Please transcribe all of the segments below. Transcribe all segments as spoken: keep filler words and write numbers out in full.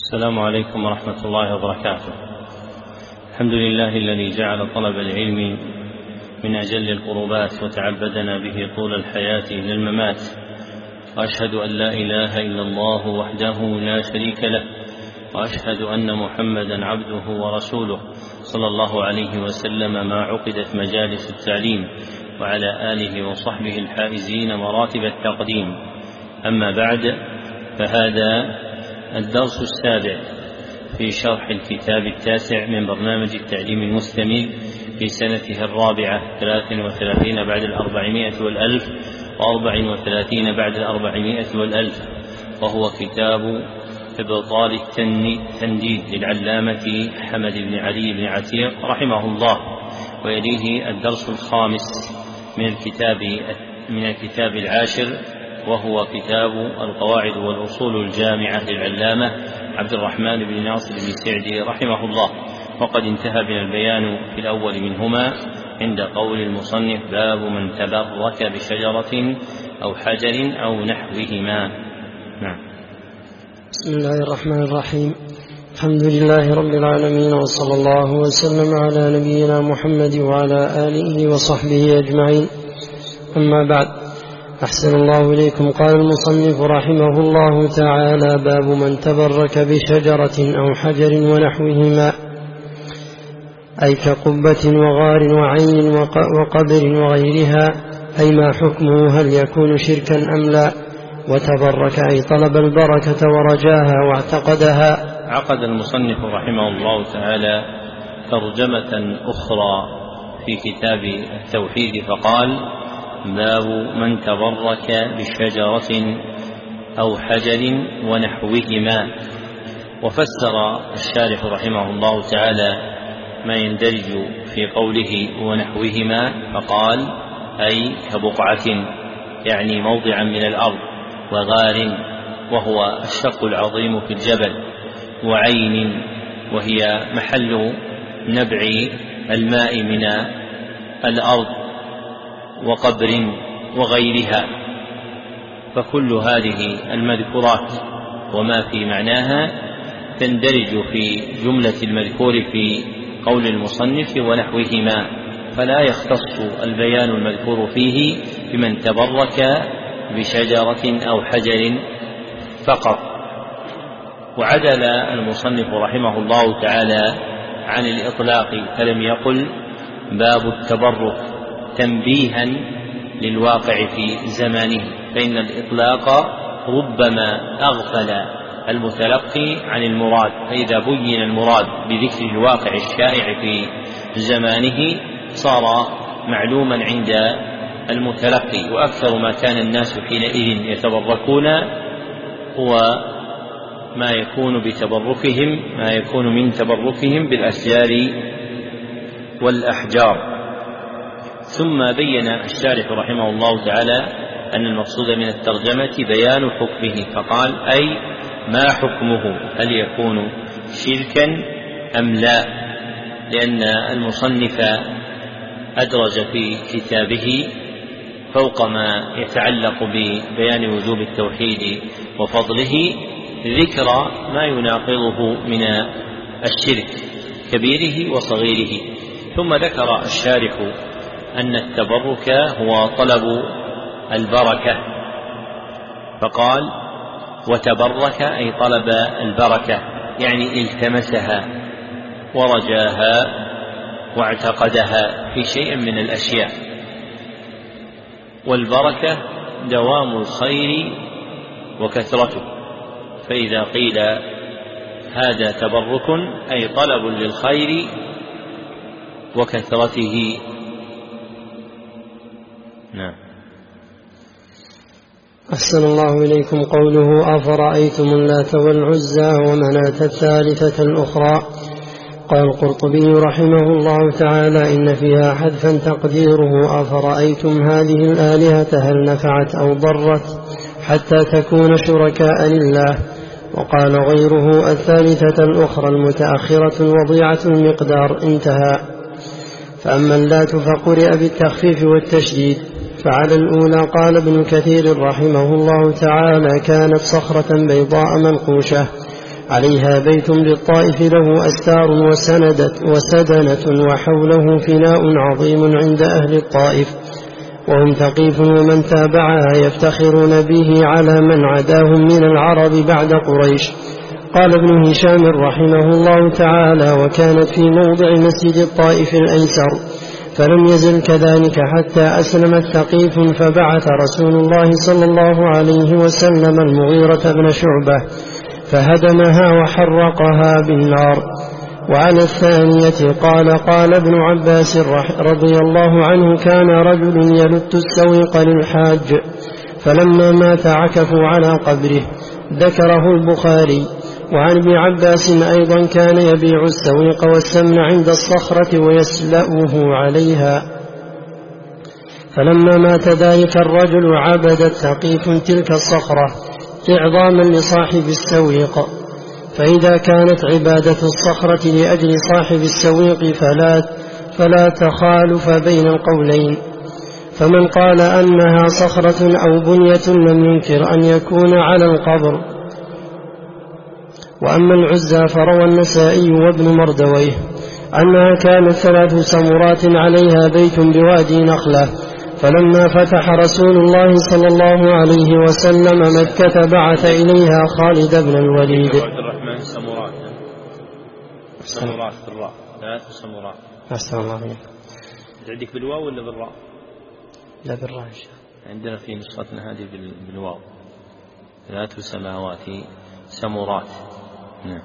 السلام عليكم ورحمة الله وبركاته. الحمد لله الذي جعل طلب العلم من أجل القربات وتعبدنا به طول الحياة إلى الممات، وأشهد أن لا إله إلا الله وحده لا شريك له، وأشهد أن محمدا عبده ورسوله صلى الله عليه وسلم ما عقدت مجالس التعليم، وعلى آله وصحبه الحائزين مراتب التقديم. أما بعد، فهذا الدرس السابع في شرح الكتاب التاسع من برنامج التعليم المستمر في سنته الرابعة ثلاث وثلاثين بعد الأربعمائة والألف وأربع وثلاثين بعد الأربعمائة والألف، وهو كتاب إبطال التنديد للعلامة حمد بن علي بن عتيق رحمه الله. ويليه الدرس الخامس من الكتاب من الكتاب العاشر، وهو كتاب القواعد والأصول الجامعة للعلامة عبد الرحمن بن ناصر بن سعدي رحمه الله. وقد انتهى بنا البيان في الأول منهما عند قول المصنف: باب من تبرك بشجرة أو حجر أو نحوهما. نعم. بسم الله الرحمن الرحيم. الحمد لله رب العالمين، وصلى الله وسلم على نبينا محمد وعلى آله وصحبه أجمعين. أما بعد، أحسن الله إليكم. قال المصنف رحمه الله تعالى: باب من تبرك بشجرة أو حجر ونحوهما، أي كقبة وغار وعين وقبر وغيرها، أي ما حكمه، هل يكون شركا أم لا؟ وتبرك أي طلب البركة ورجاها واعتقدها. عقد المصنف رحمه الله تعالى ترجمة أخرى في كتاب التوحيد فقال: باب من تبرك بشجرة أو حجر ونحوهما. وفسر الشارح رحمه الله تعالى ما يندرج في قوله ونحوهما، فقال: أي كبقعة، يعني موضعا من الأرض، وغار، وهو الشق العظيم في الجبل، وعين، وهي محل نبع الماء من الأرض، وقبر وغيرها. فكل هذه المذكورات وما في معناها تندرج في جملة المذكور في قول المصنف ونحوهما، فلا يختص البيان المذكور فيه بمن تبرك بشجرة أو حجر فقط. وعدل المصنف رحمه الله تعالى عن الإطلاق، فلم يقل باب التبرك تنبيها للواقع في زمانه، فإن الإطلاق ربما أغفل المتلقي عن المراد، فإذا بين المراد بذكر الواقع الشائع في زمانه صار معلوما عند المتلقي. وأكثر ما كان الناس حينئذ يتبركون هو ما يكون بتبركهم ما يكون من تبركهم بالأشجار والأحجار. ثم بين الشارح رحمه الله تعالى أن المقصود من الترجمة بيان حكمه، فقال: أي ما حكمه، هل يكون شركا أم لا؟ لأن المصنف أدرج في كتابه فوق ما يتعلق ببيان وجوب التوحيد وفضله ذكر ما يناقضه من الشرك كبيره وصغيره. ثم ذكر الشارح أن التبرك هو طلب البركة، فقال: وتبرك أي طلب البركة، يعني التمسها ورجاها واعتقدها في شيء من الأشياء. والبركة دوام الخير وكثرته، فإذا قيل هذا تبرك أي طلب للخير وكثرته. نعم. أحسن الله إليكم. قوله: أفرأيتم اللات والعزى ومناة الثالثة الأخرى. قال القرطبي رحمه الله تعالى: إن فيها حذفا تقديره: أفرأيتم هذه الآلهة هل نفعت أو ضرت حتى تكون شركاء لله. وقال غيره: الثالثة الأخرى المتأخرة الوضيعة المقدار. انتهى. فأما اللات فقرئ بالتخفيف والتشديد، فعلى الأولى قال ابن كثير رحمه الله تعالى: كانت صخرة بيضاء منقوشة، عليها بيت بالطائف له أستار وسندت وسدنة وحوله فناء عظيم عند أهل الطائف، وهم ثقيف ومن تابعها يفتخرون به على من عداهم من العرب بعد قريش. قال ابن هشام رحمه الله تعالى: وكانت في موضع مسجد الطائف الأيسر، فلم يزل كذلك حتى أسلم الثقيف، فبعث رسول الله صلى الله عليه وسلم المغيرة بن شعبة فهدمها وحرقها بالنار. وعلى الثانية قال قال ابن عباس رضي الله عنه: كان رجل يلت السويق للحاج، فلما مات عكفوا على قبره. ذكره البخاري. وعن ابن عباس أيضا كان يبيع السويق والسمن عند الصخرة ويسلأه عليها. فلما مات ذلك الرجل عبد الثقيف تلك الصخرة إعظاما لصاحب السويق، فإذا كانت عبادة الصخرة لأجل صاحب السويق فلا, فلا تخالف بين القولين. فمن قال أنها صخرة أو بنية لم ينكر أن يكون على القبر. وأما العزى فروى النسائي وابن مردويه أنها كانت ثلاث سمرات عليها بيت بوادي نخلة، فلما فتح رسول الله صلى الله عليه وسلم مكة بعث إليها خالد بن الوليد. عبد الرحمن سمرات سمرات بالراء ثلاث سمرات. أحسن الله عليك. عندك بالواو ولا بالراء؟ لا بالراء. عندنا في نسختنا هذه بالواو ثلاث سماوات سمرات. نعم.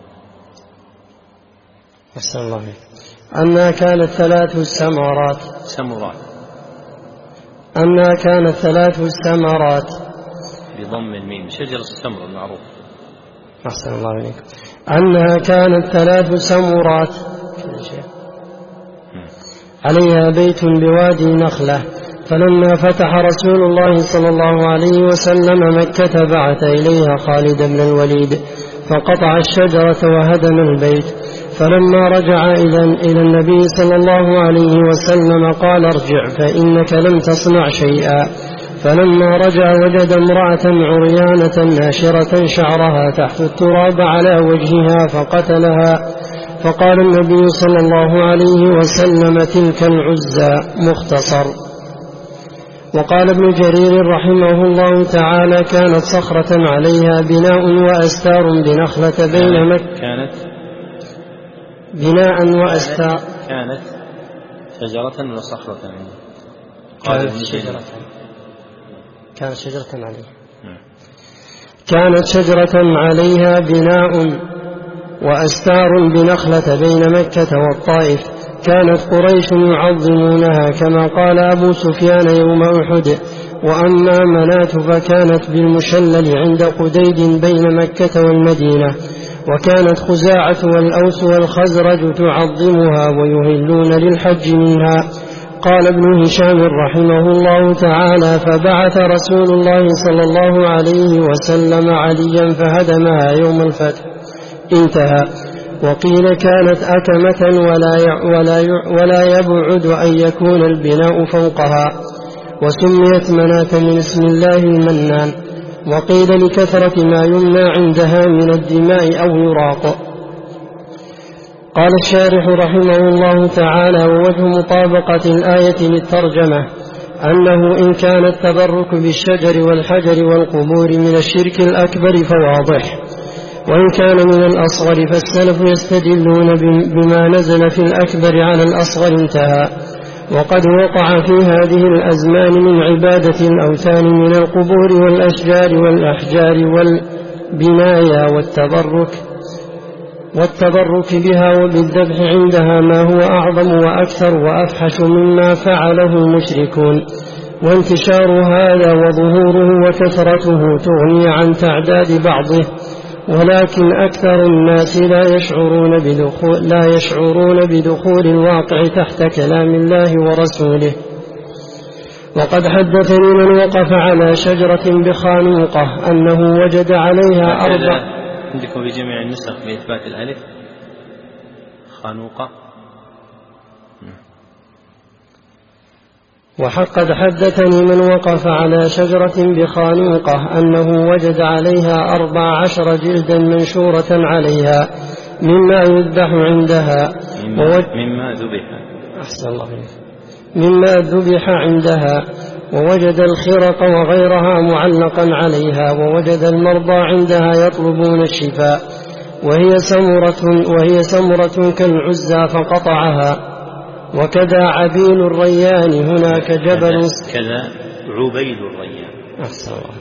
أحسن الله عليك. أنها كانت ثلاث سمرات سمرات أنها كانت ثلاث سمرات بضم الميم، شجر السمر المعروف. أحسن الله عليك. أنها كانت ثلاث سمرات عليها بيت بوادي نخلة، فلما فتح رسول الله صلى الله عليه وسلم مكة بعث إليها خالد بن الوليد فقطع الشجرة وهدم البيت. فلما رجع إلى النبي صلى الله عليه وسلم قال: ارجع فإنك لم تصنع شيئا. فلما رجع وجد امرأة عريانة ناشرة شعرها تحت التراب على وجهها فقتلها. فقال النبي صلى الله عليه وسلم: تلك العزى. مختصر. وقال ابن جرير رحمه الله تعالى: كانت صخرة عليها بناء وأستار بنخلة بين مكة. كانت بناء وأستار. كانت شجرة وصخرة. كانت شجرة كانت شجرة عليها كانت شجرة عليها بناء وأستار بنخلة بين مكة والطائف. كانت قريش يعظمونها كما قال أبو سفيان يوم أحد. وأما مناة فكانت بالمشلل عند قديد بين مكة والمدينة. وكانت خزاعة والأوس والخزرج تعظمها ويهلون للحج منها. قال ابن هشام رحمه الله تعالى: فبعث رسول الله صلى الله عليه وسلم عليا فهدمها يوم الفتح. انتهى. وقيل كانت أكمة ولا ولا ولا يبعد أن يكون البناء فوقها، وسميت مناة من اسم الله المنان. وقيل لكثرة ما يمنى عندها من الدماء أو يراق. قال الشارح رحمه الله تعالى: ووجه مطابقة الآية للترجمة أنه إن كان التبرك بالشجر والحجر والقبور من الشرك الأكبر فواضح، وإن كان من الأصغر فالسلف يستدلون بما نزل في الأكبر على الأصغر. انتهى. وقد وقع في هذه الأزمان من عبادة الأوثان من القبور والأشجار والأحجار والبنايا والتبرك والتبرك بها وبالذبح عندها ما هو أعظم وأكثر وأفحش مما فعله المشركون. وانتشار هذا وظهوره وكثرته تغني عن تعداد بعضه، ولكن أكثر الناس لا يشعرون بدخول, لا يشعرون بدخول الواقع تحت كلام الله ورسوله. وقد حدثني من وقف على شجرة بخانوقة أنه وجد عليها أربع. عندكم بجميع النسخ بإثبات الألف خانوقة. وقد حدثني من وقف على شجرة بخانوقة أنه وجد عليها أربع عشر جلدا منشورة عليها مما يذبح عندها مما ذبح أحسن الله مما ذبح عندها ووجد الخرق وغيرها معلقا عليها ووجد المرضى عندها يطلبون الشفاء وهي سمرة, وهي سمرة كالعزى فقطعها. وكذا عبيل الريان هناك جبل كذا عبيد الريان أحسن الله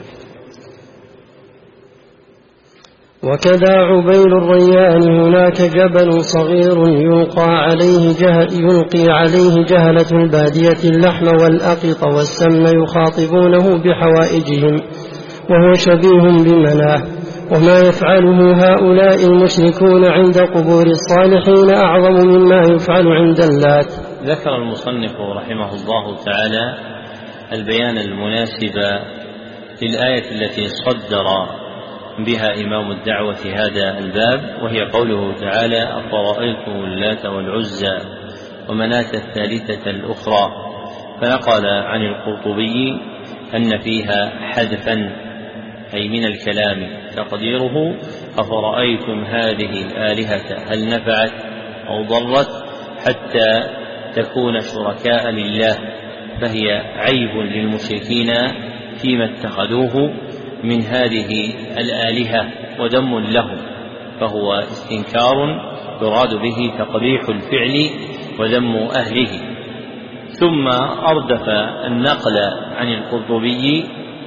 وكذا عبيل الريان هناك جبل صغير يلقى عليه جهل يلقي عليه جهلة البادية اللحم والأقط والسمن يخاطبونه بحوائجهم وهو شبيه بمناه. وما يفعله هؤلاء المشركون عند قبور الصالحين أعظم مما يفعل عند اللات. ذكر المصنف رحمه الله تعالى البيان المناسب للآية التي صدر بها إمام الدعوة هذا الباب، وهي قوله تعالى: أفرأيتم اللات والعزى ومناة الثالثة الأخرى. فنقل عن القرطبي أن فيها حذفا أي من الكلام، تقديره: أفرأيتم هذه الآلهة هل نفعت أو ضرت حتى تكون شركاء لله، فهي عيب للمشركين فيما اتخذوه من هذه الآلهة وذم لهم، فهو استنكار يراد به تقبيح الفعل وذم أهله. ثم أردف النقل عن القرطبي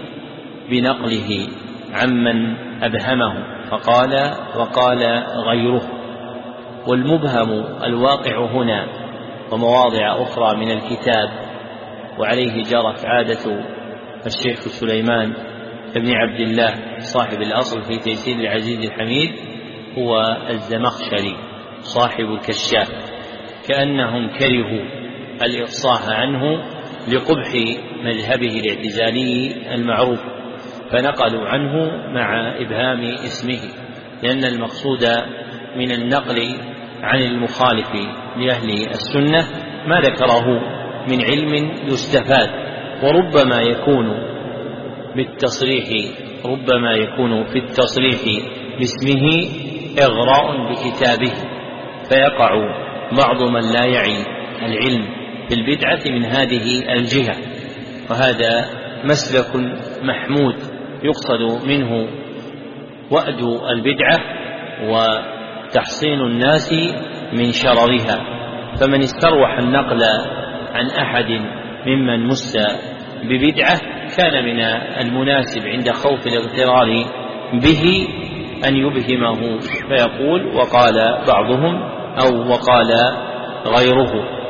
بنقله عمن أبهمه فقال: وقال غيره. والمبهم الواقع هنا ومواضع أخرى من الكتاب، وعليه جرت عادة الشيخ سليمان بن عبد الله صاحب الأصل في تيسير العزيز الحميد، هو الزمخشري صاحب الكشاف، كأنهم كرهوا الإفصاح عنه لقبح مذهبه الاعتزالي المعروف، فنقلوا عنه مع إبهام اسمه، لأن المقصود من النقل عن المخالف لأهل السنة ما ذكره من علم يستفاد، وربما يكون بالتصريح ربما يكون في التصريح باسمه إغراء بكتابه، فيقع بعض من لا يعي العلم بالبدعة من هذه الجهة، وهذا مسلك محمود يقصد منه وأد البدعة وتحصين الناس من شررها. فمن استروح النقل عن أحد ممن مس ببدعة كان من المناسب عند خوف الاغترار به أن يبهمه فيقول: وقال بعضهم أو وقال غيره،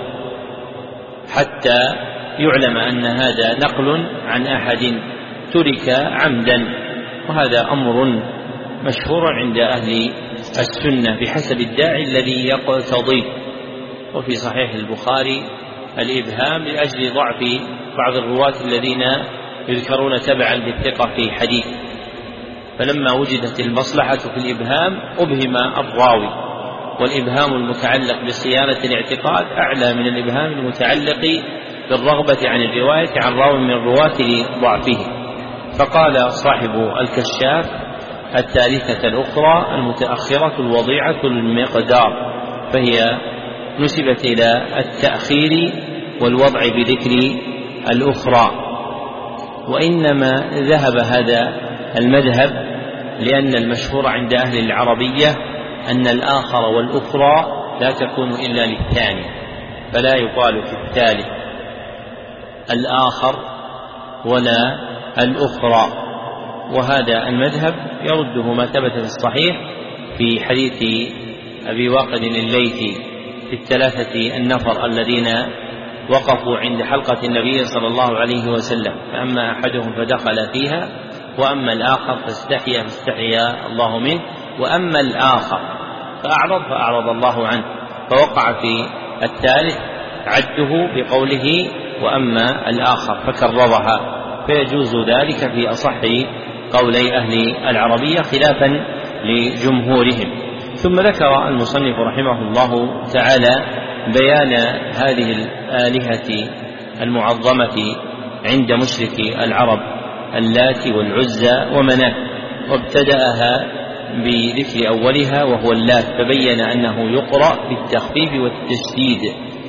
حتى يعلم أن هذا نقل عن أحد ترك عمدا. وهذا أمر مشهور عند أهل السنة بحسب الداعي الذي يقتضي. وفي صحيح البخاري الإبهام لأجل ضعف بعض الرواة الذين يذكرون تبعا بالثقة في حديث، فلما وجدت المصلحة في الإبهام أبهم الراوي، والإبهام المتعلق بصيانة الاعتقاد أعلى من الإبهام المتعلق بالرغبة عن الرواية عن راوي من الرواة لضعفه. فقال صاحب الكشاف: الثالثة الأخرى المتأخرة الوضيعة المقدار، فهي نسبت إلى التأخير والوضع بذكر الأخرى. وإنما ذهب هذا المذهب لأن المشهور عند أهل العربية أن الآخر والأخرى لا تكون إلا للثاني، فلا يقال في الثالث الآخر ولا الأخرى. وهذا المذهب يرده ما ثبت في الصحيح في حديث أبي واقد الليثي في الثلاثة النفر الذين وقفوا عند حلقة النبي صلى الله عليه وسلم، فأما أحدهم فدخل فيها، وأما الآخر فاستحيا فاستحيا الله منه، وأما الآخر فأعرض فأعرض الله عنه، فوقع في الثالث عده بقوله: وأما الآخر، فكررها، فيجوز ذلك في أصح قولي أهل العربية خلافا لجمهورهم. ثم ذكر المصنف رحمه الله تعالى بيان هذه الآلهة المعظمة عند مشركي العرب اللات والعزى ومناة، وابتدأها بذكر أولها وهو اللات، فبين أنه يقرأ بالتخفيف والتشديد،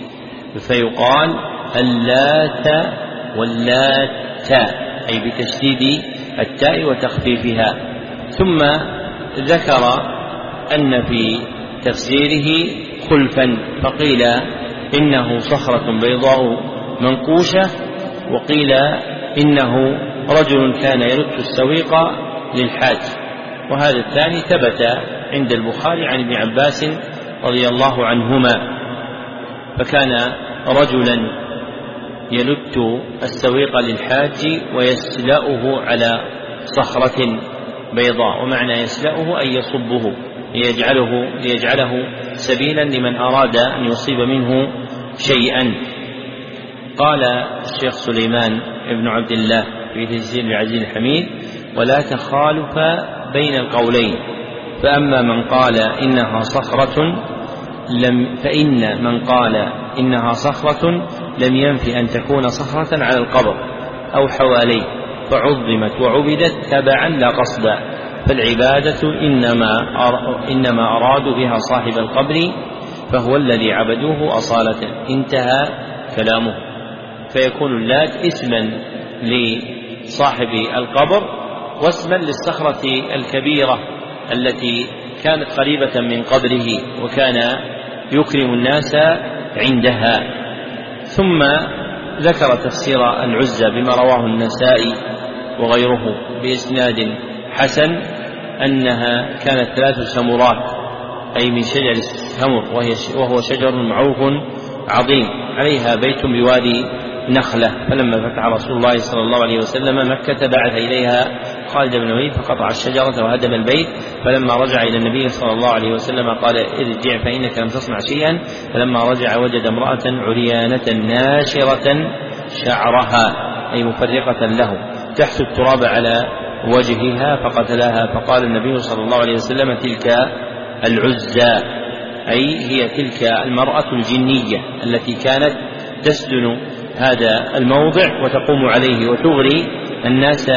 فيقال اللات واللات أي بتشديد التاء وتخفيفها. ثم ذكر أن في تفسيره خلفا، فقيل إنه صخرة بيضاء منقوشة، وقيل إنه رجل كان يلت السويق للحاج، وهذا الثاني ثبت عند البخاري عن ابن عباس رضي الله عنهما، فكان رجلا يلت السويق للحاج ويسلأه على صخرة بيضاء، ومعنى يسلأه أي يصبه ليجعله, ليجعله سبيلا لمن أراد أن يصيب منه شيئا. قال الشيخ سليمان ابن عبد الله في تيسير العزيز الحميد: ولا تخالف بين القولين، فأما من قال إنها صخرة لم فإن من قال إنها صخرة لم ينف أن تكون صخرة على القبر أو حواليه، فعظمت وعبدت تبعا لا قصدا، فالعبادة إنما إنما أرادوا بها صاحب القبر فهو الذي عبدوه أصالة. انتهى كلامه. فيكون اللات اسما لصاحب القبر واسما للصخرة الكبيرة التي كانت قريبة من قبره وكان يكرم الناس عندها. ثم ذكر تفسير العزى بما رواه النسائي وغيره بإسناد حسن أنها كانت ثلاث سمرات، أي من شجر السمر، وهو شجر معروف عظيم عليها بيت بوادي نخلة، فلما فتح رسول الله صلى الله عليه وسلم مكة بعث إليها خالد بن الوليد فقطع الشجرة وهدم البيت، فلما رجع إلى النبي صلى الله عليه وسلم قال: ارجع فإنك لم تصنع شيئا، فلما رجع وجد امرأة عريانة ناشرة شعرها أي مفرقة له تحت التراب على وجهها فقتلها، فقال النبي صلى الله عليه وسلم: تلك العزى، أي هي تلك المرأة الجنية التي كانت تسدن هذا الموضع وتقوم عليه وتغري الناس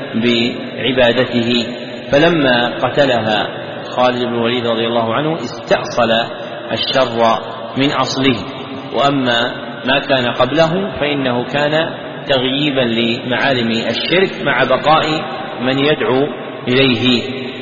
بعبادته. فلما قتلها خالد بن الوليد رضي الله عنه استأصل الشر من أصله، وأما ما كان قبله فإنه كان تغييبا لمعالم الشرك مع بقاء من يدعو إليه.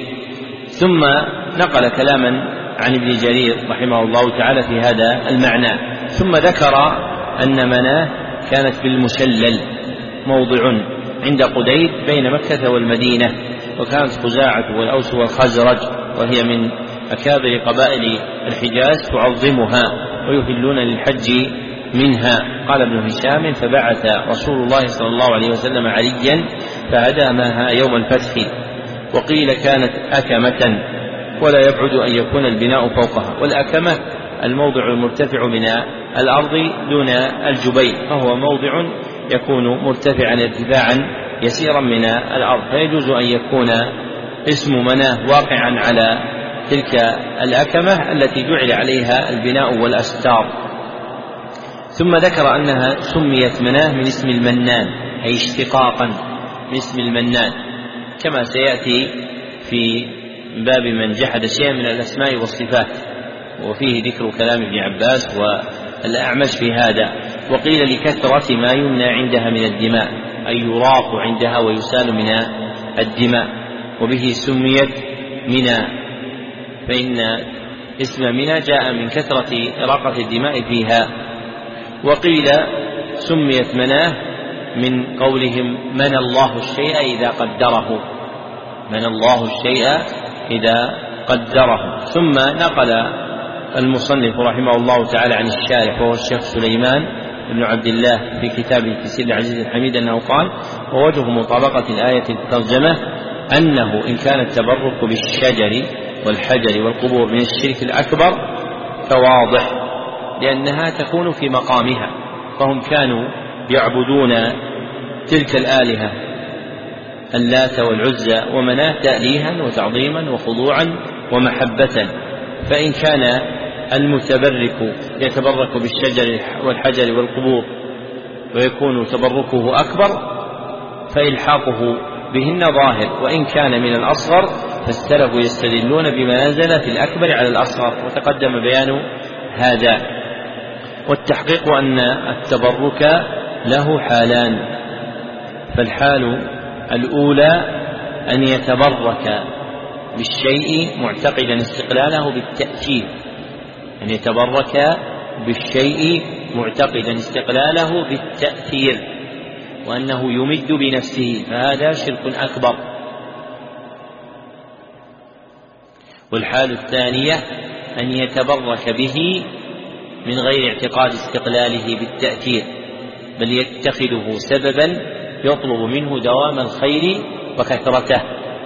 ثم نقل كلاما عن ابن جرير رحمه الله تعالى في هذا المعنى، ثم ذكر أن مناه كانت بالمشلل، موضع عند قديد بين مكة والمدينة، وكانت خزاعة والأوس والخزرج وهي من أكابر قبائل الحجاز تعظمها ويهلون للحج منها. قال ابن هشام: فبعث رسول الله صلى الله عليه وسلم عليا فهدمها يوم الفتح، وقيل كانت أكمة ولا يبعد أن يكون البناء فوقها، والأكمة الموضع المرتفع من الأرض دون الجبين، فهو موضع يكون مرتفعا ارتفاعا يسيرا من الأرض، فيجوز أن يكون اسم مناه واقعا على تلك الأكمة التي جعل عليها البناء والأستار. ثم ذكر أنها سميت مناه من اسم المنان، أي اشتقاقا من اسم المنان، كما سيأتي في باب من جحد شيئا من الأسماء والصفات، وفيه ذكر كلام ابن عباس والأعمش في هذا. وقيل لكثرة ما يمنى عندها من الدماء، أي يراق عندها ويسال من الدماء، وبه سميت منى، فإن اسم منى جاء من كثرة إراقة الدماء فيها. وقيل سميت مناه من قولهم: من الله الشيء إذا قدره، من الله الشيء إذا قدره. ثم نقل المصنف رحمه الله تعالى عن الشارح وهو الشيخ سليمان بن عبد الله في كتابه تيسير العزيز الحميد أنه قال: ووجه مطابقة الآية الترجمة أنه إن كان التبرك بالشجر والحجر والقبور من الشرك الأكبر فواضح، لأنها تكون في مقامها، فهم كانوا يعبدون تلك الآلهة اللات والعزى ومناة تأليها وتعظيما وخضوعا ومحبة، فإن كان المتبرك يتبرك بالشجر والحجر والقبور ويكون تبركه أكبر فإلحاقه بهن ظاهر، وإن كان من الأصغر فالسلف يستدلون بما نزل في الأكبر على الأصغر، وتقدم بيان هذا. والتحقيق أن التبرك له حالان، فالحال الأولى أن يتبرك بالشيء معتقدا استقلاله بالتأثير، أن يتبرك بالشيء معتقدا استقلاله بالتأثير وأنه يمد بنفسه، فهذا شرك أكبر. والحال الثانية أن يتبرك به من غير اعتقاد استقلاله بالتأثير، بل يتخذه سببا يطلب منه دوام الخير وكثرته،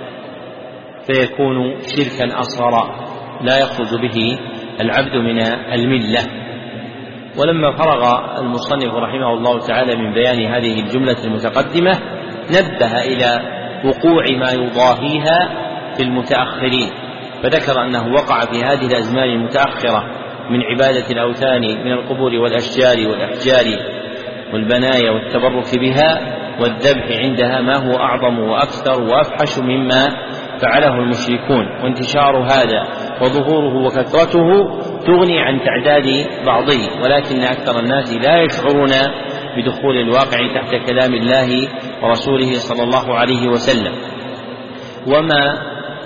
فيكون شركا أصغر لا يخرج به العبد من الملة. ولما فرغ المصنف رحمه الله تعالى من بيان هذه الجملة المتقدمة نبه إلى وقوع ما يضاهيها في المتأخرين، فذكر أنه وقع في هذه الأزمان المتأخرة من عبادة الأوثان من القبور والأشجار والأحجار والبنايا والتبرك بها والذبح عندها ما هو أعظم وأكثر وأفحش مما فعله المشركون، وانتشار هذا وظهوره وكثرته تغني عن تعداد بعضه، ولكن أكثر الناس لا يشعرون بدخول الواقع تحت كلام الله ورسوله صلى الله عليه وسلم. وما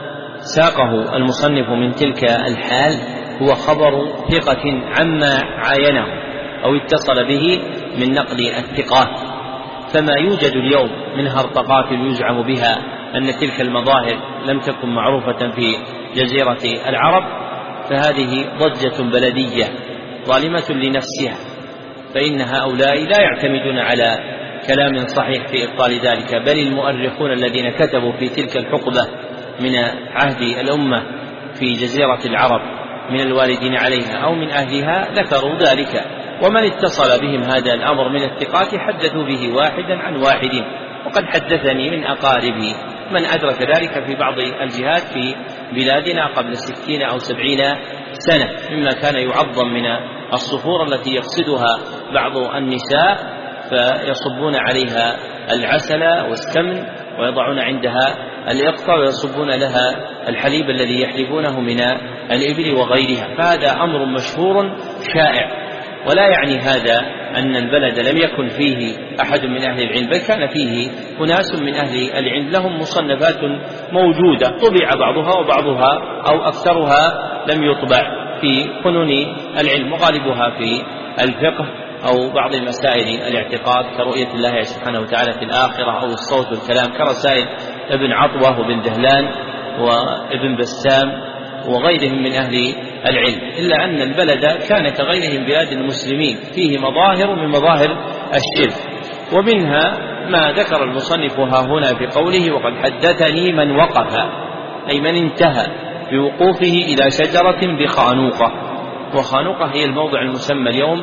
ساقه المصنف من تلك الحال هو خبر ثقة عما عاينه أو اتصل به من نقل الثقات، فما يوجد اليوم من هرطقات يزعم بها أن تلك المظاهر لم تكن معروفة في جزيرة العرب، فهذه ضجة بلدية ظالمة لنفسها، فإن هؤلاء لا يعتمدون على كلام صحيح في إبطال ذلك، بل المؤرخون الذين كتبوا في تلك الحقبة من عهد الأمة في جزيرة العرب من الواردين عليها أو من أهلها ذكروا ذلك، ومن اتصل بهم هذا الأمر من الثقات حدثوا به واحدا عن واحد. وقد حدثني من أقاربي من أدرك ذلك في بعض الجهات في بلادنا قبل ستين أو سبعين سنة، مما كان يعظم من الصفور التي يقصدها بعض النساء فيصبون عليها العسل والسمن ويضعون عندها الإقطع ويصبون لها الحليب الذي يحلبونه من الإبل وغيرها، فهذا أمر مشهور شائع. ولا يعني هذا أن البلد لم يكن فيه أحد من أهل العلم، بل كان فيه أناس من أهل العلم لهم مصنفات موجودة طبع بعضها وبعضها أو أكثرها لم يطبع في فنون العلم، وغالبها في الفقه أو بعض المسائل الاعتقاد كرؤية الله سبحانه وتعالى في الآخرة أو الصوت والكلام، كرسائل ابن عطوة وابن دهلان وابن بسام وغيرهم من أهل العلم، إلا أن البلد كان كغيرهم بلاد المسلمين فيه مظاهر من مظاهر الشرك. ومنها ما ذكر المصنف ها هنا في قوله وقد حدثني من وقف، أي من انتهى بوقوفه إلى شجرة بخانوقة، وخانوقة هي الموضع المسمى اليوم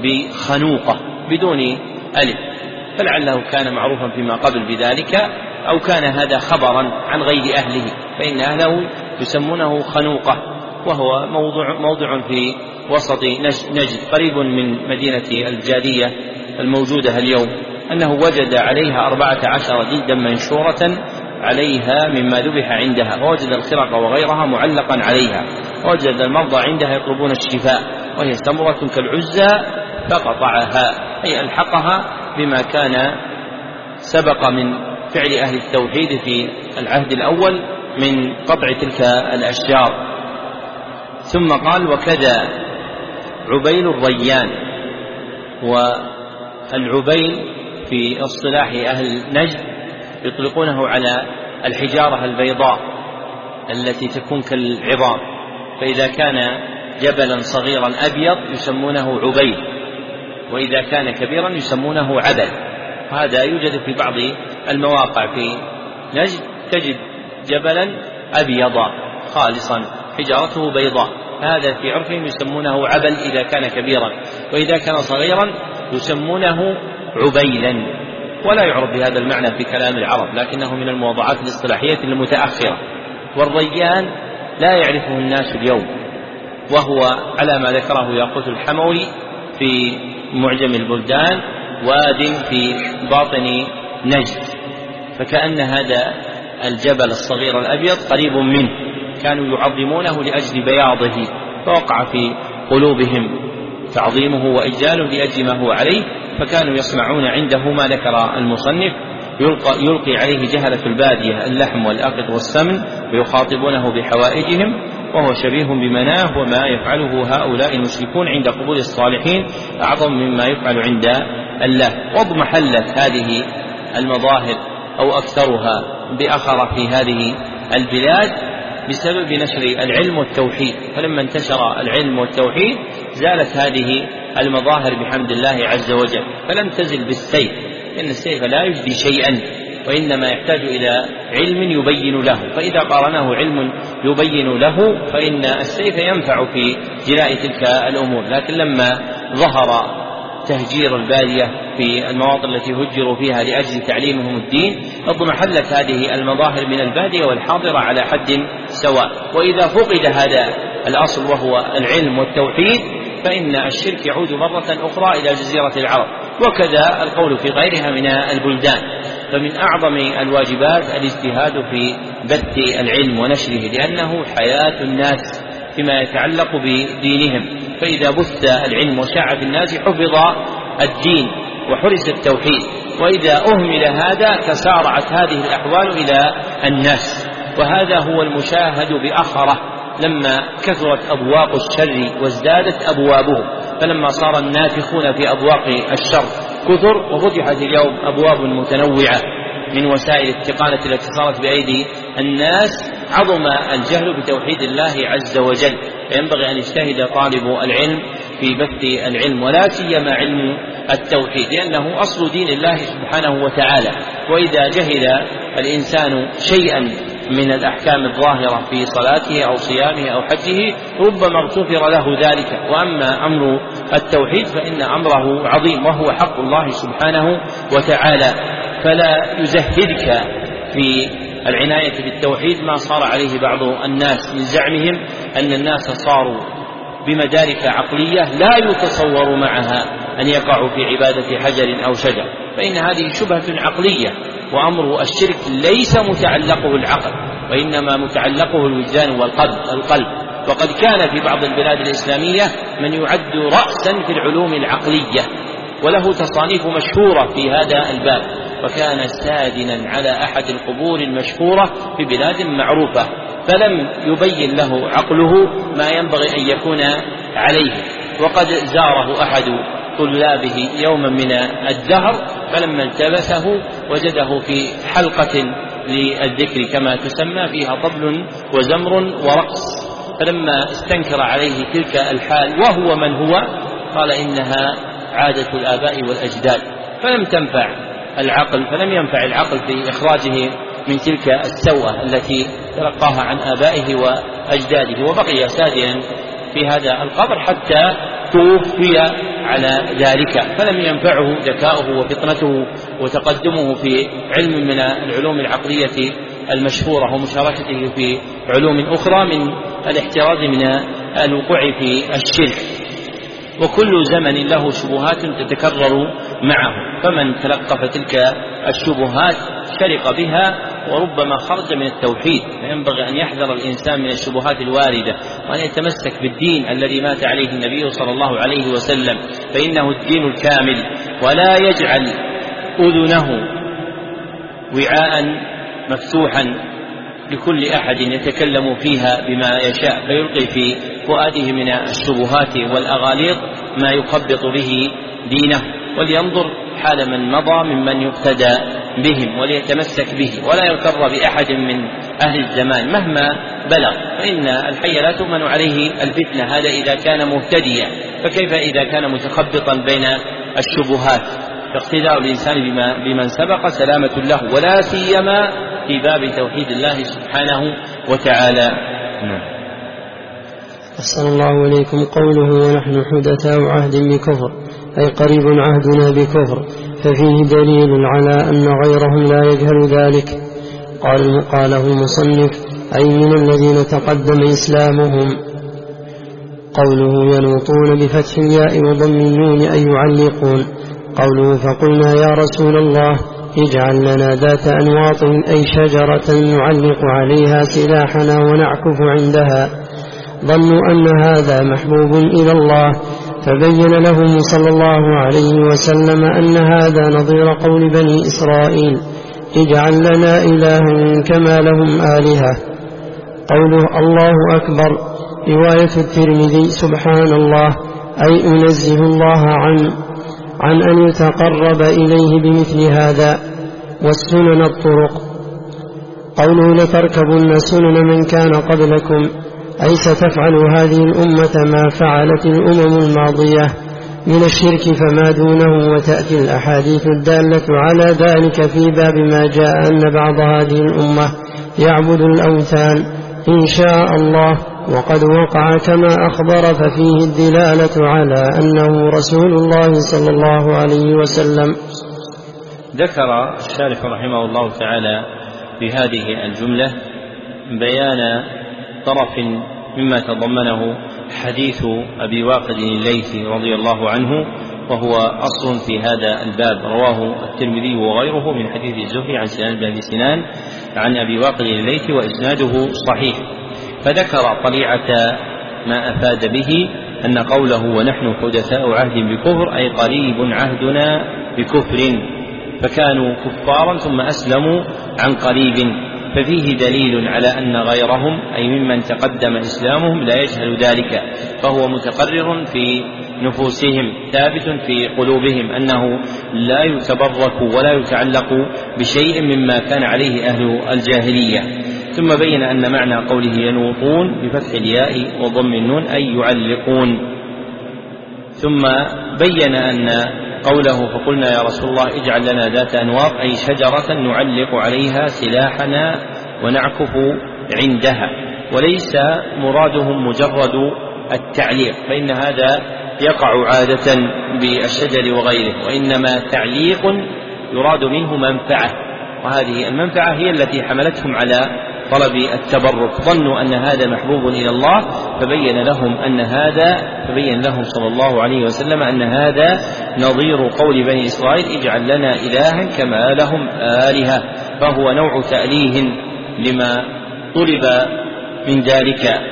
بخنوقة بدون ألف، فلعله كان معروفا فيما قبل بذلك أو كان هذا خبرا عن غير أهله، فإن أهله يسمونه خنوقة، وهو موضع, موضع في وسط نجد قريب من مدينة الجادية الموجودة اليوم، أنه وجد عليها أربعة عشر جلدا منشورة عليها مما ذبح عندها، ووجد الخرق وغيرها معلقا عليها، ووجد المرضى عندها يطلبون الشفاء، وهي سمرة كالعزى فقطعها، أي ألحقها بما كان سبق من فعل أهل التوحيد في العهد الأول من قطع تلك الأشجار. ثم قال وكذا عبيل الريان، والعبيل في اصطلاح أهل نجد يطلقونه على الحجارة البيضاء التي تكون كالعظام، فإذا كان جبلا صغيرا أبيض يسمونه عبيل، وإذا كان كبيرا يسمونه عبل. هذا يوجد في بعض المواقع في نجد، تجد جبلا أبيضا خالصا حجارته بيضاء، هذا في عرفهم يسمونه عبل إذا كان كبيرا، وإذا كان صغيرا يسمونه عبيلا، ولا يعرف بهذا المعنى في كلام العرب، لكنه من الموضوعات الاصطلاحية المتأخرة. والريان لا يعرفه الناس اليوم، وهو على ما ذكره ياقوت الحموي في معجم البلدان واد في باطن نجد، فكأن هذا الجبل الصغير الأبيض قريب منه، كانوا يعظمونه لأجل بياضه، فوقع في قلوبهم تعظيمه وإجلاله لأجل ما هو عليه، فكانوا يصنعون عنده ما ذكر المصنف، يلقي, يلقي عليه جهلة البادية اللحم والأقط والسمن ويخاطبونه بحوائجهم، وهو شبيه بمناه، وما يفعله هؤلاء المشركون عند قبور الصالحين أعظم مما يفعل عند الله. واضمحلت هذه المظاهر أو أكثرها بأخر في هذه البلاد بسبب نشر العلم والتوحيد، فلما انتشر العلم والتوحيد زالت هذه المظاهر بحمد الله عز وجل، فلم تزل بالسيف، إن السيف لا يجدي شيئا، وإنما يحتاج إلى علم يبين له، فإذا قارنه علم يبين له فإن السيف ينفع في جلاء تلك الأمور. لكن لما ظهر تهجير البادية في المواطن التي هجروا فيها لأجل تعليمهم الدين، اضمحلت هذه المظاهر من البادية والحاضرة على حد سواء. وإذا فقد هذا الأصل وهو العلم والتوحيد فإن الشرك يعود مرة أخرى إلى جزيرة العرب، وكذا القول في غيرها من البلدان. فمن أعظم الواجبات الاجتهاد في بث العلم ونشره، لأنه حياة الناس فيما يتعلق بدينهم، فإذا بث العلم وشاع في الناس حفظ الدين وحرز التوحيد، وإذا أهمل هذا تسارعت هذه الأحوال إلى الناس. وهذا هو المشاهد بأخره لما كثرت أبواق الشر وازدادت أبوابه، فلما صار النافخون في أبواق الشر كثر وفتحت اليوم أبواب متنوعة من وسائل التقانة التي صارت بأيدي الناس، عظم الجهل بتوحيد الله عز وجل. فينبغي أن يجتهد طالب العلم في بث العلم، ولا سيما علم التوحيد، لأنه أصل دين الله سبحانه وتعالى. وإذا جهل الإنسان شيئا من الأحكام الظاهرة في صلاته أو صيامه أو حجه ربما اغتفر له ذلك. وأما أمر التوحيد فإن أمره عظيم، وهو حق الله سبحانه وتعالى، فلا يزهدك في العناية بالتوحيد ما صار عليه بعض الناس من زعمهم أن الناس صاروا بمدارك عقلية لا يتصور معها أن يقعوا في عبادة حجر أو شجر، فإن هذه شبهة عقلية. وأمر الشرك ليس متعلقه العقل، وإنما متعلقه الوجدان والقلب. وقد كان في بعض البلاد الإسلامية من يعد رأسا في العلوم العقلية، وله تصانيف مشهورة في هذا الباب، وكان سادنا على أحد القبور المشهورة في بلاد معروفة، فلم يبين له عقله ما ينبغي أن يكون عليه. وقد زاره أحد طلابه يوما من الدهر، فلما التبسه وجده في حلقة للذكر كما تسمى فيها طبل وزمر ورقص، فلما استنكر عليه تلك الحال وهو من هو قال إنها عادة الآباء والأجداد، فلم تنفع العقل فلم ينفع العقل في إخراجه من تلك السوءة التي تلقاها عن آبائه وأجداده، وبقي سادنا في هذا القبر حتى توفي على ذلك، فلم ينفعه ذكاؤه وفطنته وتقدمه في علم من العلوم العقلية المشهورة ومشاركته في علوم أخرى من الاحتراز من الوقوع في الشرك. وكل زمن له شبهات تتكرر معه، فمن تلقف تلك الشبهات شرق بها وربما خرج من التوحيد. فينبغي أن يحذر الإنسان من الشبهات الواردة، وأن يتمسك بالدين الذي مات عليه النبي صلى الله عليه وسلم، فإنه الدين الكامل، ولا يجعل أذنه وعاء مفتوحا لكل أحد يتكلم فيها بما يشاء، فيلقي في فؤاده من الشبهات والأغاليط ما يخبط به دينه. ولينظر حال من مضى ممن يقتدى بهم وليتمسك به، ولا يغتر بأحد من أهل الزمان مهما بلغ، فإن الحي لا تؤمن عليه الفتنة، هذا إذا كان مهتديا، فكيف إذا كان متخبطا بين الشبهات؟ فاقتداء الإنسان بما بمن سبق سلامة له، ولا سيما في باب توحيد الله سبحانه وتعالى. نعم. أحسن الله إليكم. قوله ونحن حدثاء عهد بكفر أي قريب عهدنا بكفر، ففيه دليل على أن غيرهم لا يجهل ذلك. قال قاله المصنف أي من الذين تقدم إسلامهم. قوله ينوطون بفتح الياء وضم النون أي يعلقون. قوله فقلنا يا رسول الله اجعل لنا ذات أنواط أي شجرة نعلق عليها سلاحنا ونعكف عندها. ظنوا أن هذا محبوب إلى الله، فبين لهم صلى الله عليه وسلم أن هذا نظير قول بني إسرائيل اجعل لنا إلها كما لهم آلهة. قوله الله أكبر رواية الترمذي سبحان الله أي أنزه الله عن عن أن يتقرب إليه بمثل هذا. والسنن الطرق. قوله لتركبن سنن من كان قبلكم أي ستفعل هذه الأمة ما فعلت الأمم الماضية من الشرك فما دونه، وتأتي الأحاديث الدالة على ذلك في باب ما جاء أن بعض هذه الأمة يعبد الأوثان إن شاء الله، وقد وقع كما أخبر، ففيه الدلالة على أنه رسول الله صلى الله عليه وسلم. ذكر الشارح رحمه الله تعالى في هذه الجملة بيان طرف مما تضمنه حديث أبي واقد الليثي رضي الله عنه، وهو أصل في هذا الباب، رواه الترمذي وغيره من حديث الزهري عن سنان بن أبي سنان عن أبي واقد الليثي وإسناده صحيح. فذكر طليعة ما أفاد به أن قوله ونحن حدثاء عهد بكفر أي قريب عهدنا بكفر، فكانوا كفارا ثم أسلموا عن قريب، ففيه دليل على أن غيرهم أي ممن تقدم إسلامهم لا يجهل ذلك، فهو متقرر في نفوسهم ثابت في قلوبهم أنه لا يتبرك ولا يتعلق بشيء مما كان عليه أهل الجاهلية. ثم بين أن معنى قوله ينوطون بفتح الياء وضم النون أي يعلقون. ثم بين أن قوله فقلنا يا رسول الله اجعل لنا ذات أنواط أي شجرة نعلق عليها سلاحنا ونعكف عندها، وليس مرادهم مجرد التعليق، فإن هذا يقع عادة بالشجر وغيره، وإنما تعليق يراد منه منفعة، وهذه المنفعة هي التي حملتهم على طلب التبرك. ظنوا أن هذا محبوب إلى الله، فبين لهم أن هذا فبين لهم صلى الله عليه وسلم أن هذا نظير قول بني إسرائيل اجعل لنا إلها كما لهم آلهة، فهو نوع تأليه لما طلب من ذلك.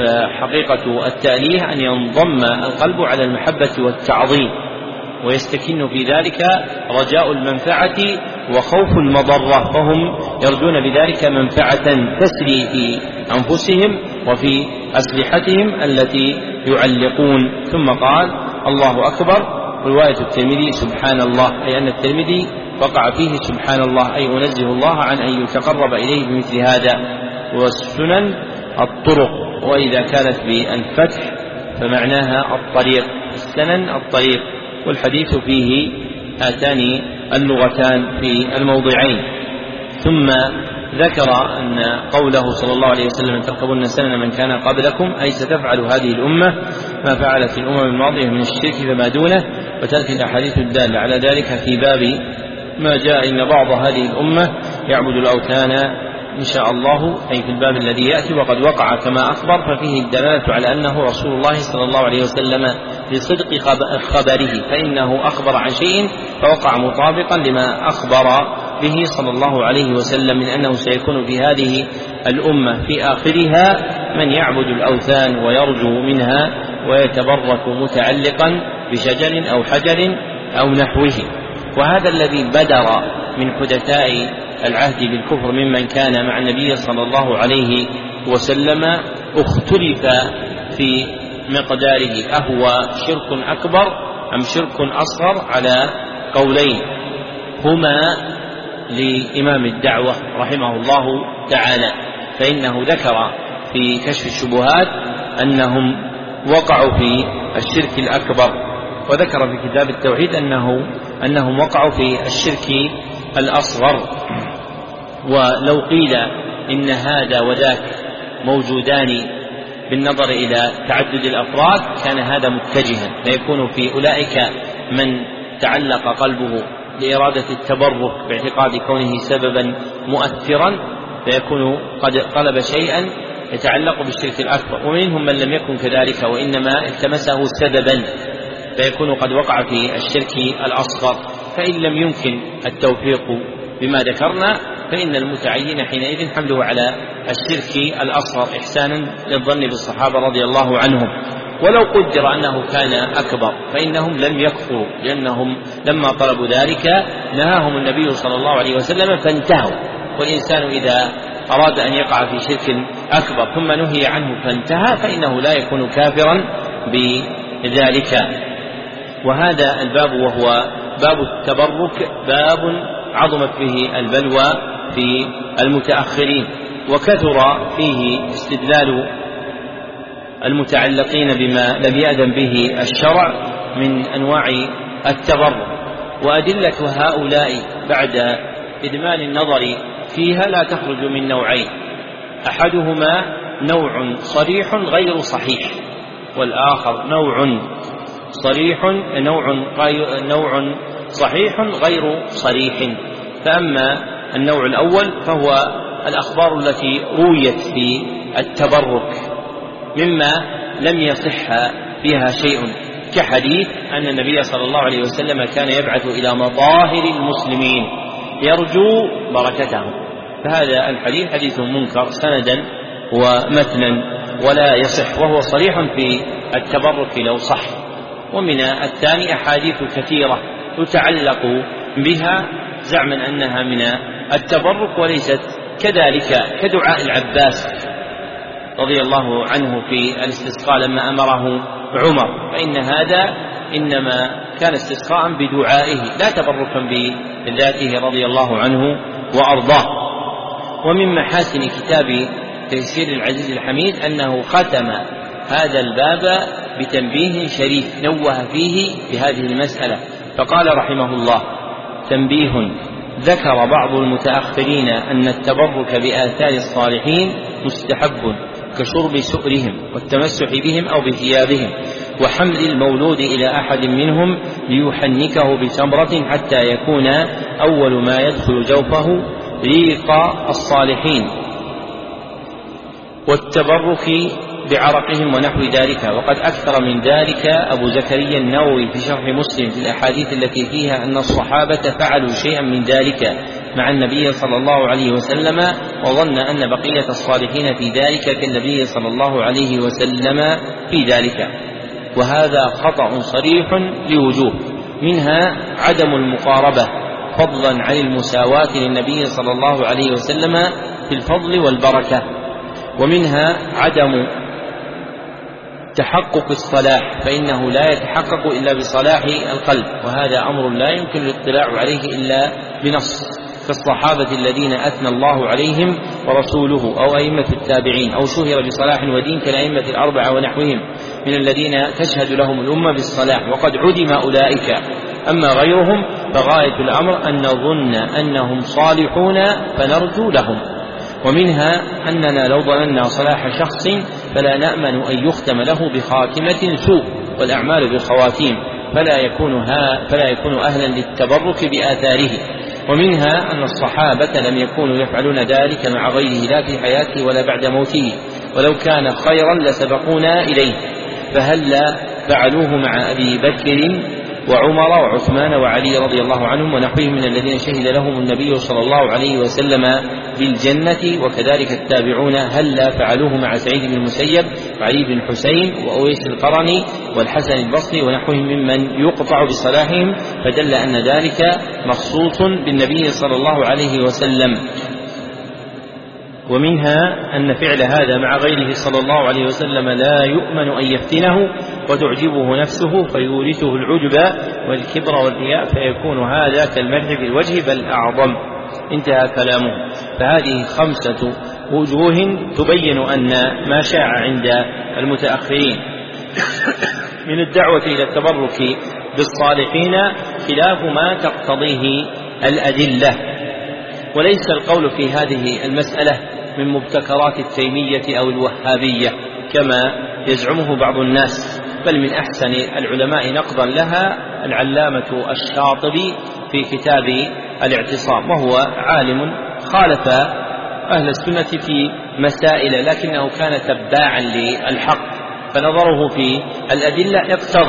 فحقيقة التأليه أن ينضم القلب على المحبة والتعظيم، ويستكن في ذلك رجاء المنفعة وخوف المضرة، فهم يرجون بذلك منفعة تسري في أنفسهم وفي أسلحتهم التي يعلقون. ثم قال الله أكبر رواية الترمذي سبحان الله، أي أن الترمذي وقع فيه سبحان الله أي أنزه الله عن أن يتقرب إليه بمثل هذا. والسنن الطرق، وإذا كانت بالفتح فمعناها الطريق، السنن الطريق، والحديث فيه هاتان اللغتان في الموضعين. ثم ذكر أن قوله صلى الله عليه وسلم تركبن سنن من كان قبلكم أي ستفعل هذه الأمة ما فعلت الأمم الماضية من الشرك فما دونه، وتأتي الأحاديث الدالة على ذلك في باب ما جاء إن بعض هذه الأمة يعبد الأوثان إن شاء الله، أي في الباب الذي يأتي، وقد وقع كما أخبر، ففيه الدلالة على أنه رسول الله صلى الله عليه وسلم لصدق خبره، فإنه أخبر عن شيء فوقع مطابقا لما أخبر به صلى الله عليه وسلم من أنه سيكون في هذه الأمة في آخرها من يعبد الأوثان ويرجو منها ويتبرك متعلقا بشجر أو حجر أو نحوه. وهذا الذي بدر من حدثاء العهد بالكفر ممن كان مع النبي صلى الله عليه وسلم اختلف في مقداره، أهو شرك أكبر أم شرك أصغر، على قولين هما لإمام الدعوة رحمه الله تعالى. فإنه ذكر في كشف الشبهات أنهم وقعوا في الشرك الأكبر، وذكر في كتاب التوحيد أنه أنهم وقعوا في الشرك الأصغر. ولو قيل إن هذا وذاك موجودان بالنظر إلى تعدد الأفراد كان هذا متجها، فيكون في أولئك من تعلق قلبه لإرادة التبرك باعتقاد كونه سببا مؤثرا، فيكون قد قلب شيئا يتعلق بالشرك الأكبر، ومنهم من لم يكن كذلك وإنما التمسه سببا، فيكون قد وقع في الشرك الأصغر. فإن لم يمكن التوفيق بما ذكرنا فإن المتعين حينئذ حمله على الشرك الأصغر إحسانا للظن بالصحابة رضي الله عنهم. ولو قدر أنه كان أكبر فإنهم لم يكفروا، لأنهم لما طلبوا ذلك نهاهم النبي صلى الله عليه وسلم فانتهوا. والإنسان إذا أراد أن يقع في شرك أكبر ثم نهي عنه فانتهى فإنه لا يكون كافرا بذلك. وهذا الباب وهو باب التبرك باب عظمت به البلوى في المتأخرين، وكثر فيه استدلال المتعلقين بما لم يأذن به الشرع من أنواع التبرك. وأدلة هؤلاء بعد إدمان النظر فيها لا تخرج من نوعين: أحدهما نوع صريح غير صحيح، والآخر نوع صريح نوع نوع صحيح غير صريح. فأما النوع الأول فهو الأخبار التي رويت في التبرك مما لم يصح فيها شيء، كحديث أن النبي صلى الله عليه وسلم كان يبعث إلى مظاهر المسلمين يرجو بركتهم، فهذا الحديث حديث منكر سندا ومتنا ولا يصح، وهو صريح في التبرك لو صح. ومن الثاني أحاديث كثيرة تتعلق بها زعما أنها من التبرك وليست كذلك، كدعاء العباس رضي الله عنه في الاستسقاء لما أمره عمر، فإن هذا إنما كان استسقاء بدعائه لا تبركا بذاته رضي الله عنه وأرضاه. ومن محاسن كتاب تيسير العزيز الحميد أنه ختم هذا الباب بتنبيه شريف نوه فيه بهذه المسألة، فقال رحمه الله: تنبيه: ذكر بعض المتأخرين أن التبرك بآثار الصالحين مستحب كشرب سؤرهم والتمسح بهم أو بثيابهم وحمل المولود إلى أحد منهم ليحنكه بتمرة حتى يكون أول ما يدخل جوفه ريق الصالحين، والتبرك بعرقهم ونحو ذلك. وقد أكثر من ذلك أبو زكريا النووي في شرح مسلم في الأحاديث التي فيها أن الصحابة فعلوا شيئا من ذلك مع النبي صلى الله عليه وسلم، وظن أن بقية الصالحين في ذلك كالنبي صلى الله عليه وسلم في ذلك، وهذا خطأ صريح لوجوه: منها عدم المقاربة فضلا عن المساواة للنبي صلى الله عليه وسلم في الفضل والبركة، ومنها عدم تحقق الصلاح فإنه لا يتحقق إلا بصلاح القلب، وهذا أمر لا يمكن الاطلاع عليه إلا بنص، كالصحابة الذين أثنى الله عليهم ورسوله أو أئمة التابعين أو شهر بصلاح ودين كالأئمة الأربعة ونحوهم من الذين تشهد لهم الأمة بالصلاح، وقد عدم أولئك. أما غيرهم فغاية الأمر أن نظن أنهم صالحون فنرجو لهم. ومنها أننا لو ظننا صلاح شخص فلا نأمن أن يختم له بخاتمة سوء، والأعمال بالخواتيم، فلا يكون, ها فلا يكون أهلا للتبرك بآثاره. ومنها أن الصحابة لم يكونوا يفعلون ذلك مع غيره لا في حياته ولا بعد موته، ولو كان خيرا لسبقونا إليه، فهلا فعلوه مع أبي بكر وعمر وعثمان وعلي رضي الله عنهم ونحوهم من الذين شهد لهم النبي صلى الله عليه وسلم بالجنة، وكذلك التابعون هلا فعلوه مع سعيد بن المسيب وعلي بن الحسين وأويس القرني والحسن البصري ونحوهم ممن يقطع بصلاحهم، فدل أن ذلك مخصوص بالنبي صلى الله عليه وسلم. ومنها أن فعل هذا مع غيره صلى الله عليه وسلم لا يؤمن أن يفتنه وتعجبه نفسه فيورثه العجب والكبر والرياء، فيكون هذا كالمدح في الوجه بل أعظم. انتهى كلامه. فهذه خمسة وجوه تبين أن ما شاع عند المتأخرين من الدعوة إلى التبرك بالصالحين خلاف ما تقتضيه الأدلة، وليس القول في هذه المسألة من مبتكرات التيمية أو الوهابية كما يزعمه بعض الناس، بل من أحسن العلماء نقضا لها العلامة الشاطبي في كتاب الاعتصام، وهو عالم خالف أهل السنة في مسائل لكنه كان تباعا للحق، فنظره في الأدلة اقتضى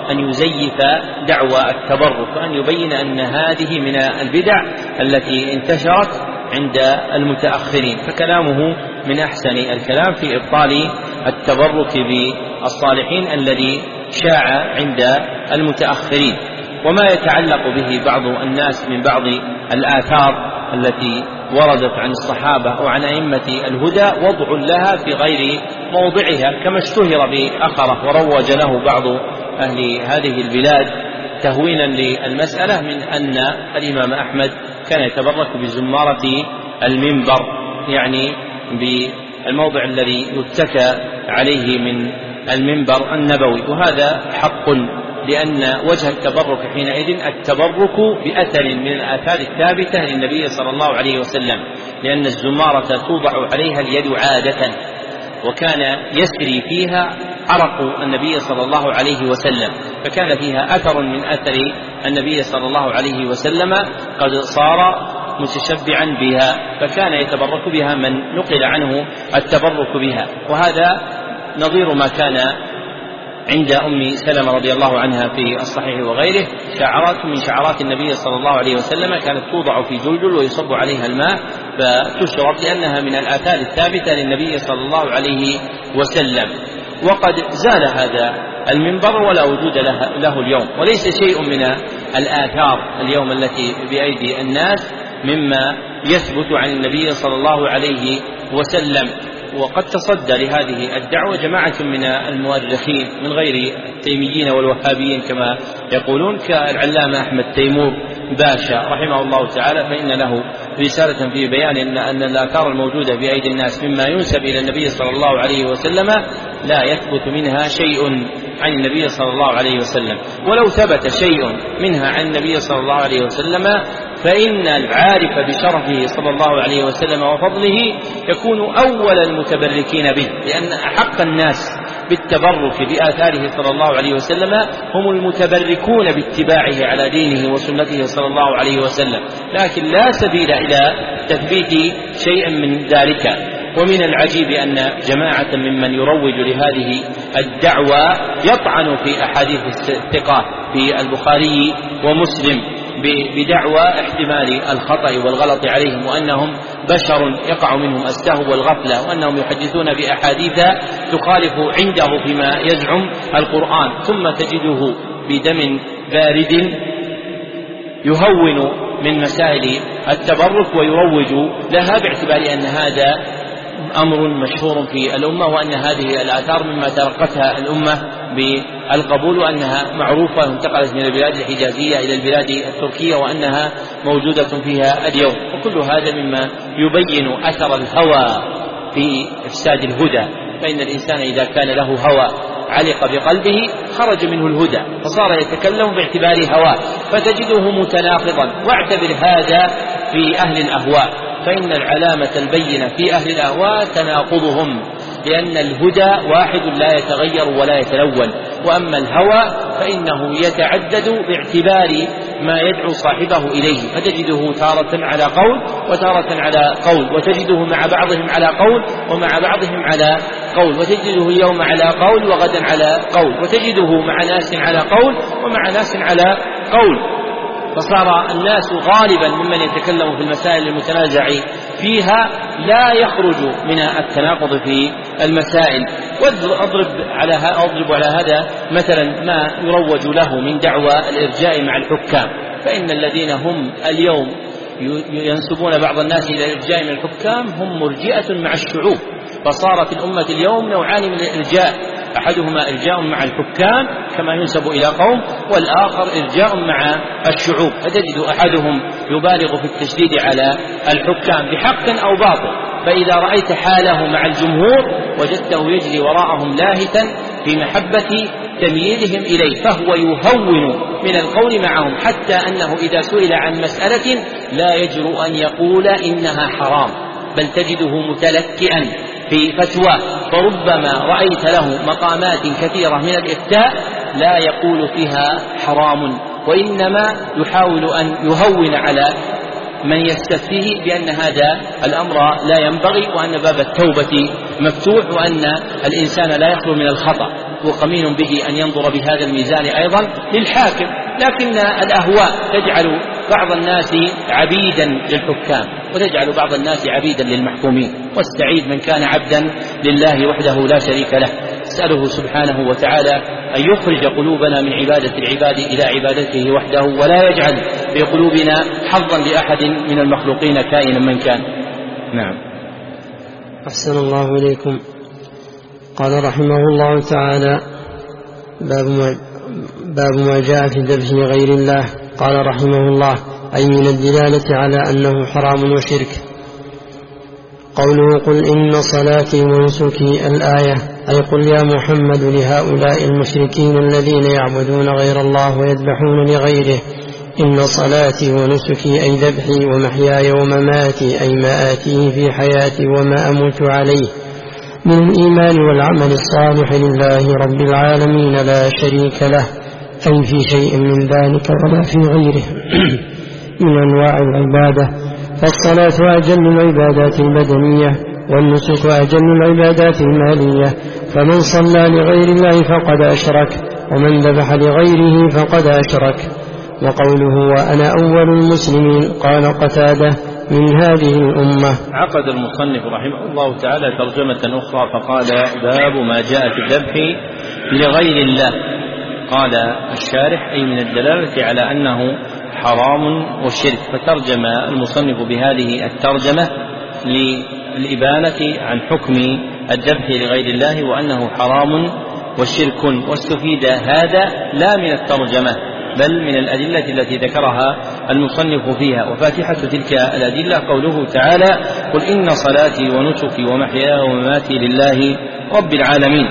أن يزيف دعوى التبرك وأن يبين أن هذه من البدع التي انتشرت عند المتأخرين، فكلامه من أحسن الكلام في إبطال التبرك بالصالحين الذي شاع عند المتأخرين. وما يتعلق به بعض الناس من بعض الآثار التي وردت عن الصحابة وعن أئمة الهدى وضع لها في غير موضعها، كما اشتهر بأخره وروج له بعض أهل هذه البلاد تهوينا للمسألة من أن الإمام أحمد كان يتبرك بزمارة المنبر، يعني بالموضع الذي يتكى عليه من المنبر النبوي، وهذا حق، لأن وجه التبرك حينئذ التبرك بأثر من الآثار الثابتة للنبي صلى الله عليه وسلم، لأن الزمارة توضع عليها اليد عادة، وكان يسري فيها عرق النبي صلى الله عليه وسلم، فكان فيها أثر من أثر النبي صلى الله عليه وسلم قد صار متشبعا بها، فكان يتبرك بها من نقل عنه التبرك بها. وهذا نظير ما كان عند أم سلمة رضي الله عنها في الصحيح وغيره، شعرات من شعرات النبي صلى الله عليه وسلم كانت توضع في جلجل ويصب عليها الماء فتشرب، لأنها من الآثار الثابتة للنبي صلى الله عليه وسلم. وقد زال هذا المنبر ولا وجود له, له اليوم، وليس شيء من الآثار اليوم التي بأيدي الناس مما يثبت عن النبي صلى الله عليه وسلم. وقد تصدى لهذه الدعوة جماعة من المؤرخين من غير التيميين والوهابيين كما يقولون، كالعلامة أحمد تيمور باشا رحمه الله تعالى، فإن له رسالة في بيان أن, أن الآثار الموجودة بأيدي الناس مما ينسب إلى النبي صلى الله عليه وسلم لا يثبت منها شيء عن النبي صلى الله عليه وسلم، ولو ثبت شيء منها عن النبي صلى الله عليه وسلم فإن العارف بشرفه صلى الله عليه وسلم وفضله يكون أول المتبركين به، لأن أحق الناس بالتبرك بآثاره صلى الله عليه وسلم هم المتبركون باتباعه على دينه وسنته صلى الله عليه وسلم، لكن لا سبيل إلى تثبيت شيء من ذلك. ومن العجيب أن جماعة ممن يروج لهذه الدعوة يطعن في أحاديث الثقات في البخاري ومسلم بدعوى احتمال الخطأ والغلط عليهم، وأنهم بشر يقع منهم السهو والغفلة، وأنهم يحدثون بأحاديث تخالف عنده فيما يزعم القرآن، ثم تجده بدم بارد يهون من مسائل التبرك ويروج لها باعتبار أن هذا أمر مشهور في الأمة، وأن هذه الآثار مما تلقتها الأمة بالقبول، وأنها معروفة انتقلت من البلاد الحجازية إلى البلاد التركية وأنها موجودة فيها اليوم. وكل هذا مما يبين أثر الهوى في إفساد الهدى، فإن الإنسان إذا كان له هوى علق بقلبه خرج منه الهدى فصار يتكلم باعتبار هواه، فتجده متناقضا. واعتبر هذا في أهل الأهواء، فإن العلامة البينة في أهل الأهواء تناقضهم، لأن الهدى واحد لا يتغير ولا يتلون، وأما الهوى فإنه يتعدد باعتبار ما يدعو صاحبه إليه، فتجده تارة على قول وتارة على قول، وتجده مع بعضهم على قول ومع بعضهم على قول، وتجده اليوم على قول وغدا على قول، وتجده مع ناس على قول ومع ناس على قول. فصار الناس غالبا ممن يتكلم في المسائل المتنازع فيها لا يخرج من التناقض في المسائل. واضرب على أضرب على هذا مثلا ما يروج له من دعوى الإرجاء مع الحكام، فإن الذين هم اليوم ينسبون بعض الناس إلى الإرجاء من الحكام هم مرجئة مع الشعوب، فصارت الأمة اليوم نوعان من الإرجاء، أحدهما إرجاء مع الحكام كما ينسب إلى قوم، والآخر إرجاء مع الشعوب، فتجد أحدهم يبالغ في التشديد على الحكام بحق أو باطل، فإذا رأيت حاله مع الجمهور وجدته يجري وراءهم لاهتا في محبة تمييزهم إليه، فهو يهون من القول معهم، حتى أنه إذا سئل عن مسألة لا يجرؤ أن يقول إنها حرام، بل تجده متلكئا في فتوى، فربما رأيت له مقامات كثيرة من الإفتاء لا يقول فيها حرام، وإنما يحاول أن يهون على من يستفتيه بأن هذا الأمر لا ينبغي، وأن باب التوبة مفتوح، وأن الإنسان لا يخلو من الخطأ. هو قمين به أن ينظر بهذا الميزان أيضا للحاكم، لكن الأهواء تجعل بعض الناس عبيدا للحكام وتجعل بعض الناس عبيدا للمحكومين، والسعيد من كان عبدا لله وحده لا شريك له. أسأله سبحانه وتعالى أن يخرج قلوبنا من عبادة العباد إلى عبادته وحده، ولا يجعل في قلوبنا حظا لأحد من المخلوقين كائنا من كان. نعم. أحسن الله إليكم. قال رحمه الله تعالى: باب ما, باب ما جاء في ذبح غير الله. قال رحمه الله: أي من الدلالة على أنه حرام وشرك. قوله: قل إن صلاتي ونسكي، الآية، أي قل يا محمد لهؤلاء المشركين الذين يعبدون غير الله ويذبحون لغيره: إن صلاتي ونسكي، أي ذبحي ومحياي ومماتي، أي ما آتيه في حياتي وما أموت عليه، من الإيمان والعمل الصالح لله رب العالمين لا شريك له، أي في شيء من ذلك ولا في غيره من أنواع العبادة. فالصلاة أجل العبادات البدنية، والنسك أجل العبادات المالية. فمن صلى لغير الله فقد أشرك، ومن ذبح لغيره فقد أشرك. وقوله: وأنا أول المسلمين، قال قتادة: من هذه الأمة. عقد المصنف رحمه الله تعالى ترجمة أخرى فقال: باب ما جاء في الذبح لغير الله. قال الشارح: أي من الدلالة على أنه حرام وشرك. فترجم المصنف بهذه الترجمة للإبانة عن حكم الذبح لغير الله وأنه حرام وشرك، واستفيد هذا لا من الترجمة بل من الأدلة التي ذكرها المصنف فيها. وفاتحة تلك الأدلة قوله تعالى: قل إن صلاتي ونسكي ومحياي ومماتي لله رب العالمين.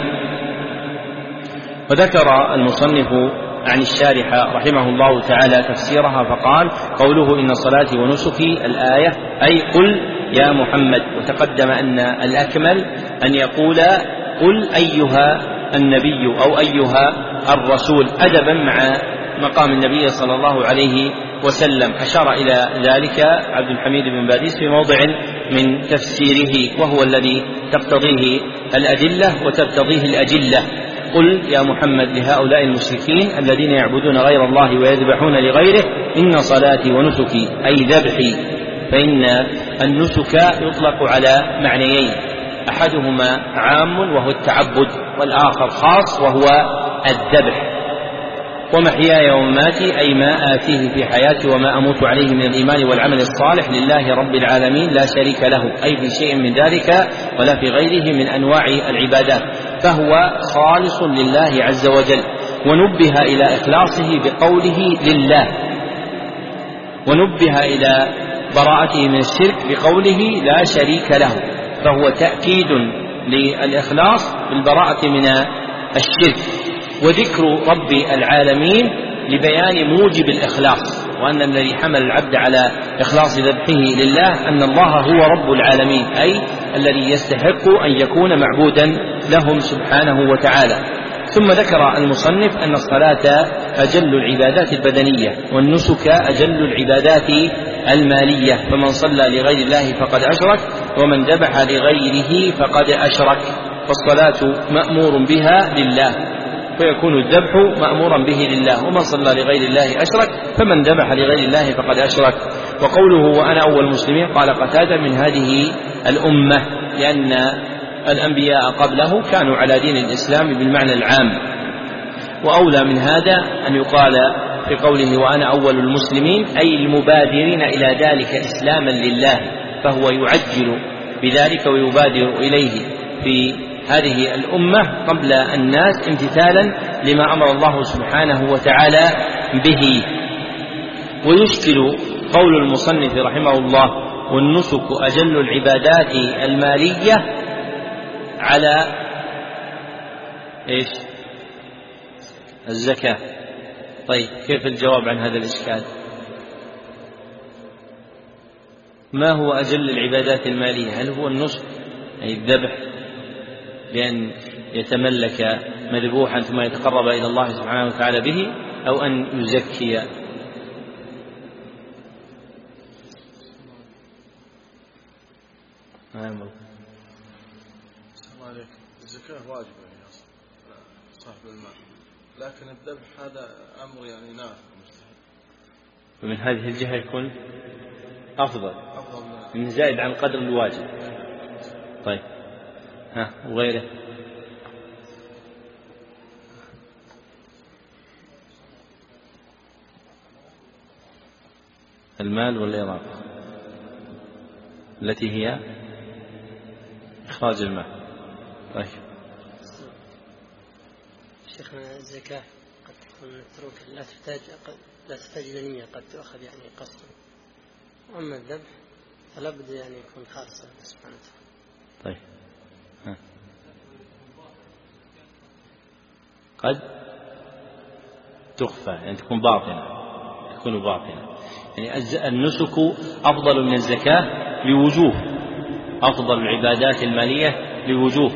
وذكر المصنف عن الشارح رحمه الله تعالى تفسيرها فقال: قوله إن صلاتي ونسكي، الآية، أي قل يا محمد. وتقدم أن الأكمل أن يقول قل أيها النبي أو أيها الرسول، أدبا مع مقام النبي صلى الله عليه وسلم. أشار إلى ذلك عبد الحميد بن باديس في موضع من تفسيره، وهو الذي تقتضيه الأدلة وتقتضيه الأجلة. قل يا محمد لهؤلاء المشركين الذين يعبدون غير الله ويذبحون لغيره: إن صلاتي ونسكي، أي ذبحي. فإن النسك يطلق على معنيين: أحدهما عام وهو التعبد، والآخر خاص وهو الذبح. ومحياي ومماتي، أي ما آتيه في حياتي وما أموت عليه من الإيمان والعمل الصالح لله رب العالمين لا شريك له، أي في شيء من ذلك ولا في غيره من أنواع العبادات، فهو خالص لله عز وجل. ونبه إلى إخلاصه بقوله لله، ونبه إلى براءته من الشرك بقوله لا شريك له، فهو تأكيد للإخلاص بالبراءة من الشرك، وذكر رب العالمين لبيان موجب الإخلاص، وأن الذي حمل العبد على إخلاص ذبحه لله أن الله هو رب العالمين، أي الذي يستحق أن يكون معبودا لهم سبحانه وتعالى. ثم ذكر المصنف أن الصلاة أجل العبادات البدنية، والنسك أجل العبادات المالية، فمن صلى لغير الله فقد أشرك، ومن ذبح لغيره فقد أشرك. فالصلاة مأمور بها لله، فيكون الذبح مأمورا به لله، ومن صلى لغير الله أشرك، فمن ذبح لغير الله فقد أشرك. وقوله وأنا أول المسلمين، قال قتادة: من هذه الأمة، لأن الأنبياء قبله كانوا على دين الإسلام بالمعنى العام. وأولى من هذا أن يقال في قوله وأنا أول المسلمين، أي المبادرين إلى ذلك إسلاما لله، فهو يعجل بذلك ويبادر إليه في هذه الأمة قبل الناس امتثالا لما أمر الله سبحانه وتعالى به. ويشكل قول المصنف رحمه الله: والنسك أجل العبادات المالية، على إيش؟ الزكاة. طيب، كيف الجواب عن هذا الإشكال؟ ما هو أجل العبادات المالية؟ هل هو النسك أي الذبح بأن يتملك مذبوحا ثم يتقرب إلى الله سبحانه وتعالى به، أو أن يزكي؟ الزكاة واجبة صاحب المال، لكن الذبح هذا أمر يعني نافع مستحب، ومن هذه الجهة يكون أفضل من زائد عن قدر الواجب. طيب ها وغيره؟ المال والإراقة التي هي إخراج المال. طيب شيخنا الزكاة قد تكون متروك لا تحتاج لا تحتاج إلى نية، قد تؤخذ يعني قصدا، وأما الذبح فلا بد يعني يكون خالصا سبحانه وتعالى. طيب ها. قد تخفى يعني تكون باطنة، تكون باطنة يعني النسك أفضل من الزكاة لوجوه، أفضل العبادات المالية لوجوه.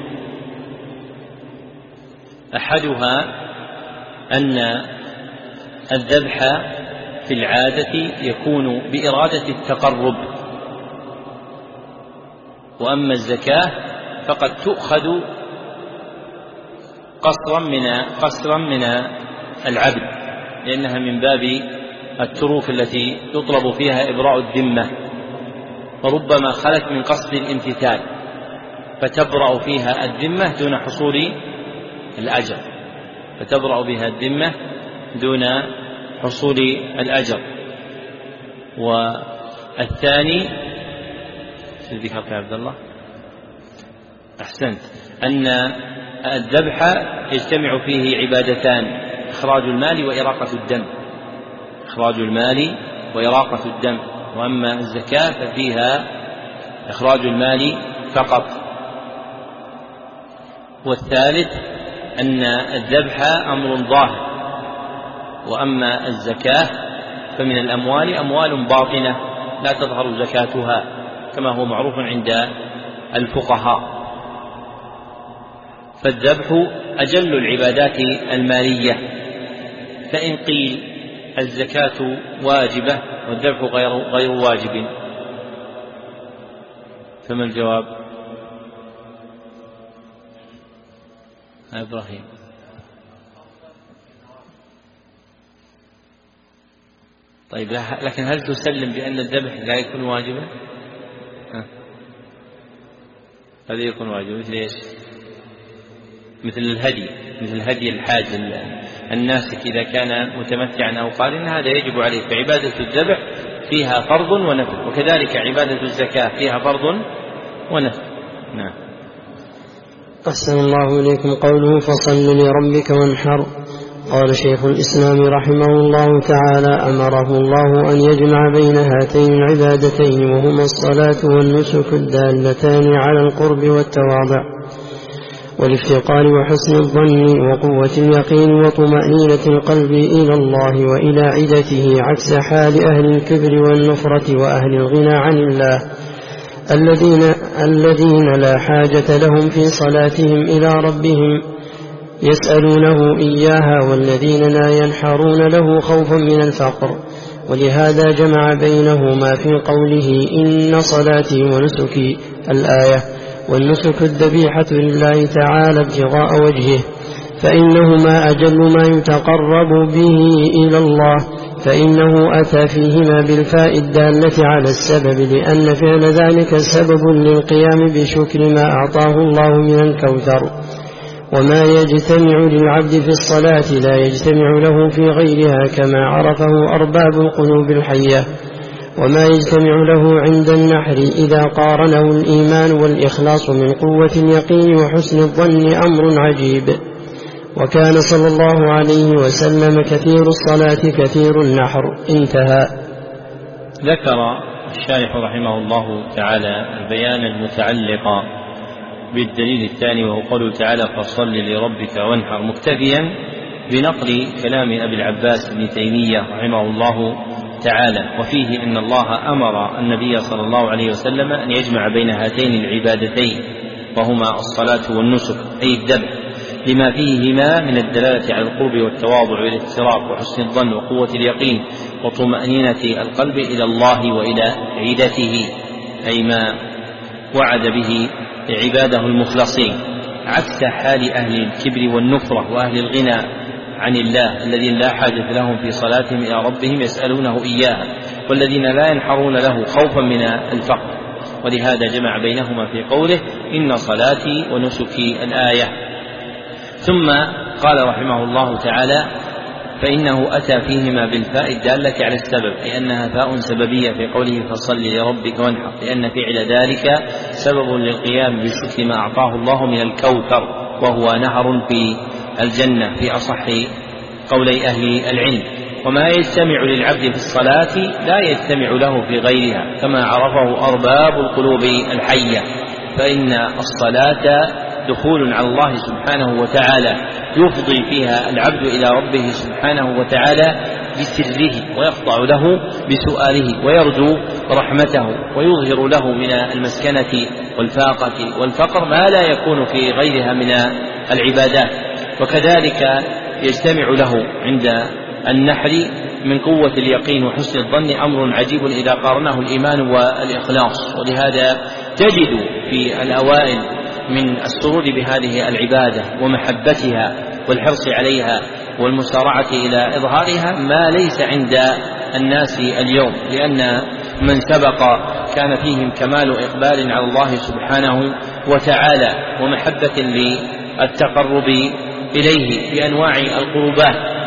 أحدها أن الذبح في العادة يكون بإرادة التقرب، وأما الزكاة فقد تؤخذ قصرا من قصرا من العبد، لأنها من باب التروك التي يطلب فيها إبراء الذمة، وربما خلت من قصد الامتثال فتبرأ فيها الذمة دون حصول الأجر، فتبرأ بها الذمة دون حصول الأجر. والثاني ذكرت يا عبد الله أحسنت، أن الذبح يجتمع فيه عبادتان: إخراج المال وإراقة الدم، إخراج المال وإراقة الدم. وأما الزكاة ففيها إخراج المال فقط. والثالث أن الذبح أمر ظاهر، وأما الزكاة فمن الأموال أموال باطنة لا تظهر زكاتها كما هو معروف عند الفقهاء. فالذبح أجل العبادات المالية، فإن قيل الزكاة واجبة والذبح غير, غير واجب فما الجواب؟ إبراهيم. طيب لكن هل تسلم بأن الذبح لا يكون واجبا؟ هذا يكون واجبا مثل ايش؟ مثل الهدي، مثل هدي الحاج الناسك إذا كان متمتعا أو قارنا، هذا يجب عليه. فعبادة الذبح فيها فرض ونفل، وكذلك عبادة الزكاة فيها فرض ونفل. نعم. أحسن الله إليكم. قوله فصل لربك وانحر. قال شيخ الإسلام رحمه الله تعالى: أمره الله أن يجمع بين هاتين العبادتين، وهما الصلاة والنسك الدالتان على القرب والتواضع والافتقار وحسن الظن وقوة اليقين وطمأنينة القلب إلى الله وإلى عدته، عكس حال أهل الكبر والنفرة وأهل الغنى عن الله الذين, الذين لا حاجة لهم في صلاتهم إلى ربهم يسألونه إياها، والذين لا ينحرون له خوفا من الفقر. ولهذا جمع بينهما في قوله: إن صلاتي ونسكي الآية. والنسك الذبيحة لله تعالى ابتغاء وجهه، فإنهما أجل ما يتقرب به إلى الله، فإنه أتى فيهما بالفاء الدالة على السبب، لأن فعل ذلك سبب للقيام بشكر ما أعطاه الله من الكوثر. وما يجتمع للعبد في الصلاة لا يجتمع له في غيرها، كما عرفه أرباب القلوب الحية. وما يجتمع له عند النحر إذا قارنه الإيمان والإخلاص من قوة اليقين وحسن الظن أمر عجيب. وكان صلى الله عليه وسلم كثير الصلاة كثير النحر. انتهى. ذكر الشارح رحمه الله تعالى البيان المتعلق بالدليل الثاني، وهو قوله تعالى: فصل لربك وانحر، مكتفيا بنقل كلام أبي العباس بن تيمية رحمه الله تعالى، وفيه أن الله أمر النبي صلى الله عليه وسلم أن يجمع بين هاتين العبادتين، وهما الصلاة والنسك أي الذبح، لما فيهما من الدلالة على القرب والتواضع والافتراق وحسن الظن وقوة اليقين وطمأنينة القلب إلى الله وإلى عدته، أي ما وعد به عباده المخلصين، عكس حال أهل الكبر والنفرة وأهل الغنى عن الله الذين لا حاجة لهم في صلاتهم إلى ربهم يسألونه إياها، والذين لا ينحرون له خوفا من الفقر. ولهذا جمع بينهما في قوله إن صلاتي ونسكي الآية. ثم قال رحمه الله تعالى فإنه أتى فيهما بالفاء الدالة على السبب، أي أنها فاء سببية في قوله فصل لربك وانحر، لأن فعل ذلك سبب للقيام بشكر ما أعطاه الله من الكوثر وهو نهر في الجنة في أصح قولي أهل العلم. وما يجتمع للعبد في الصلاة لا يجتمع له في غيرها كما عرفه أرباب القلوب الحية، فإن الصلاة دخول على الله سبحانه وتعالى يفضي فيها العبد إلى ربه سبحانه وتعالى بسره ويخضع له بسؤاله ويرجو رحمته ويظهر له من المسكنة والفاقة والفقر ما لا يكون في غيرها من العبادات. وكذلك يجتمع له عند النحر من قوة اليقين وحسن الظن أمر عجيب إذا قارنه الإيمان والإخلاص. ولهذا تجد في الأوائل من السرور بهذه العبادة ومحبتها والحرص عليها والمسارعة إلى إظهارها ما ليس عند الناس اليوم، لأن من سبق كان فيهم كمال إقبال على الله سبحانه وتعالى ومحبة للتقرب إليه بأنواع القربات،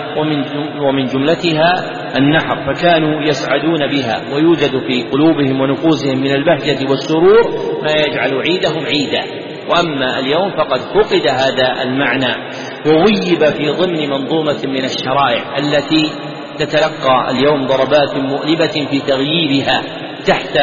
ومن جملتها النحر، فكانوا يسعدون بها ويوجد في قلوبهم ونفوسهم من البهجة والسرور ما يجعل عيدهم عيدا. وأما اليوم فقد فقد هذا المعنى وغيب في ضمن منظومة من الشرائع التي تتلقى اليوم ضربات مؤلمة في تغييرها تحت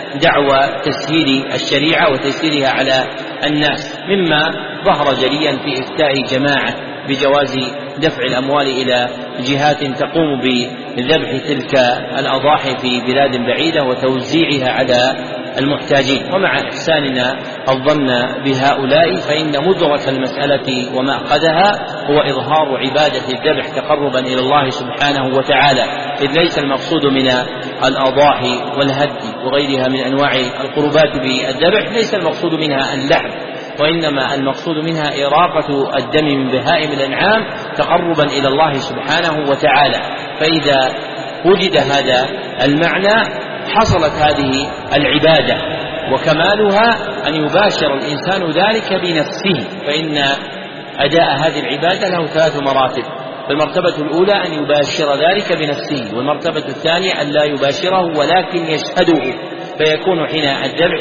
دعوى تسهيل الشريعة وتسهيلها على الناس، مما ظهر جليا في إفتاء جماعة بجواز دفع الأموال إلى جهات تقوم بذبح تلك الأضاحي في بلاد بعيدة وتوزيعها على المحتاجين. ومع إحساننا الظن بهؤلاء فإن مدرك المسألة ومأخذها هو إظهار عبادة الذبح تقربا إلى الله سبحانه وتعالى، إذ ليس المقصود من الأضاحي والهدي وغيرها من أنواع القربات بالذبح ليس المقصود منها اللحم، وإنما المقصود منها إراقة الدم من بهائم الأنعام تقربا إلى الله سبحانه وتعالى. فإذا وجد هذا المعنى حصلت هذه العبادة، وكمالها أن يباشر الإنسان ذلك بنفسه، فإن أداء هذه العبادة له ثلاث مراتب. فالمرتبة الأولى أن يباشر ذلك بنفسه، والمرتبة الثانية أن لا يباشره ولكن يشهده فيكون حين الذبح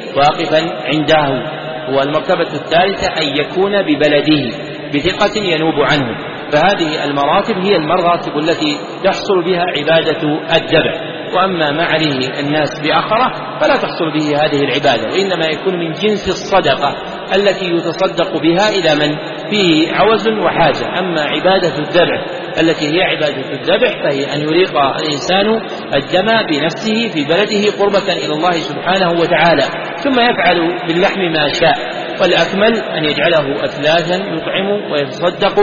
واقفا عنده، والمرتبة الثالثة أن يكون ببلده بثقة ينوب عنه. فهذه المراتب هي المراتب التي تحصل بها عبادة الذبح. وأما ما عليه الناس بأخره فلا تحصل به هذه العبادة، وإنما يكون من جنس الصدقة التي يتصدق بها إلى من فيه عوز وحاجة. أما عبادة الذبح التي هي عبادة الذبح فهي أن يريق الإنسان الدم بنفسه في بلده قربة إلى الله سبحانه وتعالى، ثم يفعل باللحم ما شاء، والأكمل أن يجعله أثلاثا يطعم ويتصدق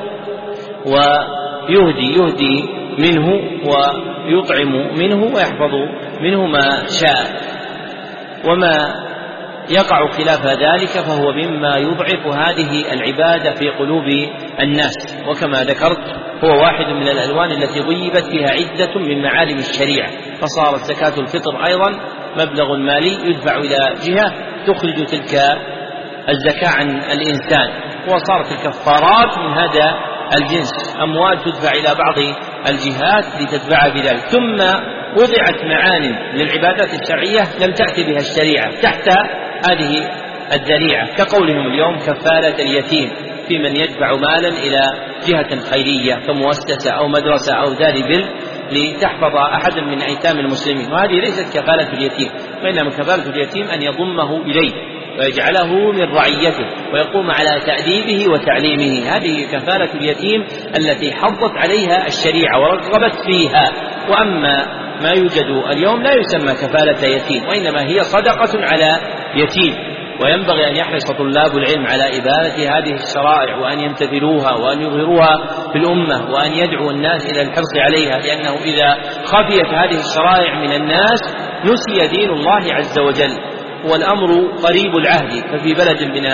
ويهدي يهدي منه ويطعم منه ويحفظ منه ما شاء. وما يقع خلاف ذلك فهو مما يضعف هذه العبادة في قلوب الناس. وكما ذكرت هو واحد من الألوان التي غيبت فيها عدة من معالم الشريعة، فصارت زكاة الفطر أيضا مبلغ مالي يدفع إلى جهة تخرج تلك الزكاة عن الإنسان، وصارت الكفارات من هذا الجنس، أموال تدفع إلى بعض الجهات لتتبع بذلك. ثم وضعت معان للعبادات الشرعية لم تأتي بها الشريعة تحت هذه الذريعة، كقولهم اليوم كفالة اليتيم في من يدفع مالا إلى جهة خيرية كمؤسسة أو مدرسة أو دار بر لتحفظ أحدا من أيتام المسلمين، وهذه ليست كفالة اليتيم، وإنما كفالة اليتيم أن يضمه إليه ويجعله من رعيته ويقوم على تأديبه وتعليمه. هذه كفالة اليتيم التي حضت عليها الشريعة ورغبت فيها. وأما ما يوجد اليوم لا يسمى كفالة يتيم، وإنما هي صدقة على يتيم. وينبغي أن يحرص طلاب العلم على إبانة هذه الشرائع وأن يمتثلوها وأن يظهروها في الأمة وأن يدعو الناس إلى الحرص عليها، لأنه إذا خفيت هذه الشرائع من الناس نسي دين الله عز وجل. هو الأمر قريب العهد. ففي بلد من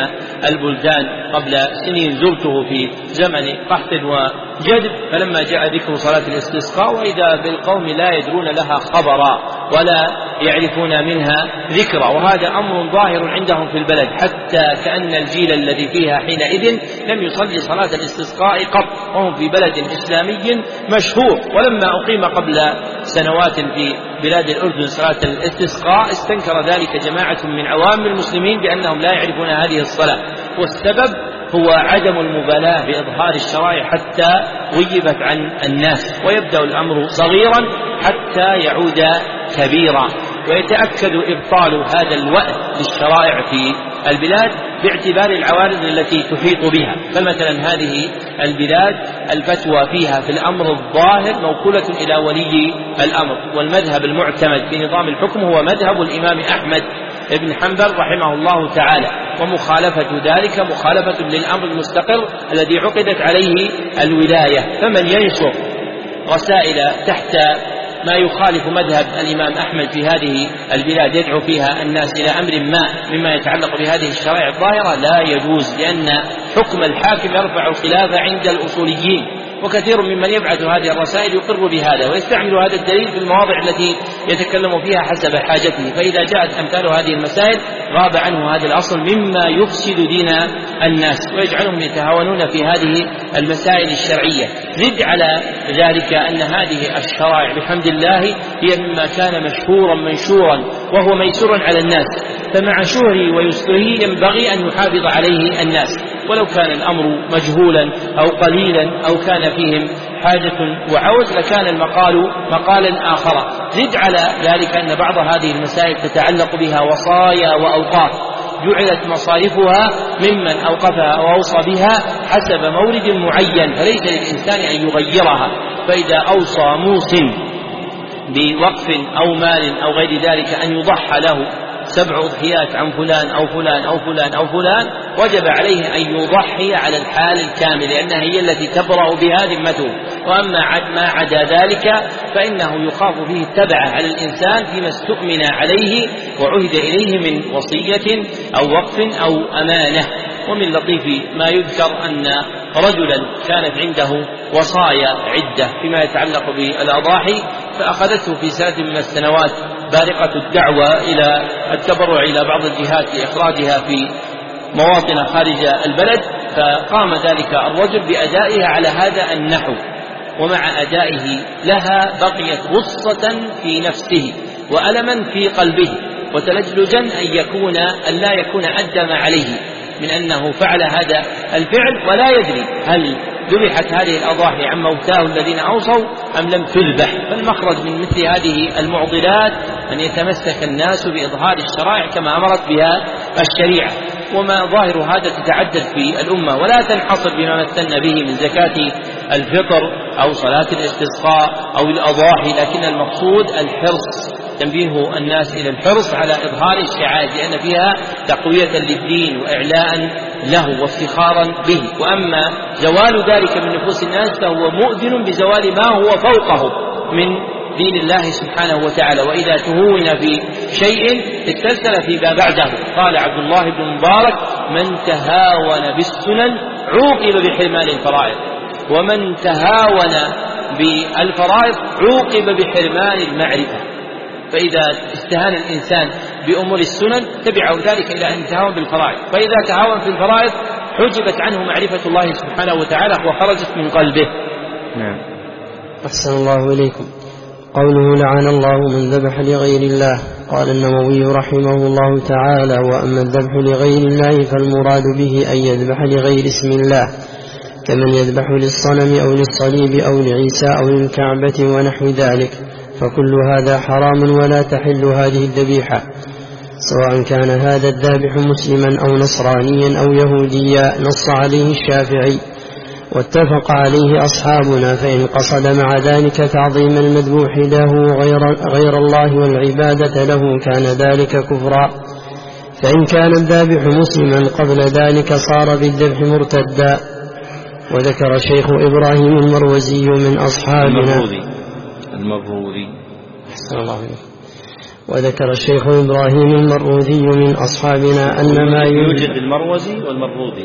البلدان قبل سنين زرته في زمن قحط وجدب، فلما جاء ذكر صلاة الاستسقاء وإذا بالقوم لا يدرون لها خبرا ولا يعرفون منها ذكرا، وهذا أمر ظاهر عندهم في البلد، حتى كأن الجيل الذي فيها حينئذ لم يصلي صلاة الاستسقاء قط، وهم في بلد إسلامي مشهور. ولما أقيم قبل سنوات في بلاد الأردن صلاة الاستسقاء استنكر ذلك جماعة من عوام المسلمين بأنهم لا يعرفون هذه الصلاة، والسبب هو عدم المبالاة بإظهار الشرائع حتى غيبت عن الناس، ويبدأ الأمر صغيرا حتى يعود كبيرا، ويتأكد إبطال هذا الوأد للشرائع في البلاد باعتبار العوارض التي تحيط بها. فمثلا هذه البلاد الفتوى فيها في الأمر الظاهر موكولة إلى ولي الأمر، والمذهب المعتمد في نظام الحكم هو مذهب الإمام أحمد ابن حنبل رحمه الله تعالى، ومخالفة ذلك مخالفة للأمر المستقر الذي عقدت عليه الولاية. فمن ينشر رسائل تحت ما يخالف مذهب الإمام أحمد في هذه البلاد يدعو فيها الناس إلى أمر ما مما يتعلق بهذه الشرائع الظاهرة لا يجوز، لأن حكم الحاكم يرفع الخلاف عند الأصوليين، وكثير ممن يبعث هذه الرسائل يقر بهذا ويستعمل هذا الدليل في المواضع التي يتكلم فيها حسب حاجته، فإذا جاءت أمثال هذه المسائل غاب عنه هذا الأصل مما يفسد دين الناس ويجعلهم يتهاونون في هذه المسائل الشرعية. زد على ذلك أن هذه الشرائع بحمد الله هي مما كان مشهورا منشورا وهو ميسور على الناس، فمع شهره ويسره ينبغي أن يحافظ عليه الناس، ولو كان الأمر مجهولا أو قليلا أو كان فيهم حاجة وعوز لكان المقال مقالا آخر. زد على ذلك أن بعض هذه المسائل تتعلق بها وصايا وأوقاف جعلت مصارفها ممن أوقفها وأوصى بها حسب مورد معين، فليس للإنسان أن يغيرها. فإذا أوصى موصٍ بوقف أو مال أو غير ذلك أن يضحى له سبع أضحيات عن فلان أو فلان أو فلان أو فلان، وجب عليه أن يضحي على الحال الكامل، لأنها هي التي تبرأ بها ذمته. وأما ما عدا ذلك فإنه يخاف فيه التبع على الإنسان فيما استؤمن عليه وعهد إليه من وصية أو وقف أو أمانة. ومن لطيف ما يذكر أن رجلا كانت عنده وصايا عدة فيما يتعلق بالأضاحي، فأخذته في سنة من السنوات بارقة الدعوة إلى التبرع إلى بعض الجهات لإخراجها في مواطن خارج البلد، فقام ذلك الرجل بأدائها على هذا النحو، ومع أدائه لها بقيت غصة في نفسه وألما في قلبه وتلجلجا أن يكون أن لا يكون أدى ما عليه من أنه فعل هذا الفعل ولا يدري هل ذبحت هذه الأضاحي عن موتاه الذين أوصوا أم لم تذبح. فالمخرج من مثل هذه المعضلات أن يتمسك الناس بإظهار الشرائع كما أمرت بها الشريعة. وما ظاهر هذا تتعدد في الأمة ولا تنحصر بما مثلنا به من زكاة الفطر أو صلاة الاستسقاء أو الأضاحي، لكن المقصود الحرص، تنبيه الناس إلى الحرص على إظهار الشعائر لأن فيها تقوية للدين وإعلاء له وافتخارا به. وأما زوال ذلك من نفوس الناس فهو مؤذن بزوال ما هو فوقه من دين الله سبحانه وتعالى، وإذا تهون في شيء استرسل فيما بعده. قال عبد الله بن مبارك: من تهاون بالسنن عوقب بحرمان الفرائض، ومن تهاون بالفرائض عوقب بحرمان المعرفة. فإذا استهان الإنسان بأمور السنن تبعه ذلك إلى أن يتهاون بالفرائض، فإذا تهاون في الفرائض حجبت عنه معرفة الله سبحانه وتعالى وخرجت من قلبه. نعم. أحسن الله إليكم. قوله: لعن الله من ذبح لغير الله. قال النووي رحمه الله تعالى: وأما الذبح لغير الله فالمراد به أن يذبح لغير اسم الله، كمن يذبح للصنم أو للصليب أو لعيسى أو للكعبة ونحو ذلك، فكل هذا حرام ولا تحل هذه الذبيحة، سواء كان هذا الذابح مسلما أو نصرانيا أو يهوديا. نص عليه الشافعي واتفق عليه أصحابنا، فإن قصد مع ذلك تعظيم المذبوح له غير, غير الله والعبادة له كان ذلك كفرا. فإن كان الذابح مسلما قبل ذلك صار بالذبح مرتدا. وذكر شيخ إبراهيم المروزي من أصحابنا المروذي المروذي أحسن الله عليك. وذكر الشيخ إبراهيم المروذي من أصحابنا أن ما يوجد المروزي والمروذي.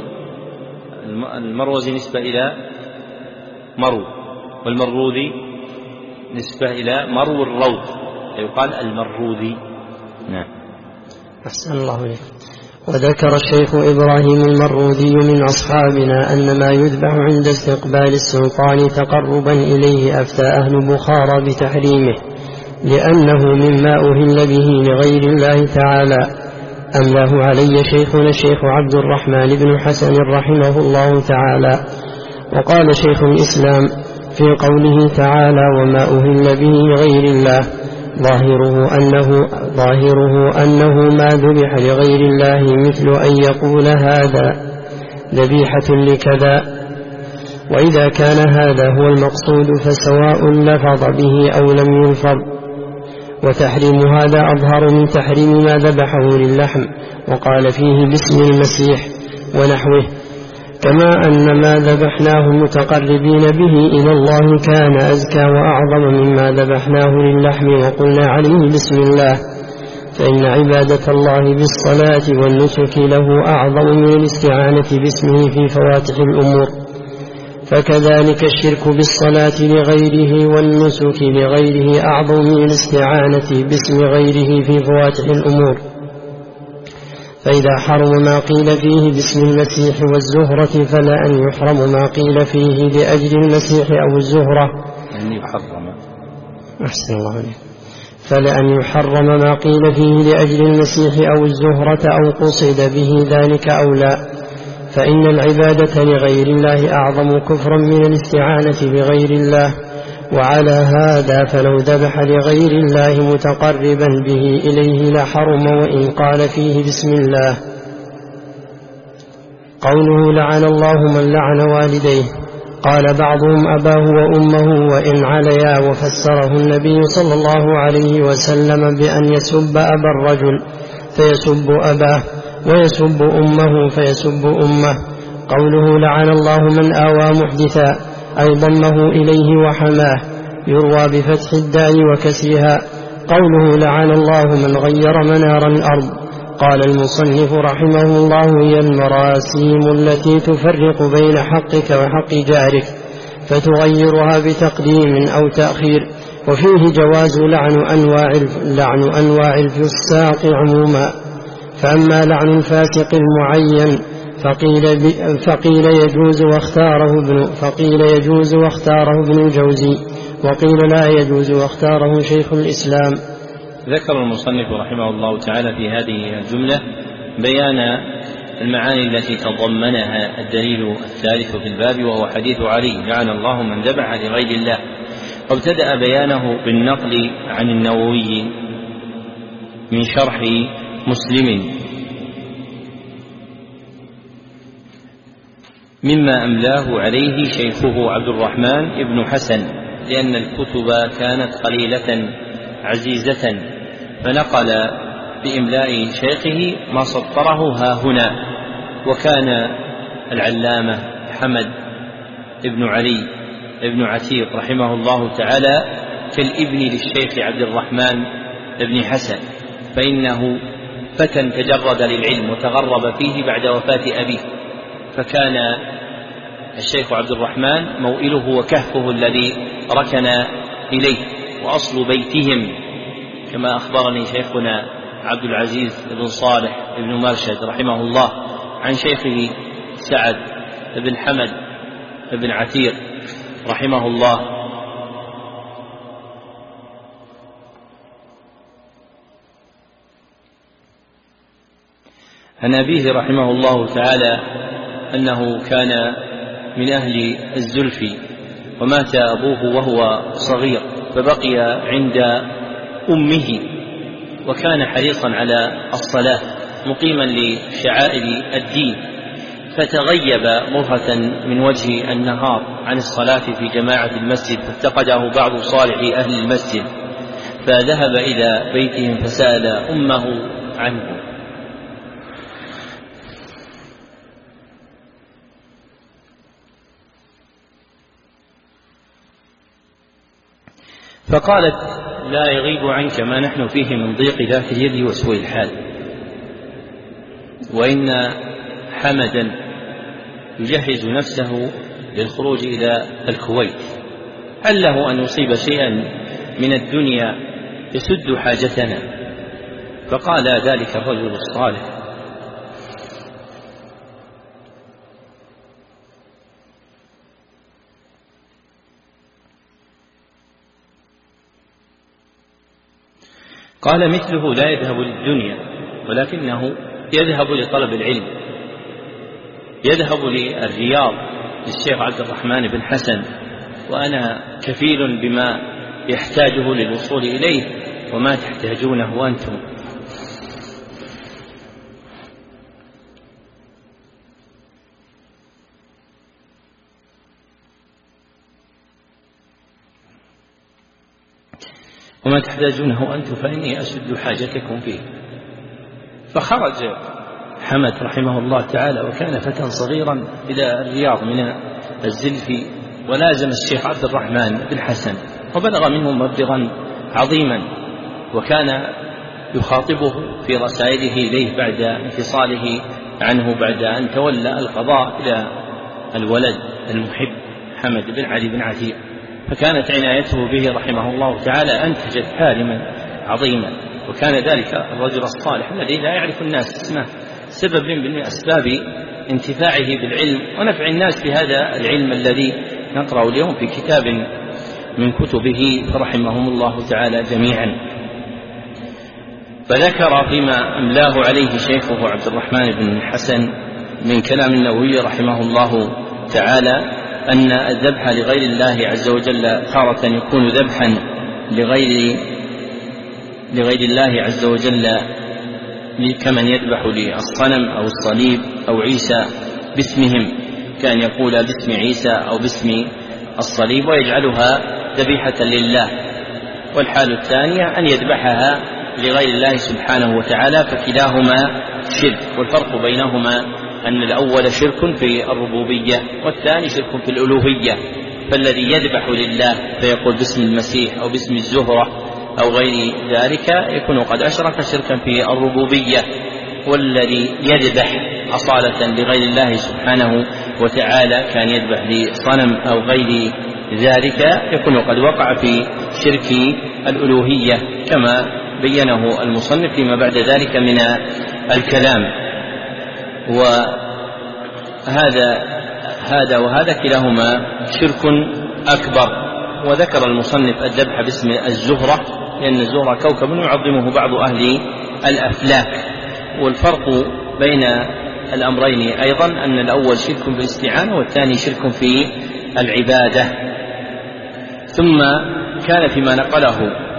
المروزي نسبة إلى مرو، والمروذي نسبة إلى مرو الروض، يقال المروذي. نعم. أحسن الله عليك. وذكر الشيخ إبراهيم المروذي من أصحابنا أن ما يذبح عند استقبال السلطان تقربا إليه أفتى أهل بخارى بتحريمه لأنه مما أهل به لغير الله تعالى. أملاه علي شيخنا الشيخ عبد الرحمن بن حسن رحمه الله تعالى. وقال شيخ الإسلام في قوله تعالى وما أهل به لغير الله ظاهره أنه, ظاهره أنه ما ذبح لغير الله مثل أن يقول هذا ذبيحة لكذا. وإذا كان هذا هو المقصود فسواء لفظ به أو لم يلفظ. وتحريم هذا أظهر من تحريم ما ذبحه للحم وقال فيه باسم المسيح ونحوه. كما أن ما ذبحناه متقربين به إلى الله كان أزكى وأعظم مما ذبحناه للحم وقلنا عليه بسم الله، فإن عبادة الله بالصلاة والنسك له أعظم من الاستعانة باسمه في فواتح الأمور. فكذلك الشرك بالصلاة لغيره والنسك لغيره أعظم من الاستعانة باسم غيره في فواتح الأمور. فإذا حرم ما قيل فيه باسم المسيح والزهرة فلا أن يحرم ما قيل فيه لأجل المسيح أو الزهرة. أن يحرم. أحسن الله عليك. فلا أن يحرم ما قيل فيه لأجل المسيح أو الزهرة أو قصد به ذلك أو لا، فإن العبادة لغير الله أعظم كفرا من الاستعانة بغير الله. وعلى هذا فلو ذبح لغير الله متقربا به إليه لحرم وإن قال فيه بسم الله. قوله لعن الله من لعن والديه، قال بعضهم أباه وأمه وإن عليا، وفسره النبي صلى الله عليه وسلم بأن يسب أبا الرجل فيسب أباه ويسب أمه فيسب أمه. قوله لعن الله من آوى محدثا أي ضمه إليه وحماه، يروى بفتح الدال وكسرها. قوله لعن الله من غير منار الأرض، قال المصنف رحمه الله هي المراسيم التي تفرق بين حقك وحق جارك فتغيرها بتقديم أو تأخير. وفيه جواز لعن أنواع, لعن أنواع الفساق عموما. فأما لعن الفاسق المعين فقيل, فقيل يجوز واختاره ابن فقيل يجوز واختاره ابن الجوزي، وقيل لا يجوز واختاره شيخ الإسلام. ذكر المصنف رحمه الله تعالى في هذه الجملة بيان المعاني التي تضمنها الدليل الثالث في الباب وهو حديث علي لعن الله من ذبح لغير الله. وابتدأ بيانه بالنقل عن النووي من شرح مسلم مما أملاه عليه شيخه عبد الرحمن بن حسن، لأن الكتب كانت قليلة عزيزة، فنقل بإملاء شيخه ما سطره ها هنا. وكان العلامة حمد بن علي بن عتيق رحمه الله تعالى كالابن للشيخ عبد الرحمن بن حسن، فإنه فتى تجرد للعلم وتغرب فيه بعد وفاة أبيه، فكان الشيخ عبد الرحمن موئله وكهفه الذي ركن إليه وأصل بيتهم، كما أخبرني شيخنا عبد العزيز بن صالح بن مرشد رحمه الله عن شيخه سعد بن حمد بن عتيق رحمه الله عن أبيه رحمه الله تعالى أنه كان من أهل الزلف، ومات أبوه وهو صغير فبقي عند أمه، وكان حريصا على الصلاة مقيما لشعائر الدين، فتغيب مرة من وجه النهار عن الصلاة في جماعة المسجد، فافتقده بعض صالح أهل المسجد فذهب إلى بيتهم فسأل أمه عنه، فقالت لا يغيب عنك ما نحن فيه من ضيق ذات اليد وسوء الحال، وإن حمدا يجهز نفسه للخروج إلى الكويت، هل له أن يصيب شيئا من الدنيا يسد حاجتنا؟ فقال ذلك الرجل الصالح: قال مثله لا يذهب للدنيا ولكنه يذهب لطلب العلم، يذهب للرياض للشيخ عبد الرحمن بن حسن، وأنا كفيل بما يحتاجه للوصول إليه وما تحتاجونه أنتم. وما تحتاجونه أنتم فإني أسد حاجتكم فيه. فخرج حمد رحمه الله تعالى وكان فتى صغيرا إلى الرياض من الزلف، ولازم الشيخ عبد الرحمن بن حسن وبلغ منه مبلغا عظيما، وكان يخاطبه في رسائله إليه بعد انفصاله عنه بعد أن تولى القضاء إلى الولد المحب حمد بن علي بن عتيق، فكانت عنايته به رحمه الله تعالى أنتجت عالما عظيما. وكان ذلك الرجل الصالح الذي لا يعرف الناس اسمه سبب من أسباب انتفاعه بالعلم ونفع الناس بهذا العلم الذي نقرأ اليوم في كتاب من كتبه فرحمهم الله تعالى جميعا. فذكر فيما أملاه عليه شيخه عبد الرحمن بن حسن من كلام النووي رحمه الله تعالى أن الذبح لغير الله عز وجل تارة يكون ذبحا لغير لغير الله عز وجل كمن يذبح للصنم أو الصليب أو عيسى باسمهم، كان يقول باسم عيسى أو باسم الصليب ويجعلها ذبيحة لله. والحال الثانية أن يذبحها لغير الله سبحانه وتعالى، فكلاهما شرك، والفرق بينهما أن الأول شرك في الربوبية والثاني شرك في الألوهية. فالذي يذبح لله فيقول باسم المسيح أو باسم الزهرة أو غير ذلك يكون قد أشرك شركا في الربوبية، والذي يذبح أصالة لغير الله سبحانه وتعالى كان يذبح لصنم أو غير ذلك يكون قد وقع في شرك الألوهية كما بينه المصنف فيما بعد ذلك من الكلام. وهذا هذا وهذا كلاهما شرك أكبر. وذكر المصنف الذبح باسم الزهرة لأن الزهرة كوكب يعظمه بعض أهل الأفلاك. والفرق بين الأمرين أيضا أن الأول شرك في الاستعانة والثاني شرك في العبادة. ثم كان فيما نقله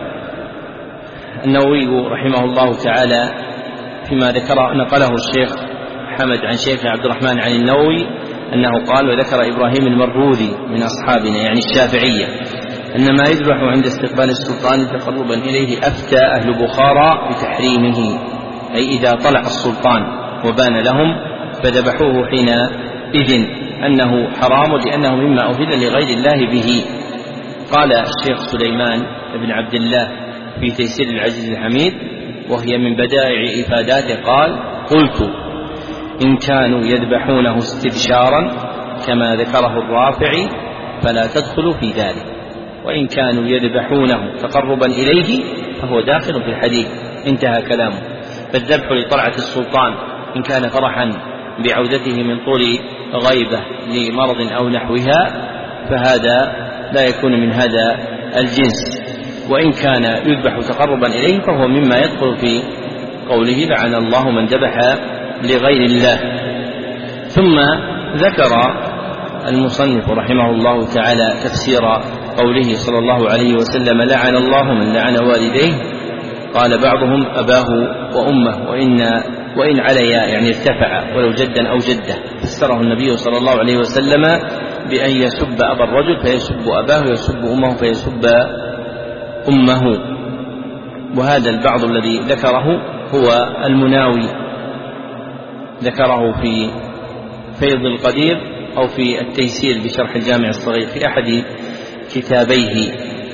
النووي رحمه الله تعالى فيما ذكر نقله الشيخ حمد عن شيخ عبد الرحمن عن النووي أنه قال: وذكر إبراهيم المروذي من أصحابنا يعني الشافعية أن ما يذبح عند استقبال السلطان تقربا إليه أفتى أهل بخارى بتحريمه، أي إذا طلع السلطان وبان لهم فذبحوه حينئذ أنه حرام لأنه مما أهل لغير الله به. قال الشيخ سليمان بن عبد الله في تيسير العزيز الحميد وهي من بدائع إفاداته قال: قلت إن كانوا يذبحونه استبشارا كما ذكره الرافعي فلا تدخلوا في ذلك، وإن كانوا يذبحونه تقربا إليه فهو داخل في الحديث. انتهى كلامه. فالذبح لطلعة السلطان إن كان فرحا بعودته من طول غيبة لمرض أو نحوها فهذا لا يكون من هذا الجنس، وإن كان يذبح تقربا إليه فهو مما يدخل في قوله لعن الله من ذبح لغير الله. ثم ذكر المصنف رحمه الله تعالى تفسير قوله صلى الله عليه وسلم: لعن الله من لعن والديه. قال بعضهم أباه وأمه، وإن وإن عليا يعني ارتفع ولو جدا أو جدة. فسره النبي صلى الله عليه وسلم بأن يسب أبا الرجل فيسب أباه ويسب أمه فيسب أمه. وهذا البعض الذي ذكره هو المناوي، ذكره في فيض القدير أو في التيسير بشرح الجامع الصغير في أحد كتابيه.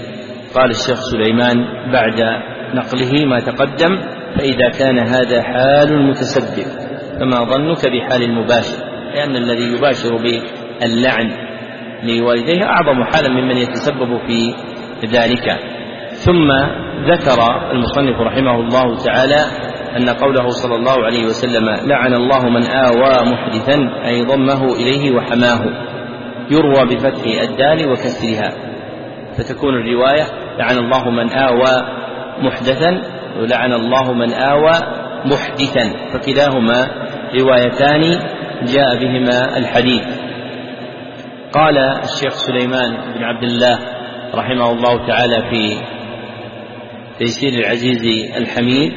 قال الشيخ سليمان بعد نقله ما تقدم: فإذا كان هذا حال المتسبب فما ظنك بحال المباشر، لأن الذي يباشر باللعن لوالديه أعظم حالا ممن يتسبب في ذلك. ثم ذكر المصنف رحمه الله تعالى أن قوله صلى الله عليه وسلم: لعن الله من آوى محدثا أي ضمه إليه وحماه، يروى بفتح الدال وكسرها، فتكون الرواية: لعن الله من آوى محدثا ولعن الله من آوى محدثا، فكلاهما روايتان جاء بهما الحديث. قال الشيخ سليمان بن عبد الله رحمه الله تعالى في تيسير العزيز الحميد: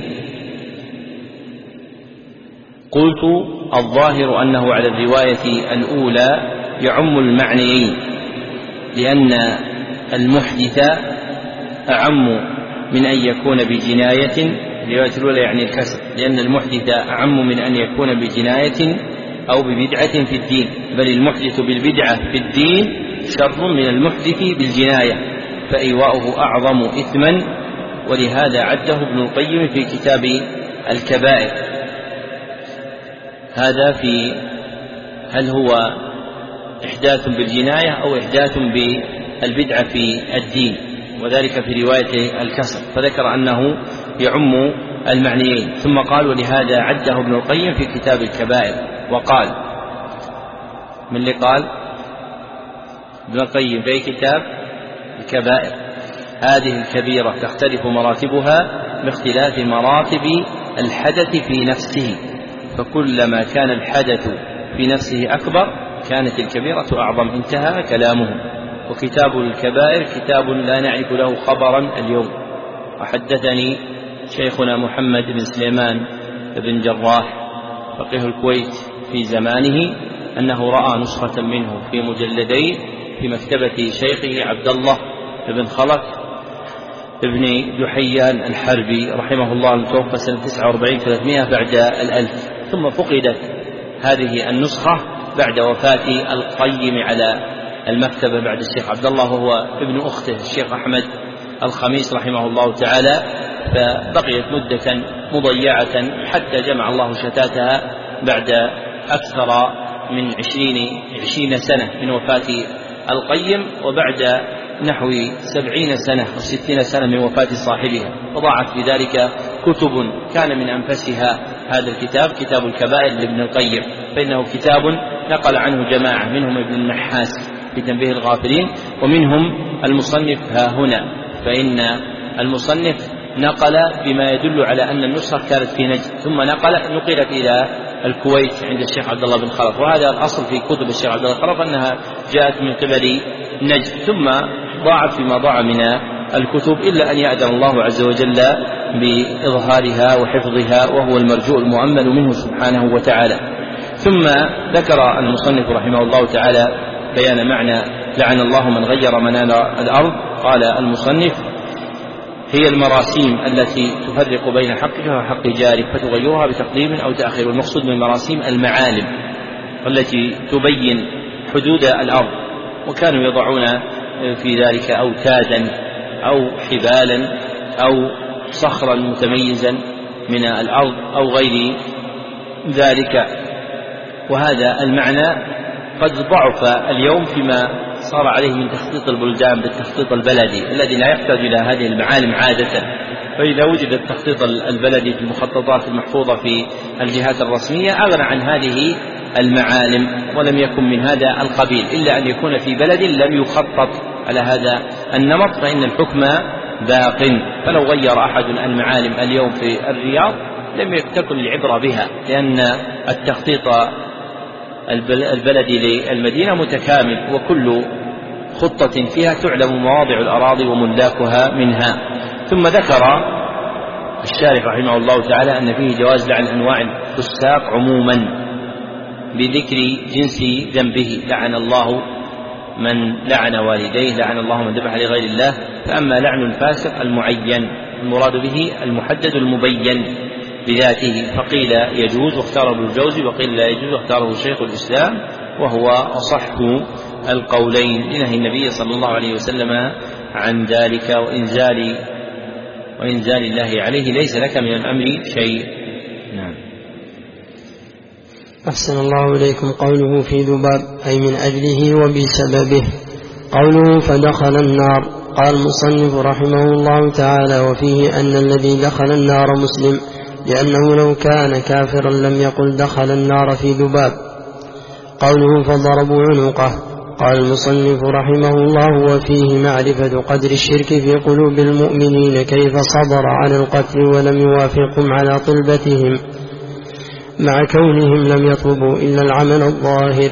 قلت الظاهر أنه على الرواية الأولى يعم المعنيين، لأن المحدث أعم من أن يكون بجناية، الرواية الأولى يعني الكسر، لأن المحدث أعم من أن يكون بجناية أو ببدعة في الدين، بل المحدث بالبدعة في الدين شر من المحدث بالجناية، فإيواؤه أعظم إثما، ولهذا عده ابن القيم في كتاب الكبائر. هذا في هل هو إحداث بالجناية أو إحداث بالبدعة في الدين، وذلك في رواية الكسر، فذكر أنه يعم المعنيين. ثم قال: ولهذا عده ابن القيم في كتاب الكبائر. وقال: من اللي قال ابن القيم في كتاب الكبائر: هذه الكبيرة تختلف مراتبها باختلاف مراتب الحدث في نفسه، فكلما كان الحدث في نفسه أكبر كانت الكبيرة أعظم. انتهى كلامه. وكتاب الكبائر كتاب لا نعرف له خبرا اليوم. وحدثني شيخنا محمد بن سليمان بن جراح فقيه الكويت في زمانه أنه رأى نسخة منه في مجلدين في مكتبة شيخه عبد الله بن خلف ابن دحيان الحربي رحمه الله، المتوفى سنة تسعة وأربعين ثلاثمائة بعد الألف. ثم فقدت هذه النسخة بعد وفاة القيم على المكتبة بعد الشيخ عبد الله، وهو ابن أخته الشيخ أحمد الخميس رحمه الله تعالى، فبقيت مدة مضيعة حتى جمع الله شتاتها بعد أكثر من عشرين, عشرين سنة من وفاة القيم، وبعد نحو سبعين سنة أو ستين سنة من وفاة صاحبها، وضاعت في ذلك كتب كان من أنفسها هذا الكتاب كتاب الكبائر لابن القيم، فإنه كتاب نقل عنه جماعة، منهم ابن النحاس في تنبيه الغافلين، ومنهم المصنف ها هنا، فإن المصنف نقل بما يدل على أن النسخة كانت في نجد، ثم نقل نقلت إلى الكويت عند الشيخ عبد الله بن خلف، وهذا الأصل في كتب الشيخ عبد الله بن خلف أنها جاءت من قبل نجد، ثم ضاعت فيما ضاع من الكتب، إلا أن يأذن الله عز وجل بإظهارها وحفظها، وهو المرجو المؤمل منه سبحانه وتعالى. ثم ذكر المصنف رحمه الله تعالى بيان معنى لعن الله من غير منال الأرض. قال المصنف: هي المراسيم التي تفرق بين حقك وحق جارك فتغيرها بتقديم أو تأخير، والمقصود من المراسيم المعالم التي تبين حدود الأرض، وكانوا يضعون في ذلك أوتادا أو حبالا أو صخرا متميزا من الأرض أو غير ذلك. وهذا المعنى قد ضعف اليوم فيما صار عليه من تخطيط البلدان بالتخطيط البلدي الذي لا يحتاج إلى هذه المعالم عادة، فإذا وجد التخطيط البلدي في المخططات المحفوظة في الجهات الرسمية أغنى عن هذه المعالم، ولم يكن من هذا القبيل إلا أن يكون في بلد لم يخطط على هذا النمط، فإن الحكم باق. فلو غير أحد المعالم اليوم في الرياض لم تكن العبرة بها، لأن التخطيط البلدي للمدينة متكامل، وكل خطة فيها تعلم مواضع الأراضي وملاكها منها. ثم ذكر الشارح رحمه الله تعالى أن فيه جواز لعن أنواع الفساق عموما بذكر جنس ذنبه، لعن الله من لعن والديه، لعن الله من ذبح لغير الله. فأما لعن الفاسق المعين المراد به المحدد المبين بذاته، فقيل يجوز واختاره ابن الجوزي، وقيل لا يجوز واختاره شيخ الإسلام، وهو أصح القولين، لنهي النبي صلى الله عليه وسلم عن ذلك وإنزال وإنزال الله عليه ليس لك من الأمر شيء. نعم. أحسن الله إليكم. قوله في ذباب أي من أجله وبسببه. قوله فدخل النار. قال المصنف رحمه الله تعالى وفيه أن الذي دخل النار مسلم، لأنه لو كان كافرا لم يقل دخل النار في ذباب. قوله فضربوا عنقه. قال المصنف رحمه الله وفيه معرفة قدر الشرك في قلوب المؤمنين كيف صدر عن القتل ولم يوافقهم على طلبتهم مع كونهم لم يطلبوا إلا العمل الظاهر.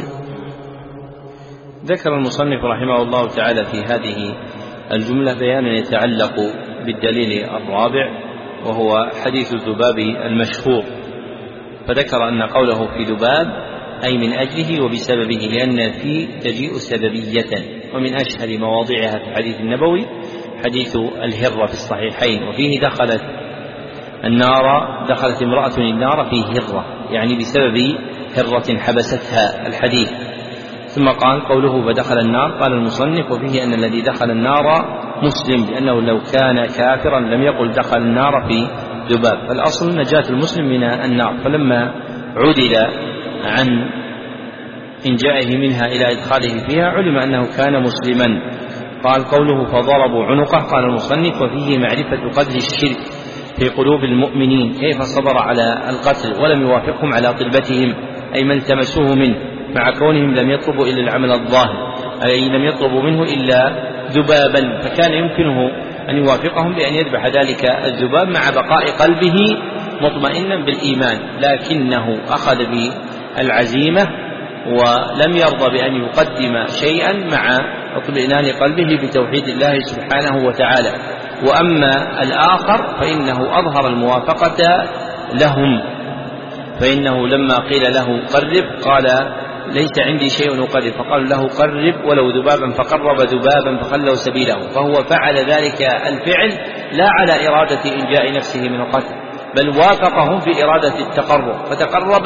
ذكر المصنف رحمه الله تعالى في هذه الجملة بيانا يتعلق بالدليل الرابع وهو حديث الذباب المشهور، فذكر أن قوله في ذباب أي من أجله وبسببه، لأن فيه تجيء سببية، ومن أشهر مواضعها في الحديث النبوي حديث الهرة في الصحيحين، وفيه دخلت النار دخلت امرأة النار في هرة، يعني بسبب هرة حبستها الحديث. ثم قال قوله فدخل النار. قال المصنف وفيه أن الذي دخل النار مسلم، لأنه لو كان كافرا لم يقل دخل النار في ذباب، فالأصل نجاة المسلم من النار، فلما عدل عن إنجائه منها إلى إدخاله فيها علم أنه كان مسلما. قال قوله فضربوا عنقه. قال المصنف وفيه معرفة قدر الشرك في قلوب المؤمنين كيف صبر على القتل ولم يوافقهم على طلبتهم، أي من تمسوه منه، مع كونهم لم يطلبوا إلا العمل الظاهر، أي لم يطلبوا منه إلا ذبابا، فكان يمكنه أن يوافقهم بأن يذبح ذلك الذباب مع بقاء قلبه مطمئنا بالإيمان، لكنه أخذ بالعزيمة ولم يرضى بأن يقدم شيئا مع اطمئنان قلبه بتوحيد الله سبحانه وتعالى. وأما الآخر فإنه أظهر الموافقة لهم، فإنه لما قيل له قرب قال ليس عندي شيء أقرب، فقال له قرب ولو ذبابا، فقرب ذبابا فخلوا سبيله، فهو فعل ذلك الفعل لا على إرادة إنجاء نفسه من القتل، بل وافقهم في إرادة التقرب فتقرب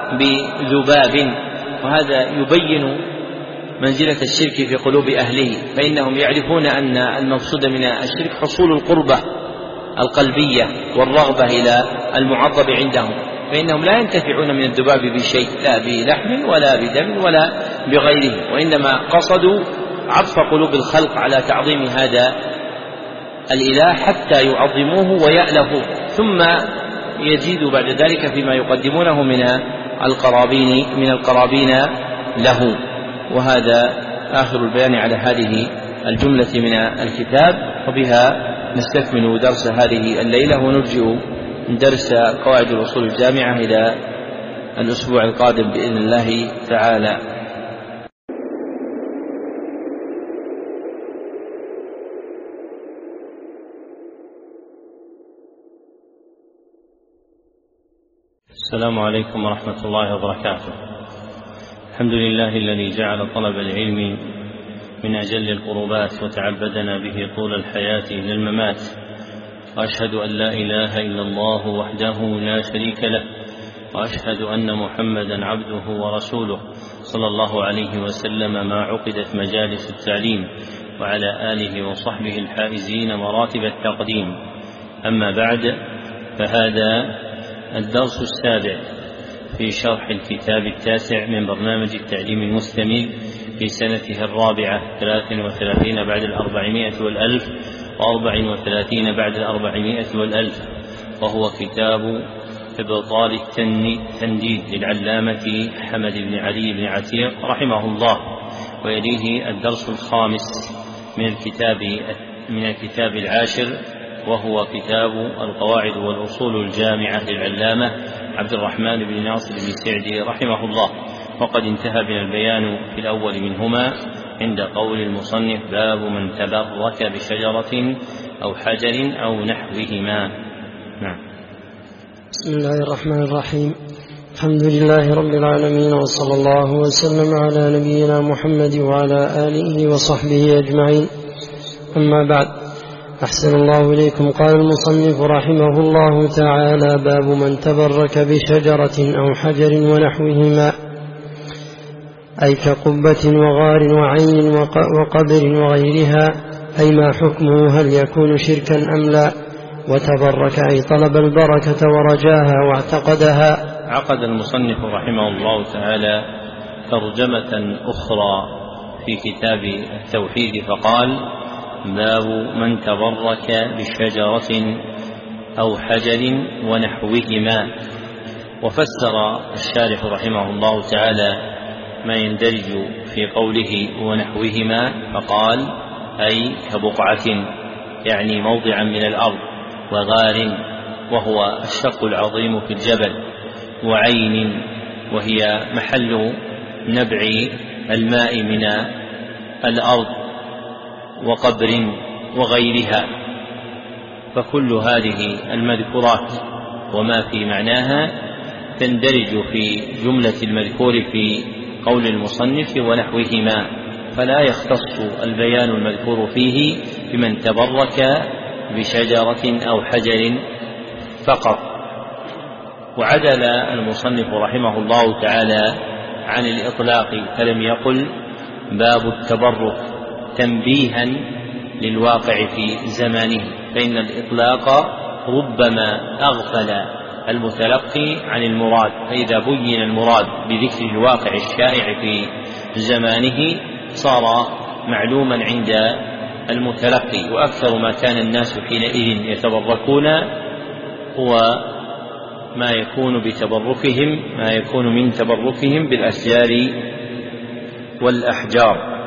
بذباب. وهذا يبين منزلة الشرك في قلوب أهله، فإنهم يعرفون أن المقصود من الشرك حصول القربة القلبية والرغبة إلى المعظم عندهم، فإنهم لا ينتفعون من الذباب بشيء، لا بلحم ولا بدم ولا بغيره، وإنما قصدوا عطف قلوب الخلق على تعظيم هذا الإله حتى يعظموه ويألفوه، ثم يزيدوا بعد ذلك فيما يقدمونه من القرابين من القرابين له. وهذا آخر البيان على هذه الجملة من الكتاب، وبها نستكمل درس هذه الليلة ونرجع درس قواعد الأصول الجامعة إلى الأسبوع القادم بإذن الله تعالى. السلام عليكم ورحمة الله وبركاته. الحمد لله الذي جعل طلب العلم من أجل القربات وتعبدنا به طول الحياة إلى الممات، وأشهد أن لا إله إلا الله وحده لا شريك له، وأشهد أن محمدا عبده ورسوله صلى الله عليه وسلم ما عقدت مجالس التعليم، وعلى آله وصحبه الحائزين مراتب التقديم. أما بعد، فهذا الدرس السابع في شرح الكتاب التاسع من برنامج التعليم المستمر في سنته الرابعة ثلاث وثلاثين بعد الأربعمائة والألف وأربع وثلاثين بعد الأربعمائة والألف، وهو كتاب إبطال التنديد للعلامة حمد بن علي بن عتيق رحمه الله. ويليه الدرس الخامس من الكتاب من الكتاب العاشر، وهو كتاب القواعد والأصول الجامعة للعلامة عبد الرحمن بن ناصر بن سعدي رحمه الله. وقد انتهى بنا البيان في الأول منهما عند قول المصنف باب من تبرك بشجرة أو حجر أو نحوهما. نعم. بسم الله الرحمن الرحيم. الحمد لله رب العالمين، وصلى الله وسلم على نبينا محمد وعلى آله وصحبه أجمعين. أما بعد، أحسن الله إليكم. قال المصنف رحمه الله تعالى باب من تبرك بشجرة أو حجر ونحوهما، أي كقبة وغار وعين وقبر وغيرها، أي ما حكمه، هل يكون شركا أم لا؟ وتبرك أي طلب البركة ورجاها واعتقدها. عقد المصنف رحمه الله تعالى ترجمة أخرى في كتاب التوحيد فقال: باب من تبرك بشجرة أو حجر ونحوهما. وفسر الشارح رحمه الله تعالى ما يندرج في قوله ونحوهما فقال: أي كبقعة، يعني موضعا من الأرض، وغار وهو الشق العظيم في الجبل، وعين وهي محل نبع الماء من الأرض، وقبر وغيرها. فكل هذه المذكورات وما في معناها تندرج في جملة المذكور في قول المصنف ونحوهما، فلا يختص البيان المذكور فيه بمن تبرك بشجرة أو حجر فقط. وعدل المصنف رحمه الله تعالى عن الإطلاق فلم يقل باب التبرك تنبيها للواقع في زمانه، فإن الإطلاق ربما أغفل المتلقي عن المراد، فإذا بين المراد بذكر الواقع الشائع في زمانه صار معلوما عند المتلقي. وأكثر ما كان الناس حينئذ يتبركون هو ما يكون بتبركهم ما يكون من تبركهم بالأشجار والأحجار.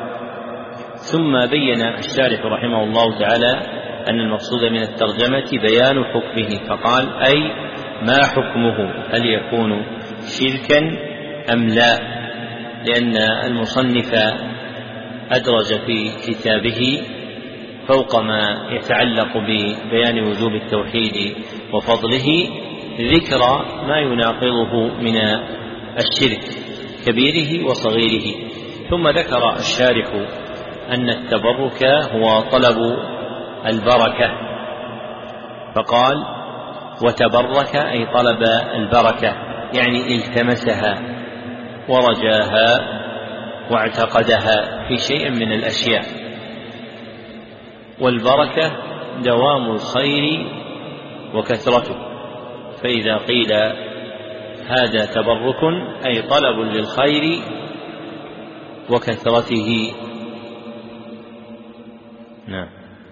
ثم بين الشارح رحمه الله تعالى أن المقصود من الترجمة بيان حكمه، فقال: أي ما حكمه، هل يكون شركا أم لا؟ لأن المصنف أدرج في كتابه فوق ما يتعلق ببيان وجوب التوحيد وفضله ذكر ما يناقضه من الشرك كبيره وصغيره. ثم ذكر الشارح أن التبرك هو طلب البركة، فقال: وتبرك أي طلب البركة، يعني التمسها ورجاها واعتقدها في شيء من الأشياء. والبركة دوام الخير وكثرته، فإذا قيل هذا تبرك أي طلب للخير وكثرته. نعم.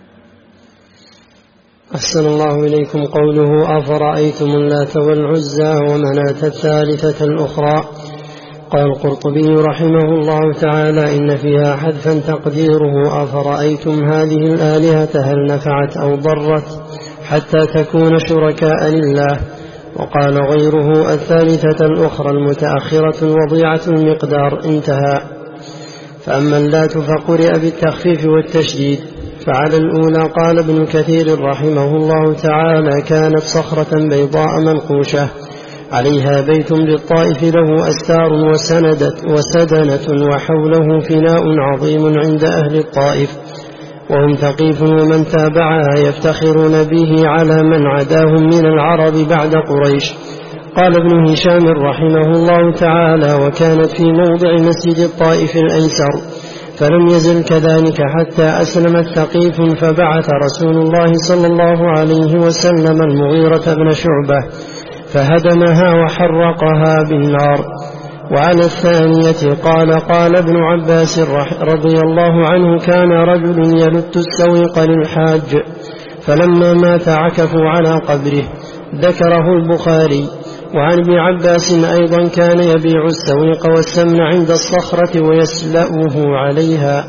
أحسن الله إليكم. قوله: أفرأيتم اللات والعزى ومناة الثالثة الأخرى. قال القرطبي رحمه الله تعالى: إن فيها حذفا تقديره أفرأيتم هذه الآلهة هل نفعت أو ضرت حتى تكون شركاء لله. وقال غيره: الثالثة الأخرى المتأخرة الوضيعة المقدار. انتهى. فأما اللات فقرئ بالتخفيف والتشديد، فعلى الأولى قال ابن كثير رحمه الله تعالى: كانت صخرة بيضاء منقوشة عليها بيت بالطائف له أستار وسندت وسدنة وحوله فناء عظيم عند أهل الطائف، وهم ثقيف ومن تابعها يفتخرون به على من عداهم من العرب بعد قريش. قال ابن هشام رحمه الله تعالى: وكانت في موضع مسجد الطائف الأيسر، فلم يزل كذلك حتى أسلمت ثقيف، فبعث رسول الله صلى الله عليه وسلم المغيرة بن شعبة فهدمها وحرقها بالنار. وعلى الثانية قال قال ابن عباس رضي الله عنه: كان رجل يلت السويق للحاج، فلما مات عكفوا على قبره. ذكره البخاري. وعن ابن عباس أيضا كان يبيع السويق والسمن عند الصخرة ويسلأه عليها.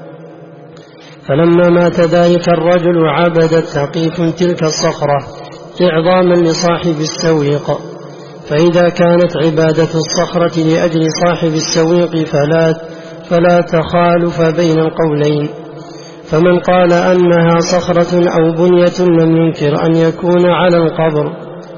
فلما مات ذلك الرجل عبدت ثقيف تلك الصخرة إعظاما لصاحب السويق، فإذا كانت عبادة الصخرة لأجل صاحب السويق فلا, فلا تخالف بين القولين. فمن قال أنها صخرة أو بنية لم ينكر أن يكون على القبر.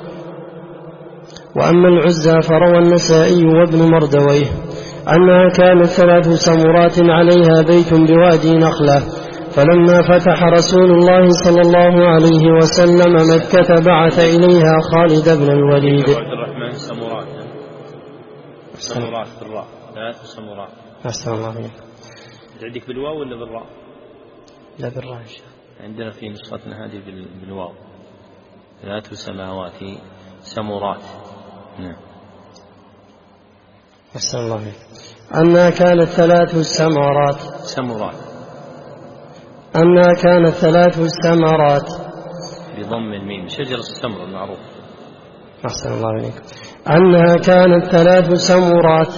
وأما العزى فروى النسائي وابن مردويه أنها كانت ثلاث سمرات عليها بيت بوادي نخلة، فلما فتح رسول الله صلى الله عليه وسلم مكة بعث إليها خالد بن الوليد. عبد الرحمن سمرات سمرات بالراء ثلاث سمرات. أحسن الله عليك. عندك بالواو ولا بالراء؟ لا بالراجع. عندنا في نسختنا هذه بالواو ثلاث سماوات سمرات. نعم. أحسن الله عليك. أنها كانت ثلاث سمرات سمرات أنها كانت ثلاث سمرات بضم الميم، شجر السمر المعروف. أحسن الله عليك. أنها كانت ثلاث سمرات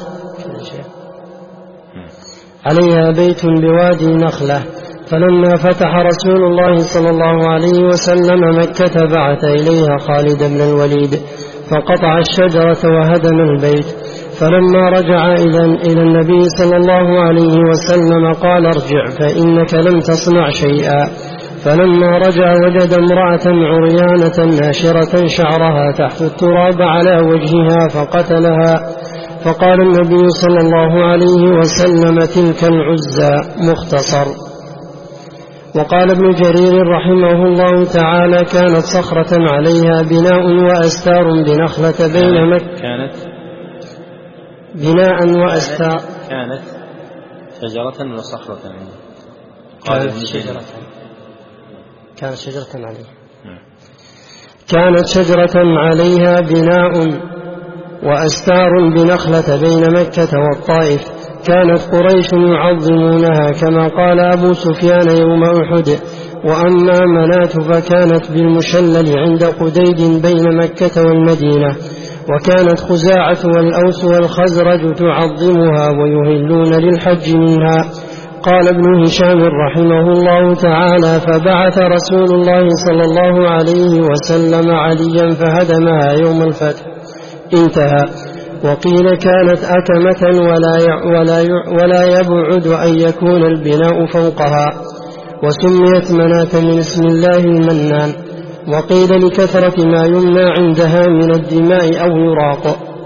عليها بيت بوادي نخلة، فلما فتح رسول الله صلى الله عليه وسلم مكة بعث إليها خالد بن الوليد فقطع الشجرة وهدم البيت، فلما رجع إلى النبي صلى الله عليه وسلم قال ارجع فإنك لم تصنع شيئا، فلما رجع وجد امرأة عريانة ناشرة شعرها تحت التراب على وجهها فقتلها، فقال النبي صلى الله عليه وسلم تلك العزى. مختصر. وقال ابن جرير رحمه الله تعالى كانت صخرة عليها بناء وأستار بنخلة بين مكة كانت بناء وأستار كانت شجرة وصخرة كانت شجرة كانت شجرة عليها كانت شجرة عليها بناء وأستار بنخلة بين مكة والطائف. كانت قريش يعظمونها كما قال أبو سفيان يوم أحد. وأما مناة فكانت بالمشلل عند قديد بين مكة والمدينة. وكانت خزاعة والأوس والخزرج تعظمها ويهلون للحج منها. قال ابن هشام رحمه الله تعالى فبعث رسول الله صلى الله عليه وسلم عليا فهدمها يوم الفتح. انتهى. وقيل كانت أكمة ولا ولا ولا يبعد أن يكون البناء فوقها، وسميت مناة من اسم الله المنان. وقيل لكثرة ما يمنى عندها من الدماء أو يراق.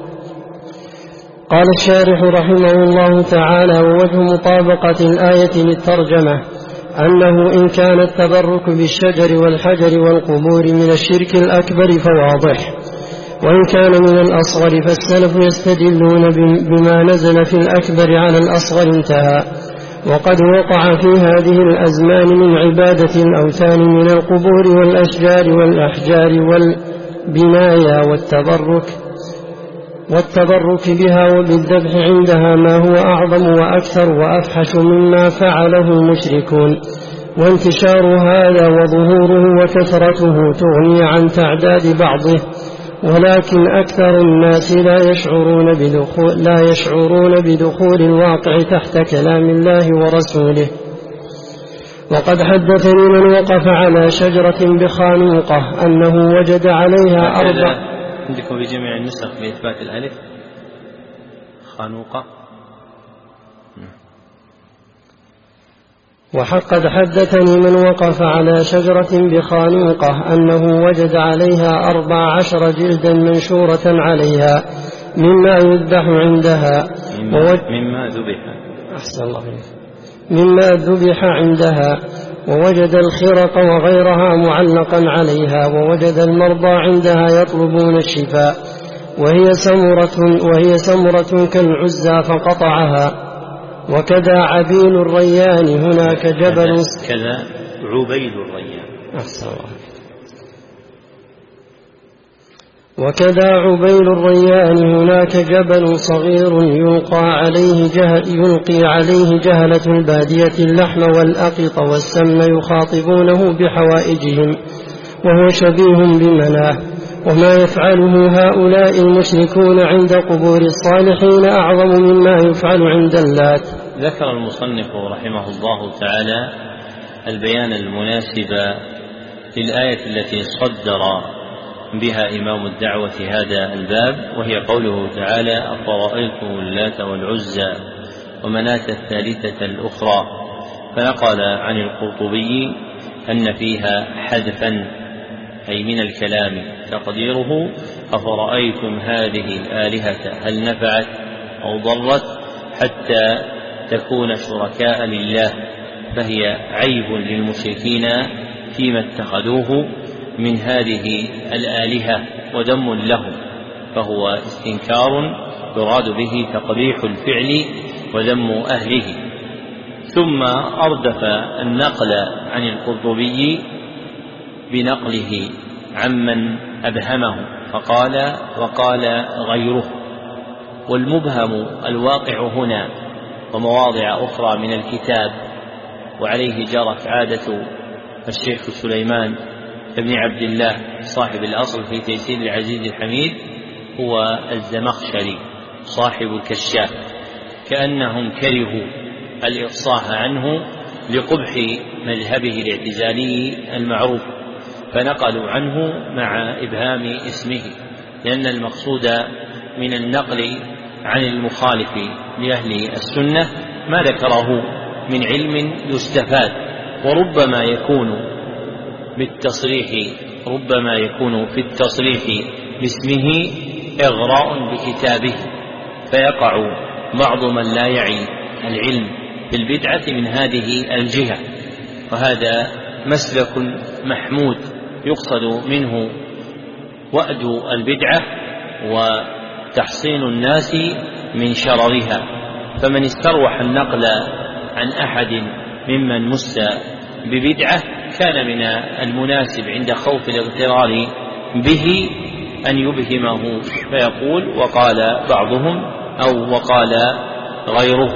قال الشارح رحمه الله تعالى ووجه مطابقة الآية للترجمة أنه إن كان التبرك بالشجر والحجر والقبور من الشرك الأكبر فواضح، وإن كان من الأصغر فالسلف يستدلون بما نزل في الأكبر على الأصغر. انتهى. وقد وقع في هذه الأزمان من عبادة الأوثان من القبور والأشجار والأحجار والبنايا والتبرك والتبرك بها وبالذبح عندها ما هو أعظم وأكثر وأفحش مما فعله المشركون. وانتشار هذا وظهوره وكثرته تغني عن تعداد بعضه، ولكن أكثر الناس لا يشعرون بدخول, لا يشعرون بدخول الواقع تحت كلام الله ورسوله. وقد حدثني من وقف على شجرة بخانوقة أنه وجد عليها أربع. عندكم في جميع النسخ بإثبات الألف خانوقة. وقد حدثني من وقف على شجرة بخانوقة أنه وجد عليها أربع عشر جلدا منشورة عليها مما يذبح عندها مما ذبح أحسن الله مما ذبح عندها ووجد الخرق وغيرها معلقا عليها، ووجد المرضى عندها يطلبون الشفاء، وهي سمرة, وهي سمرة كالعزى فقطعها. وكذا عبيل الريان هناك جبل كذا عبيد الريان أحسن الله وكذا عبيل الريان هناك جبل صغير يلقى عليه جهل يلقي عليه جهلة البادية اللحم والأقط والسمن يخاطبونه بحوائجهم، وهو شبيه بمناه. وما يفعله هؤلاء المشركون عند قبور الصالحين أعظم مما يفعل عند اللات. ذكر المصنف رحمه الله تعالى البيان المناسب للآية التي صدر بها إمام الدعوة هذا الباب، وهي قوله تعالى أفرأيتم اللات والعزى ومناة الثالثة الأخرى. فنقل عن القرطبي أن فيها حذفا أي من الكلام تقديره أفرأيتم هذه الآلهة هل نفعت أو ضرت حتى تكون شركاء لله، فهي عيب للمشركين فيما اتخذوه من هذه الآلهة وذم لهم، فهو استنكار يراد به تقبيح الفعل وذم أهله. ثم أردف النقل عن القرطبي بنقله عمن أبهمه فقال وقال غيره. والمبهم الواقع هنا ومواضع أخرى من الكتاب، وعليه جرت عادة الشيخ سليمان بن عبد الله صاحب الأصل في تيسير العزيز الحميد، هو الزمخشري صاحب الكشاف، كأنهم كرهوا الإفصاح عنه لقبح مذهبه الاعتزالي المعروف، فنقلوا عنه مع إبهام اسمه، لأن المقصود من النقل عن المخالف لأهل السنة ما ذكره من علم يستفاد، وربما يكون بالتصريح ربما يكون في التصريح باسمه إغراء بكتابه، فيقع بعض من لا يعي العلم بالبدعة من هذه الجهة، وهذا مسلك محمود يقصد منه وأد البدعة وتحصين الناس من شررها. فمن استروح النقل عن أحد ممن مس ببدعة كان من المناسب عند خوف الاغترار به أن يبهمه فيقول وقال بعضهم أو وقال غيره،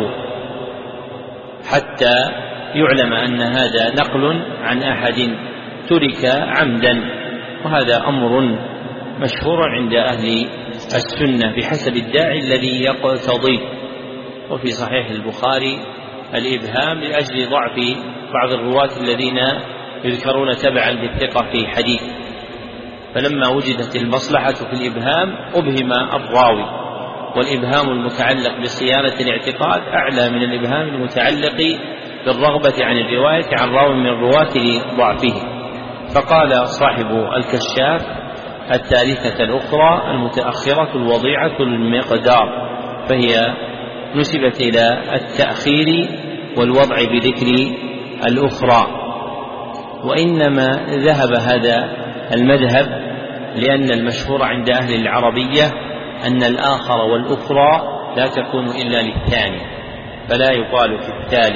حتى يعلم أن هذا نقل عن أحد ترك عمدا، وهذا أمر مشهور عند أهل السنة بحسب الداعي الذي يقتضيه. وفي صحيح البخاري الإبهام لأجل ضعف بعض الرواة الذين يذكرون تبعا بالثقة في حديث، فلما وجدت المصلحة في الإبهام أبهم الراوي، والإبهام المتعلق بصيانة الاعتقاد أعلى من الإبهام المتعلق بالرغبة عن الرواية عن راوي من الرواة لضعفه. فقال صاحب الكشاف الثالثة الأخرى المتأخرة الوضيعة المقدار، فهي نسبت إلى التأخير والوضع بذكر الأخرى. وإنما ذهب هذا المذهب لأن المشهور عند أهل العربية أن الآخر والأخرى لا تكون إلا للثاني، فلا يقال في الثالث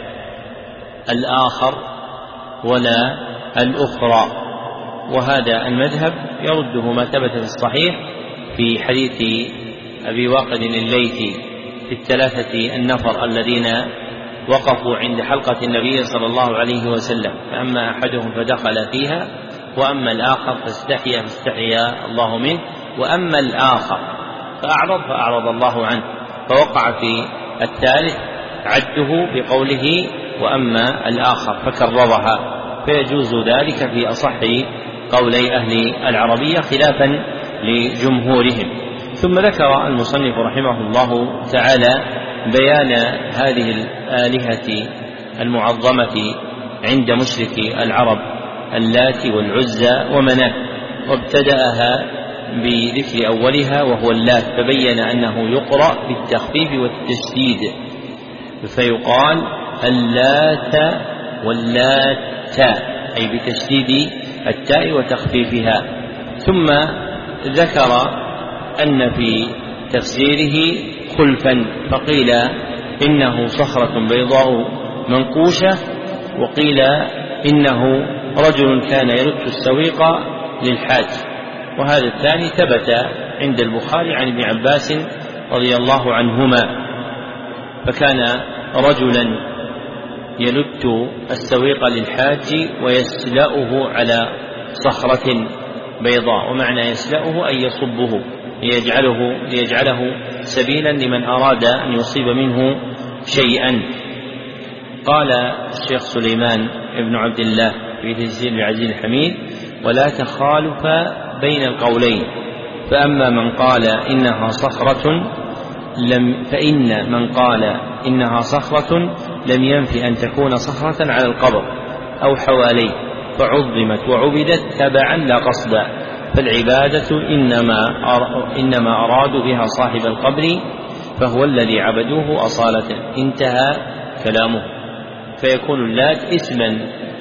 الآخر ولا الأخرى. وهذا المذهب يرده ما ثبت في الصحيح في حديث أبي واقد الليثي في الثلاثة النفر الذين وقفوا عند حلقة النبي صلى الله عليه وسلم، فأما أحدهم فدخل فيها، وأما الآخر فاستحيا فاستحيا الله منه، وأما الآخر فأعرض فأعرض الله عنه، فوقع في الثالث عده بقوله وأما الآخر فكررها، فيجوز ذلك في أصح قولي أهل العربية خلافا لجمهورهم. ثم ذكر المصنف رحمه الله تعالى بيان هذه الآلهة المعظمة عند مشركي العرب اللات والعزى ومناة، وابتدأها بذكر أولها وهو اللات، فبين أنه يقرأ بالتخفيف والتشديد، فيقال اللات واللات أي بتشديد التاء وتخفيفها. ثم ذكر أن في تفسيره خلفا، فقيل إنه صخرة بيضاء منقوشة، وقيل إنه رجل كان يلت السويق للحاج، وهذا الثاني ثبت عند البخاري عن ابن عباس رضي الله عنهما، فكان رجلا يلت السويق للحاج ويسلأه على صخرة بيضاء، ومعنى يسلأه أي يصبه ليجعله, ليجعله سبيلا لمن أراد أن يصيب منه شيئا. قال الشيخ سليمان بن عبد الله في تيسير العزيز الحميد ولا تخالف بين القولين، فأما من قال إنها صخرة لم فإن من قال إنها صخرة لم ينف أن تكون صخرة على القبر أو حواليه فعظمت وعبدت تبعا لا قصدا، فالعبادة إنما إنما أرادوا بها صاحب القبر فهو الذي عبدوه أصالة. انتهى كلامه. فيكون اللات اسما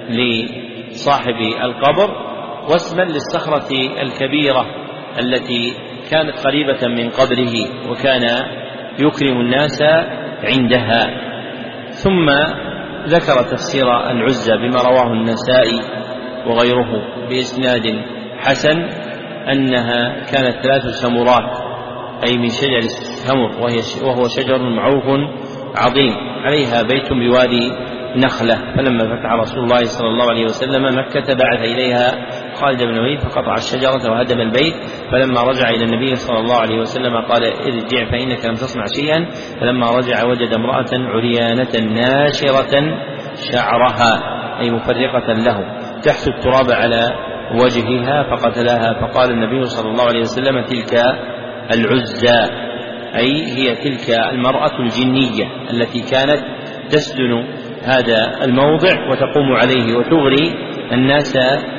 لصاحب القبر واسما للصخرة الكبيرة التي كانت قريبة من قبره وكان يكرم الناس عندها. ثم ذكر تفسير العزى بما رواه النسائي وغيره بإسناد حسن أنها كانت ثلاث سمرات، أي من شجر السمر، وهو شجر معروف عظيم عليها بيت بوادي نخلة. فلما فتح رسول الله صلى الله عليه وسلم مكة بعث إليها خالد بن الوليد فقطع الشجرة وهدم البيت. فلما رجع إلى النبي صلى الله عليه وسلم قال ارجع فإنك لم تصنع شيئا. فلما رجع وجد امرأة عريانة ناشرة شعرها، أي مفرقة له، تحث التراب على وجهها فقتلها. فقال النبي صلى الله عليه وسلم تلك العزى، أي هي تلك المرأة الجنية التي كانت تسدن هذا الموضع وتقوم عليه وتغري الناس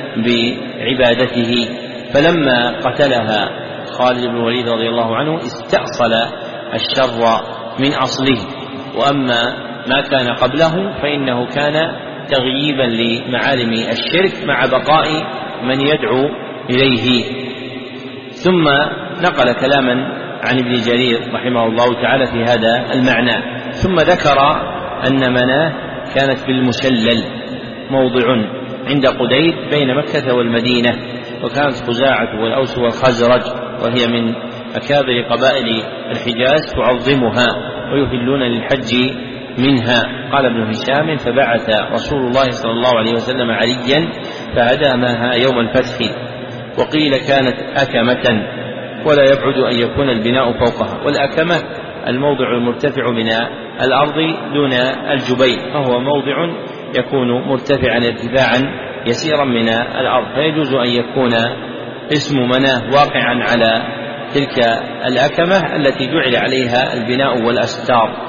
بعبادته. فلما قتلها خالد بن الوليد رضي الله عنه استأصل الشر من أصله، وأما ما كان قبله فإنه كان تغييبا لمعالم الشرك مع بقاء من يدعو إليه. ثم نقل كلاما عن ابن جرير رحمه الله تعالى في هذا المعنى، ثم ذكر أن مناه كانت بالمشلل، موضع عند قديد بين مكة والمدينة، وكانت خزاعة والأوس والخزرج وهي من أكابر قبائل الحجاز تعظمها ويهلون للحج منها. قال ابن هشام فبعث رسول الله صلى الله عليه وسلم عليا فهدمها يوم الفتح. وقيل كانت أكمة ولا يبعد أن يكون البناء فوقها، والأكمة الموضع المرتفع من الأرض دون الجبين، فهو موضع يكون مرتفعا ارتفاعا يسيرا من الأرض، فيجوز أن يكون اسم مناه واقعا على تلك الأكمة التي جعل عليها البناء والأستار.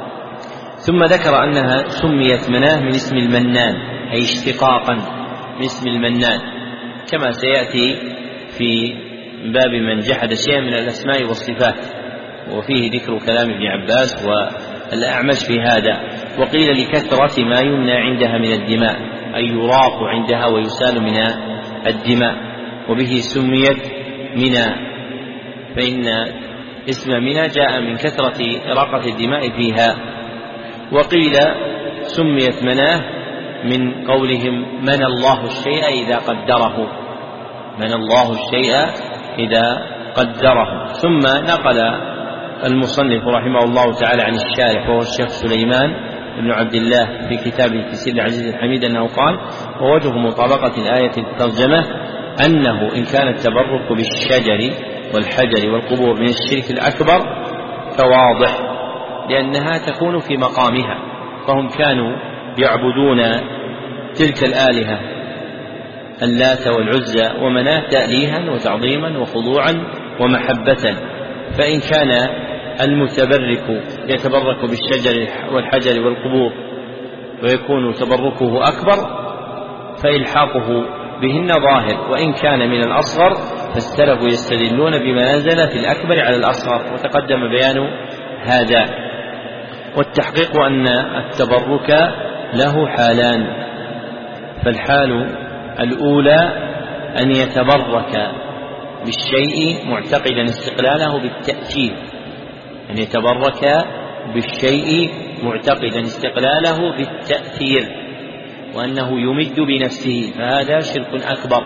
ثم ذكر أنها سميت مناه من اسم المنان، أي اشتقاقا من اسم المنان، كما سيأتي في باب من جحد شيئا من الأسماء والصفات، وفيه ذكر كلام ابن عباس والأعمش في هذا. وقيل لكثرة ما يمنى عندها من الدماء، أي يراق عندها ويسال من الدماء، وبه سميت منى، فإن اسم منى جاء من كثرة إراقة الدماء فيها. وقيل سميت مناه من قولهم من الله الشيء إذا قدره، من الله الشيء إذا قدره. ثم نقل المصنف رحمه الله تعالى عن الشارح وهو الشيخ سليمان بن عبد الله في كتابه تفسير العزيز الحميد أنه قال ووجه مطابقة الآية الترجمة أنه إن كان التبرك بالشجر والحجر والقبور من الشرك الأكبر فواضح، لأنها تكون في مقامها، فهم كانوا يعبدون تلك الآلهة اللات والعزى ومناة تأليها وتعظيما وخضوعا ومحبة. فإن كان المتبرك يتبرك بالشجر والحجر والقبور ويكون تبركه أكبر فإلحاقه بهن ظاهر، وإن كان من الأصغر فالسلف يستدلون بما نزل في الأكبر على الأصغر، وتقدم بيان هذا. والتحقيق أن التبرك له حالان، فالحال الأولى أن يتبرك بالشيء معتقدا استقلاله بالتأثير، أن يتبرك بالشيء معتقدا استقلاله بالتأثير وأنه يمد بنفسه، فهذا شرك أكبر.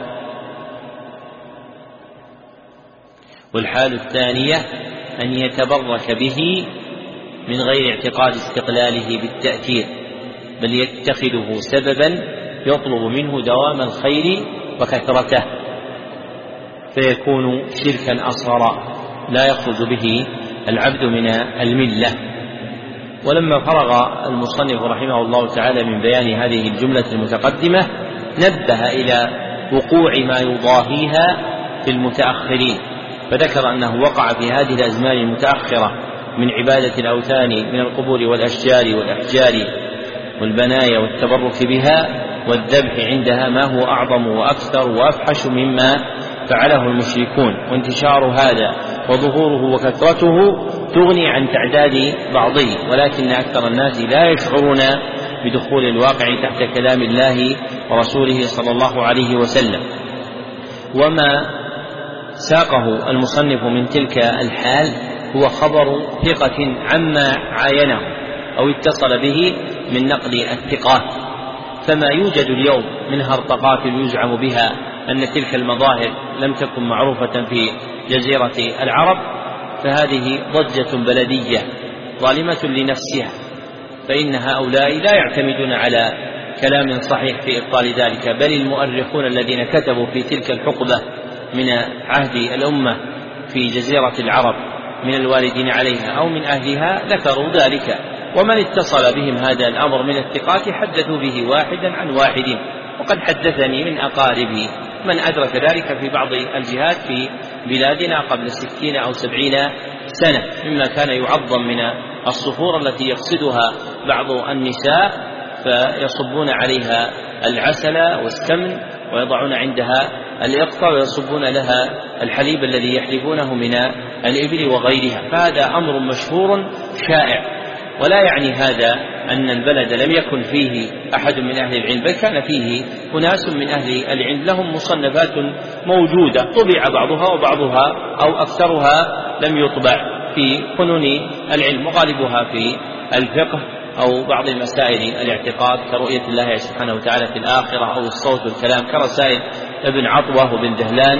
والحال الثانية أن يتبرك به من غير اعتقاد استقلاله بالتأثير، بل يتخذه سببا يطلب منه دوام الخير وكثرته، فيكون شركا أصغر لا يخرج به العبد من الملة. ولما فرغ المصنف رحمه الله تعالى من بيان هذه الجملة المتقدمة نبه إلى وقوع ما يضاهيها في المتأخرين، فذكر أنه وقع في هذه الأزمان المتأخرة من عبادة الأوثان من القبور والأشجار والأحجار والبنايا والتبرك بها والذبح عندها ما هو أعظم وأكثر وأفحش مما فعله المشركون، وانتشار هذا وظهوره وكثرته تغني عن تعداد بعضه، ولكن أكثر الناس لا يشعرون بدخول الواقع تحت كلام الله ورسوله صلى الله عليه وسلم. وما ساقه المصنف من تلك الحال هو خبر ثقة عما عاينه أو اتصل به من نقل الثقات. فما يوجد اليوم من هرطقات يزعم بها أن تلك المظاهر لم تكن معروفة في جزيرة العرب، فهذه ضجة بلدية ظالمة لنفسها، فإن هؤلاء لا يعتمدون على كلام صحيح في إبطال ذلك، بل المؤرخون الذين كتبوا في تلك الحقبة من عهد الأمة في جزيرة العرب من الواردين عليها أو من أهلها ذكروا ذلك، ومن اتصل بهم هذا الأمر من الثقات حدثوا به واحدا عن واحد. وقد حدثني من أقاربي من أدرك ذلك في بعض الجهات في بلادنا قبل ستين أو سبعين سنة، مما كان يعظم من الصفور التي يقصدها بعض النساء فيصبون عليها العسل والسمن ويضعون عندها الإقطع ويصبون لها الحليب الذي يحلبونه من الإبل وغيرها، فهذا أمر مشهور شائع. ولا يعني هذا أن البلد لم يكن فيه أحد من أهل العلم، بل كان فيه أناس من أهل العلم لهم مصنفات موجودة طبع بعضها وبعضها أو أكثرها لم يطبع في فنون العلم، وغالبها في الفقه أو بعض مسائل الاعتقاد كرؤية الله سبحانه وتعالى في الآخرة أو الصوت والكلام كرسائل ابن عطوة وابن دهلان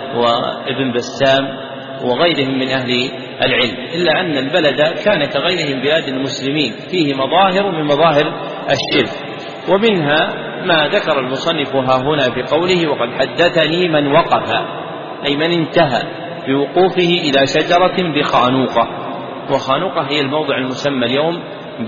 وابن بسام وغيرهم من أهل العلم. إلا أن البلد كان كغيرهم بلاد المسلمين فيه مظاهر من مظاهر الشرك، ومنها ما ذكر المصنف ها هنا في قوله وقد حدثني من وقف، أي من انتهى بوقوفه إلى شجرة بخانوقة، وخانوقة هي الموضع المسمى اليوم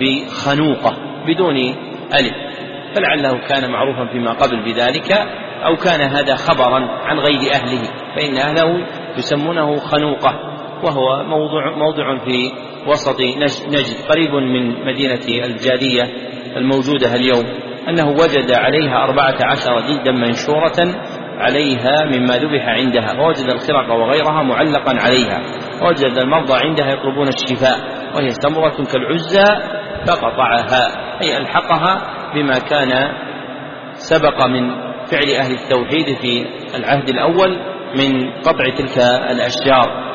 بخنوقة بدون ألف، فلعله كان معروفا فيما قبل بذلك أو كان هذا خبرا عن غير أهله، فإن أهله يسمونه خنوقة، وهو موضع, موضع في وسط نجد قريب من مدينة الجادية الموجودة اليوم، أنه وجد عليها أربعة عشر جلدا منشورة عليها مما ذبح عندها، ووجد الخرق وغيرها معلقا عليها، ووجد المرضى عندها يطلبون الشفاء، وهي سمرة كالعزى فقطعها، أي ألحقها بما كان سبق من فعل أهل التوحيد في العهد الأول من قطع تلك الأشجار.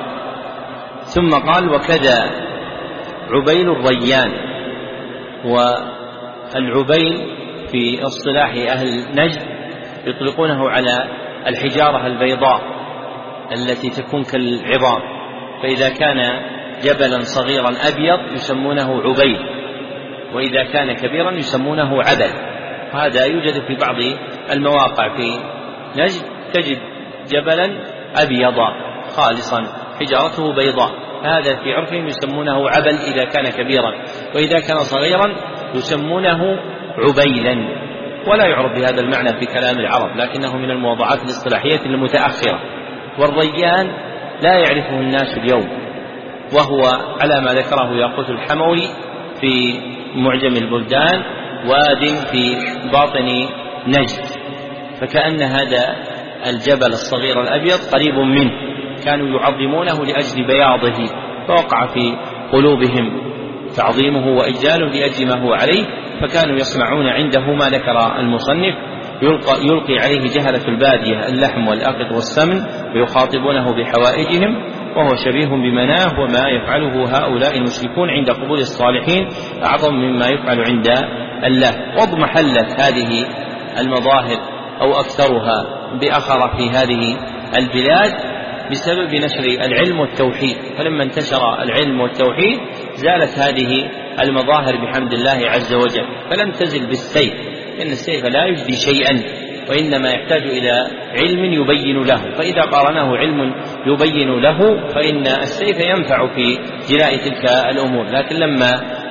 ثم قال وكذا عبيل الريان، والعبيل في اصطلاح أهل نجد يطلقونه على الحجارة البيضاء التي تكون كالعظام، فإذا كان جبلا صغيرا أبيض يسمونه عبيل، وإذا كان كبيرا يسمونه عبل. هذا يوجد في بعض المواقع في نجد، تجد جبلا أبيضا خالصا حجارته بيضاء، هذا في عرفهم يسمونه عبل إذا كان كبيرا، وإذا كان صغيرا يسمونه عبيلا، ولا يعرف بهذا المعنى في كلام العرب، لكنه من الموضوعات الاصطلاحية المتأخرة. والريان لا يعرفه الناس اليوم، وهو على ما ذكره ياقوت الحموي في معجم البلدان واد في باطن نجد، فكأن هذا الجبل الصغير الأبيض قريب منه، كانوا يعظمونه لأجل بياضه، فوقع في قلوبهم تعظيمه وإجلاله لأجل ما هو عليه، فكانوا يصنعون عنده ما ذكر المصنف، يلقي, يلقي عليه جهلة البادية اللحم والأقط والسمن ويخاطبونه بحوائجهم، وهو شبيه بمناه، وما يفعله هؤلاء المشركون عند قبول الصالحين أعظم مما يفعل عند الله. واضمحلت هذه المظاهر أو أكثرها بأخر في هذه البلاد بسبب نشر العلم والتوحيد، فلما انتشر العلم والتوحيد زالت هذه المظاهر بحمد الله عز وجل، فلم تزل بالسيف، إن السيف لا يجدي شيئا، وإنما يحتاج إلى علم يبين له، فإذا قارنه علم يبين له فإن السيف ينفع في جلاء تلك الأمور. لكن لما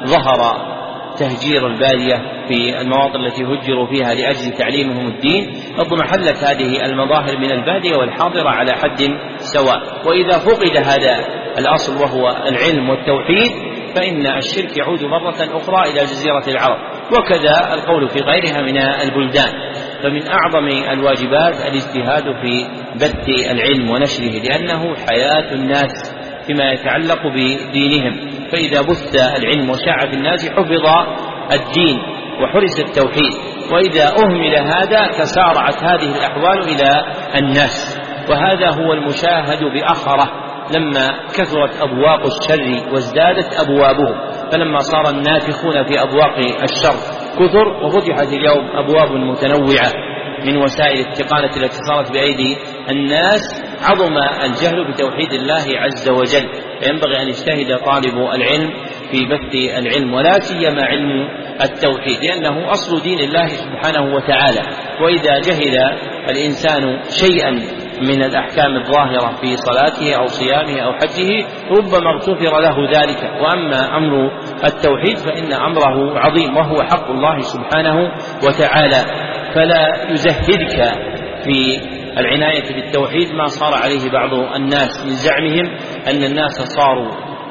ظهر تهجير البادية في المواطن التي هجروا فيها لأجل تعليمهم الدين، اضمحلت هذه المظاهر من البادية والحاضرة على حد سواء. وإذا فقد هذا الأصل وهو العلم والتوحيد فإن الشرك يعود مرة أخرى إلى جزيرة العرب، وكذا القول في غيرها من البلدان. فمن أعظم الواجبات الاجتهاد في بث العلم ونشره، لأنه حياة الناس فيما يتعلق بدينهم، فإذا بث العلم وشاع في الناس حفظ الدين وحرز التوحيد، وإذا أهمل هذا تسارعت هذه الأحوال إلى الناس. وهذا هو المشاهد بأخره لما كثرت أبواب الشر وازدادت أبوابه، فلما صار النافخون في أبواق الشر كثر وفتحت اليوم أبواب متنوعة من وسائل التقانة التي صارت بأيدي الناس عظم الجهل بتوحيد الله عز وجل. فينبغي أن يجتهد طالب العلم في بث العلم ولا سيما علم التوحيد، لأنه أصل دين الله سبحانه وتعالى. وإذا جهل الإنسان شيئا من الأحكام الظاهرة في صلاته أو صيامه أو حجه ربما اغتفر له ذلك. وأما أمر التوحيد فإن أمره عظيم وهو حق الله سبحانه وتعالى، فلا يزهدك في العناية بالتوحيد ما صار عليه بعض الناس من زعمهم أن الناس صاروا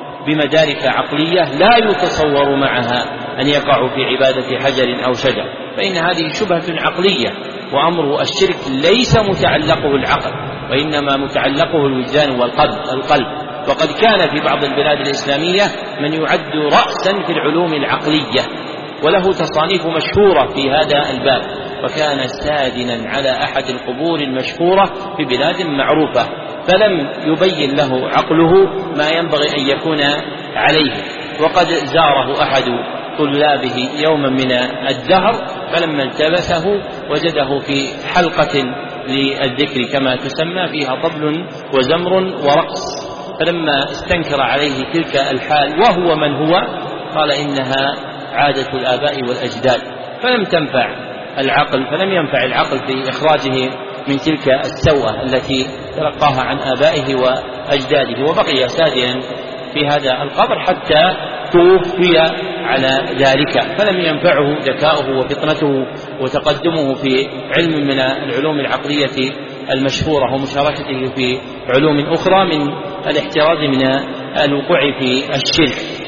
بمدارك عقلية لا يتصور معها أن يقعوا في عبادة حجر أو شجر، فإن هذه شبهة عقلية. وأمر الشرك ليس متعلقه العقل وإنما متعلقه الوجدان والقلب. وقد كان في بعض البلاد الإسلامية من يعد رأسا في العلوم العقلية وله تصانيف مشهورة في هذا الباب، وكان سادنا على أحد القبور المشهورة في بلاد معروفة، فلم يبين له عقله ما ينبغي أن يكون عليه. وقد زاره أحد طلابه يوما من الدهر فلما التبسه وجده في حلقة للذكر كما تسمى فيها طبل وزمر ورقص، فلما استنكر عليه تلك الحال وهو من هو قال إنها عادة الآباء والأجداد، فلم تنفع العقل فلم ينفع العقل في إخراجه من تلك السوءة التي تلقاها عن آبائه وأجداده، وبقي سادنا في هذا القبر حتى توفي على ذلك، فلم ينفعه ذكاؤه وفطنته وتقدمه في علم من العلوم العقلية المشهورة ومشاركته في علوم أخرى من الاحتراز من الوقوع في الشرك.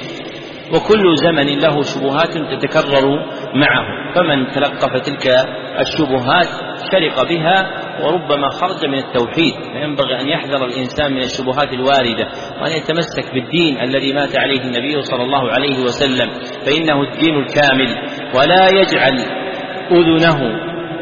وكل زمن له شبهات تتكرر معه، فمن تلقف تلك الشبهات شرق بها وربما خرج من التوحيد. فينبغي أن يحذر الإنسان من الشبهات الواردة وأن يتمسك بالدين الذي مات عليه النبي صلى الله عليه وسلم، فإنه الدين الكامل، ولا يجعل أذنه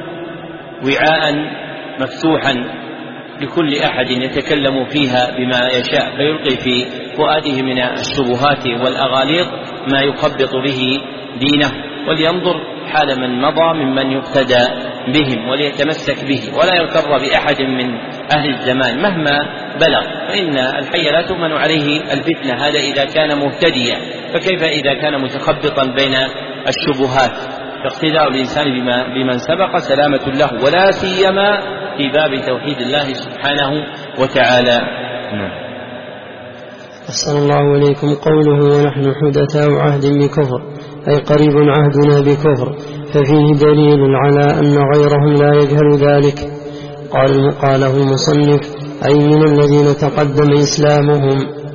وعاء مفتوحا لكل أحد يتكلم فيها بما يشاء فيلقي في فؤاده من الشبهات والأغاليط ما يخبط به دينه، ولينظر حال من مضى ممن يقتدى بهم وليتمسك به، ولا يغتر بأحد من أهل الزمان مهما بلغ، فإن الحي لا تؤمن عليه الفتنة، هذا إذا كان مهتديا، فكيف إذا كان متخبطا بين الشبهات؟ فاقتداء الإنسان بما بمن سبق سلامة له، ولا سيما في باب توحيد الله سبحانه وتعالى. نعم. أحسن الله إليكم. قوله ونحن حدثاء عهد بكفر أي قريب عهدنا بكفر، ففيه دليل على أن غيرهم لا يجهل ذلك. قال قاله المصنف أي من الذين تقدم إسلامهم.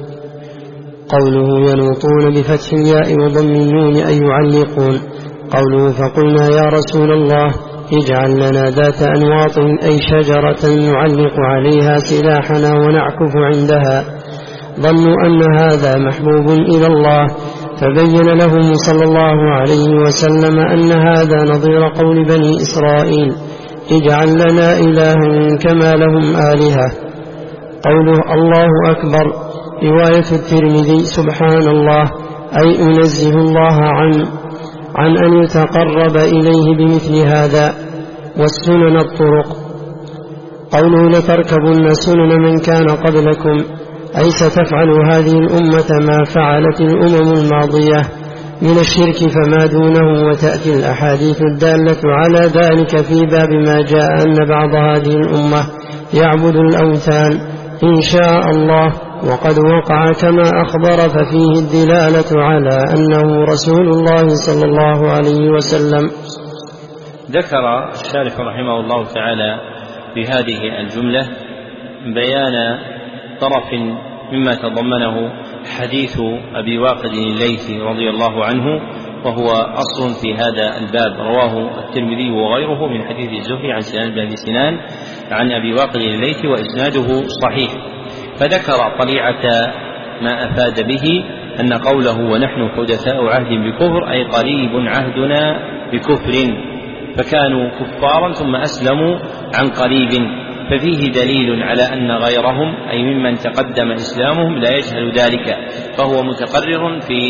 قوله ينوطون بفتح الياء وضم النون أي يعلقون. قوله فقلنا يا رسول الله اجعل لنا ذات أنواط أي شجرة نعلق عليها سلاحنا ونعكف عندها. ظنوا أن هذا محبوب إلى الله، فبين لهم صلى الله عليه وسلم أن هذا نظير قول بني إسرائيل اجعل لنا إلها كما لهم آلهة. قوله الله أكبر رواية الترمذي سبحان الله أي أنزه الله عن عن أن يتقرب إليه بمثل هذا. والسنن الطرق. قوله لتركبن سنن من كان قبلكم أي ستفعل هذه الأمة ما فعلت الأمم الماضية من الشرك فما دونه، وتأتي الأحاديث الدالة على ذلك في باب ما جاء أن بعض هذه الأمة يعبد الأوثان إن شاء الله، وقد وقع كما أخبر، ففيه الدلالة على أنه رسول الله صلى الله عليه وسلم. ذكر الشارح رحمه الله تعالى في هذه الجملة بيان طرف مما تضمنه حديث أبي واقد الليثي رضي الله عنه، وهو أصل في هذا الباب، رواه الترمذي وغيره من حديث الزهري عن سنان بن أبي سنان عن أبي واقد الليثي وإسناده صحيح. فذكر طليعة ما أفاد به أن قوله ونحن حدثاء عهد بكفر أي قريب عهدنا بكفر، فكانوا كفارا ثم أسلموا عن قريب، ففيه دليل على أن غيرهم أي ممن تقدم إسلامهم لا يجهل ذلك، فهو متقرر في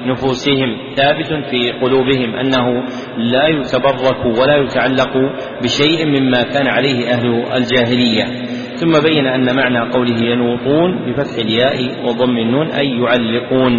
نفوسهم ثابت في قلوبهم أنه لا يتبرك ولا يتعلق بشيء مما كان عليه أهل الجاهلية. ثم بين أن معنى قوله ينوطون بفتح الياء وضم النون أي يعلقون.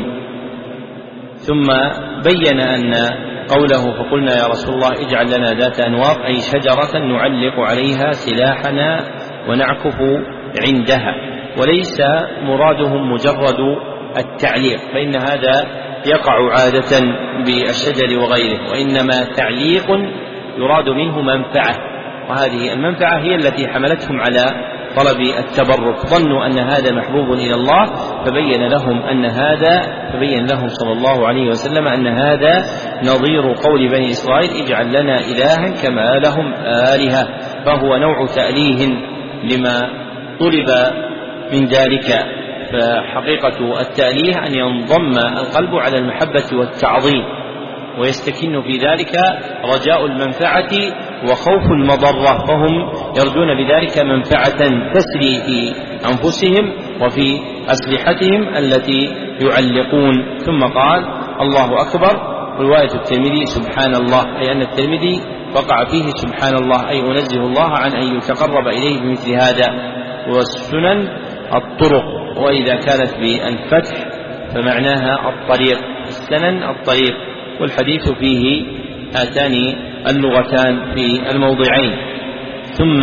ثم بين أن قوله فقلنا يا رسول الله اجعل لنا ذات أنواط أي شجرة نعلق عليها سلاحنا ونعكف عندها، وليس مرادهم مجرد التعليق فإن هذا يقع عادة بالشجر وغيره، وإنما تعليق يراد منه منفعة، وهذه المنفعة هي التي حملتهم على طلب التبرك. ظنوا أن هذا محبوب إلى الله فبين لهم أن هذا فبين لهم صلى الله عليه وسلم أن هذا نظير قول بني إسرائيل اجعل لنا إلها كما لهم آلهة، فهو نوع تأليه لما طلب من ذلك. فحقيقة التأليه أن ينضم القلب على المحبة والتعظيم ويستكن في ذلك رجاء المنفعة وخوف المضرة، فهم يرجون بذلك منفعة تسري في أنفسهم وفي أسلحتهم التي يعلقون. ثم قال الله أكبر. رواية الترمذي سبحان الله، أي أن الترمذي وقع فيه سبحان الله أي أنزه الله عن أن يتقرب إليه بمثل هذا. والسنن الطرق، وإذا كانت بالفتح فمعناها الطريق، السنن الطريق، والحديث فيه هاتان اللغتان في الموضعين. ثم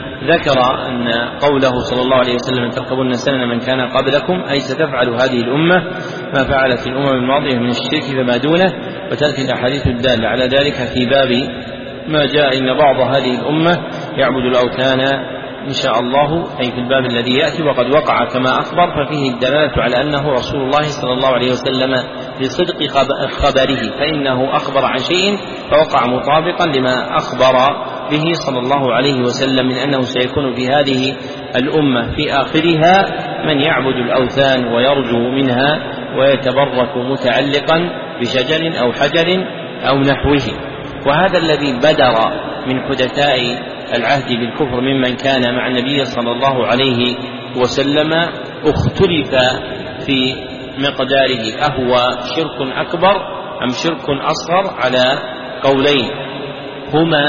ذكر أن قوله صلى الله عليه وسلم تركبن سنن من كان قبلكم أي ستفعل هذه الأمة ما فعلت الأمم الماضية من الشرك فما دونه، وتأتي الأحاديث الدالة على ذلك في باب ما جاء إن بعض هذه الأمة يعبد الأوثان إن شاء الله، أي في الباب الذي يأتي وقد وقع كما أخبر، ففيه الدلالة على أنه رسول الله صلى الله عليه وسلم بصدق خبره، فإنه أخبر عن شيء فوقع مطابقا لما أخبر به صلى الله عليه وسلم من أنه سيكون في هذه الأمة في آخرها من يعبد الأوثان ويرجو منها ويتبرك متعلقا بشجر أو حجر أو نحوه. وهذا الذي بدر من حدثاء العهد بالكفر ممن كان مع النبي صلى الله عليه وسلم اختلف في مقداره، أهو شرك أكبر أم شرك أصغر، على قولين هما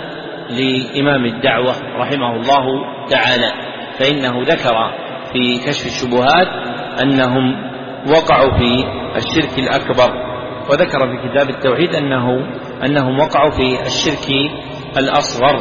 لإمام الدعوة رحمه الله تعالى. فإنه ذكر في كشف الشبهات أنهم وقعوا في الشرك الأكبر، وذكر في كتاب التوحيد أنه أنهم وقعوا في الشرك الأصغر.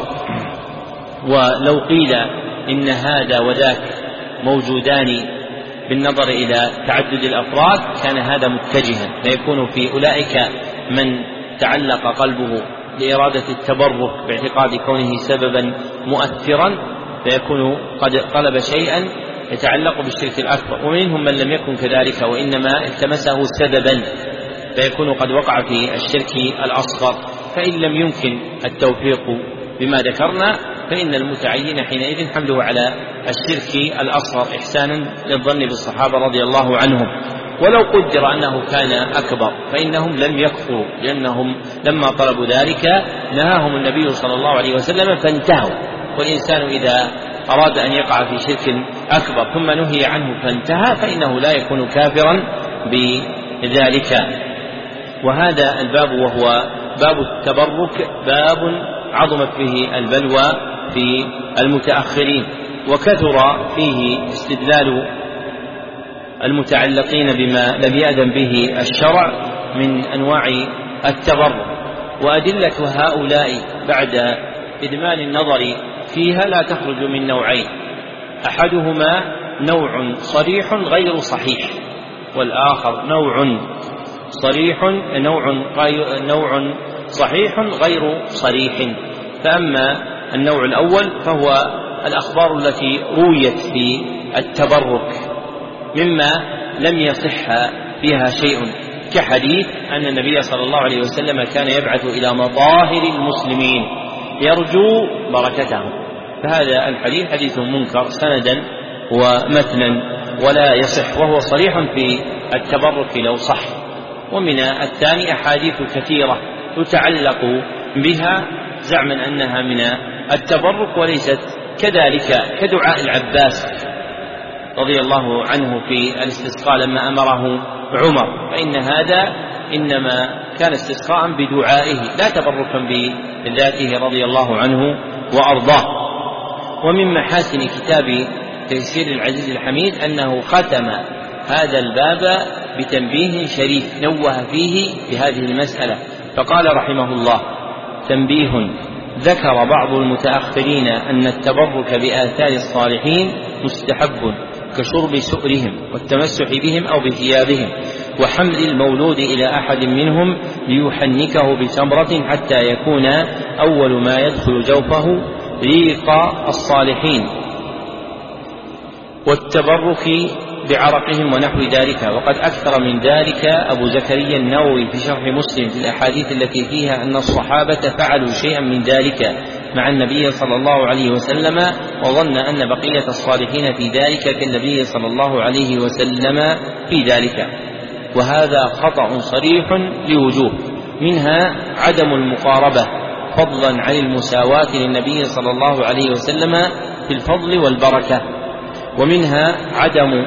ولو قيل إن هذا وذاك موجودان بالنظر إلى تعدد الأفراد كان هذا متجها، فيكون في أولئك من تعلق قلبه لإرادة التبرك باعتقاد كونه سببا مؤثرا فيكون قد طلب شيئا يتعلق بالشرك الأكبر، ومنهم من لم يكن كذلك وإنما التمسه سببا فيكون قد وقع في الشرك الأصغر. فإن لم يمكن التوفيق بما ذكرنا فإن المتعين حينئذ حمله على الشرك الأصغر إحسانا للظن بالصحابة رضي الله عنهم. ولو قدر أنه كان أكبر فإنهم لم يكفروا، لأنهم لما طلبوا ذلك نهاهم النبي صلى الله عليه وسلم فانتهوا. والإنسان إذا أراد أن يقع في شرك أكبر ثم نهي عنه فانتهى فإنه لا يكون كافرا بذلك. وهذا الباب وهو باب التبرك باب عظمت به البلوى في المتأخرين، وكثر فيه استدلال المتعلقين بما لم يأذن به الشرع من أنواع التبرك. وأدلة هؤلاء بعد إدمان النظر فيها لا تخرج من نوعين، أحدهما نوع صريح غير صحيح، والآخر نوع صريح نوع نوع صحيح غير صريح. فأما النوع الأول فهو الأخبار التي رويت في التبرك مما لم يصح فيها شيء، كحديث أن النبي صلى الله عليه وسلم كان يبعث إلى مظاهر المسلمين يرجو بركتهم، فهذا الحديث حديث منكر سندا ومتنا ولا يصح، وهو صريح في التبرك لو صح. ومن الثاني أحاديث كثيرة تتعلق بها زعما أنها من التبرك وليست كذلك، كدعاء العباس رضي الله عنه في الاستسقاء لما أمره عمر، فإن هذا إنما كان استسقاء بدعائه لا تبركا بذاته رضي الله عنه وأرضاه. ومن محاسن كتاب تيسير العزيز الحميد أنه ختم هذا الباب بتنبيه شريف نوه فيه بهذه المسألة، فقال رحمه الله: تنبيه: ذكر بعض المتأخرين أن التبرك بآثار الصالحين مستحب كشرب سؤرهم والتمسح بهم أو بثيابهم وحمل المولود إلى أحد منهم ليحنكه بتمرة حتى يكون أول ما يدخل جوفه ريق الصالحين، والتبرك بعرقهم ونحو ذلك. وقد أكثر من ذلك أبو زكريا النووي في شرح مسلم في الأحاديث التي فيها أن الصحابة فعلوا شيئا من ذلك مع النبي صلى الله عليه وسلم، وظن أن بقية الصالحين في ذلك كالنبي صلى الله عليه وسلم في ذلك، وهذا خطأ صريح لوجوه: منها عدم المقاربة فضلا عن المساواة للنبي صلى الله عليه وسلم في الفضل والبركة، ومنها عدم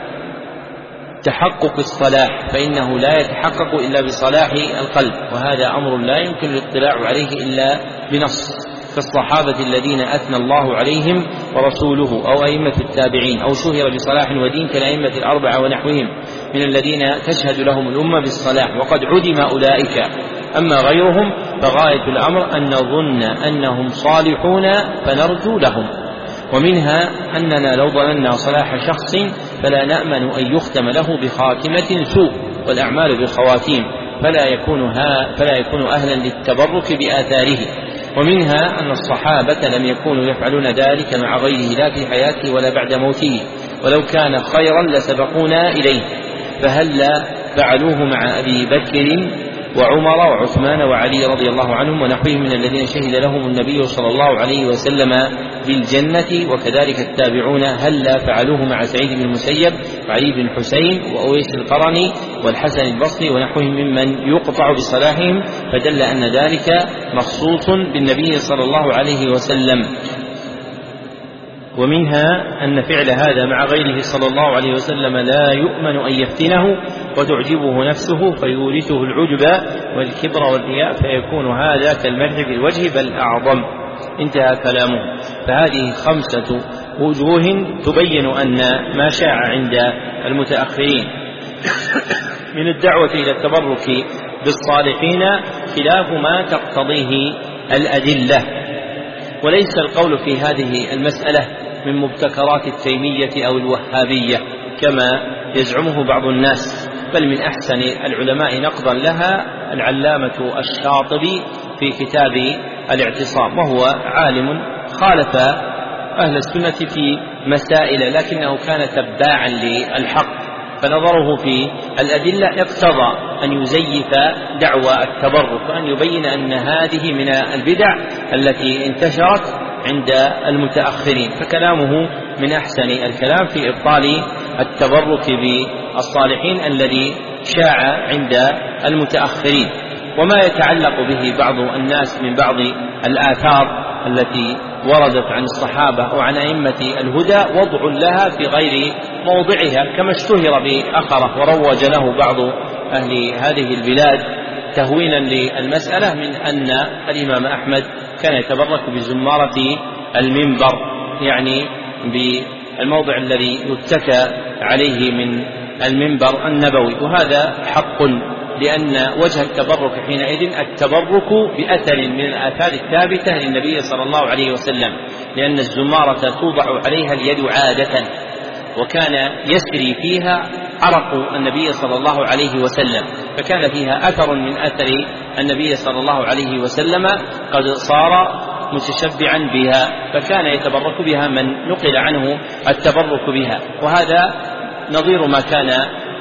تحقق الصلاح، فإنه لا يتحقق إلا بصلاح القلب، وهذا أمر لا يمكن الاطلاع عليه إلا بنص، كالصحابة الذين أثنى الله عليهم ورسوله أو أئمة التابعين، أو شهر بصلاح ودين كالأئمة الأربعة ونحوهم من الذين تشهد لهم الأمة بالصلاح، وقد عدم أولئك. أما غيرهم فغاية الأمر أن نظن أنهم صالحون فنرجو لهم. ومنها أننا لو ظننا صلاح شخص فلا نأمن أن يختم له بخاتمة سوء، والأعمال بالخواتيم، فلا يكون, ها فلا يكون أهلا للتبرك بآثاره. ومنها أن الصحابة لم يكونوا يفعلون ذلك مع غيره لا في حياته ولا بعد موته، ولو كان خيرا لسبقونا إليه، فهلا فعلوه مع أبي بكر وعمر وعثمان وعلي رضي الله عنهم ونحوهم من الذين شهد لهم النبي صلى الله عليه وسلم بالجنة، وكذلك التابعون هلا فعلوه مع سعيد بن المسيب وعلي بن حسين وأويس القرني والحسن البصري ونحوهم ممن يقطع بصلاحهم، فدل أن ذلك مخصوص بالنبي صلى الله عليه وسلم. ومنها أن فعل هذا مع غيره صلى الله عليه وسلم لا يؤمن أن يفتنه وتعجبه نفسه فيورثه العجب والكبر والرياء، فيكون هذا كالمدح بالوجه بل أعظم. انتهى كلامه. فهذه خمسة وجوه تبين أن ما شاع عند المتأخرين من الدعوة إلى التبرك بالصالحين خلاف ما تقتضيه الأدلة، وليس القول في هذه المسألة من مبتكرات التيمية أو الوهابية كما يزعمه بعض الناس، بل من أحسن العلماء نقضا لها العلامة الشاطبي في كتاب الاعتصام، وهو عالم خالف أهل السنة في مسائل لكنه كان تباعا للحق، فنظره في الأدلة اقتضى أن يزيف دعوى التبرك وأن يبين أن هذه من البدع التي انتشرت عند المتأخرين، فكلامه من أحسن الكلام في إبطال التبرك بالصالحين الذي شاع عند المتأخرين. وما يتعلق به بعض الناس من بعض الآثار التي وردت عن الصحابة أو عن أئمة الهدى وضع لها في غير موضعها، كما اشتهر بأخره وروج له بعض أهل هذه البلاد تهوينا للمسألة من أن الإمام أحمد كان يتبرك بزمارة المنبر، يعني بالموضع الذي يتكى عليه من المنبر النبوي، وهذا حق، لأن وجه التبرك حينئذ التبرك بأثر من الآثار الثابتة للنبي صلى الله عليه وسلم، لأن الزمارة توضع عليها اليد عادة، وكان يسري فيها عرق النبي صلى الله عليه وسلم، فكان فيها أثر من أثر النبي صلى الله عليه وسلم قد صار متشبعا بها، فكان يتبرك بها من نقل عنه التبرك بها. وهذا نظير ما كان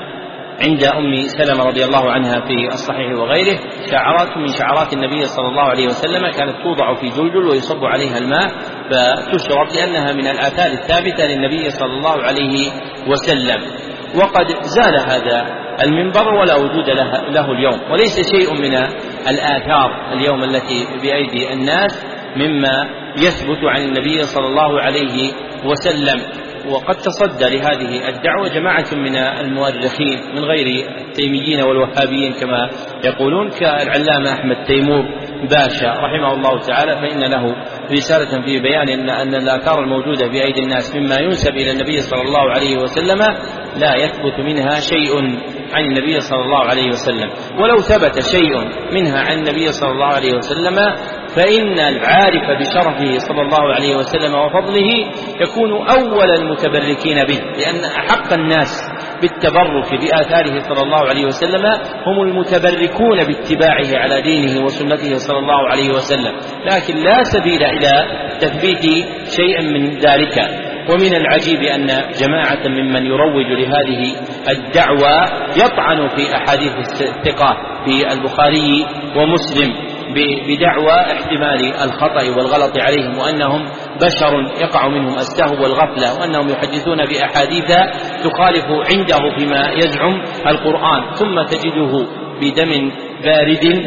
عند أم سلمة رضي الله عنها في الصحيح وغيره، شعرات من شعرات النبي صلى الله عليه وسلم كانت توضع في جلجل ويصب عليها الماء فتشرب، لأنها من الآثار الثابتة للنبي صلى الله عليه وسلم. وقد زال هذا المنبر ولا وجود له اليوم، وليس شيء من الآثار اليوم التي بأيدي الناس مما يثبت عن النبي صلى الله عليه وسلم. وقد تصدى لهذه الدعوة جماعة من المؤرخين من غير التيميين والوهابيين كما يقولون، كالعلامة أحمد تيمور باشا رحمه الله تعالى، فإن له رسالة في بيان أن, أن الآثار الموجودة في أيدي الناس مما ينسب إلى النبي صلى الله عليه وسلم لا يثبت منها شيء عن النبي صلى الله عليه وسلم، ولو ثبت شيء منها عن النبي صلى الله عليه وسلم فإن العارف بشرفه صلى الله عليه وسلم وفضله يكون أول المتبركين به، لأن أحق الناس بالتبرك بآثاره صلى الله عليه وسلم هم المتبركون باتباعه على دينه وسنته صلى الله عليه وسلم، لكن لا سبيل إلى تثبيت شيء من ذلك. ومن العجيب أن جماعة ممن يروج لهذه الدعوة يطعن في أحاديث الثقات في البخاري ومسلم بدعوى احتمال الخطأ والغلط عليهم، وأنهم بشر يقع منهم السهو والغفلة، وأنهم يحدثون بأحاديث تخالف عنده فيما يزعم القرآن، ثم تجده بدم بارد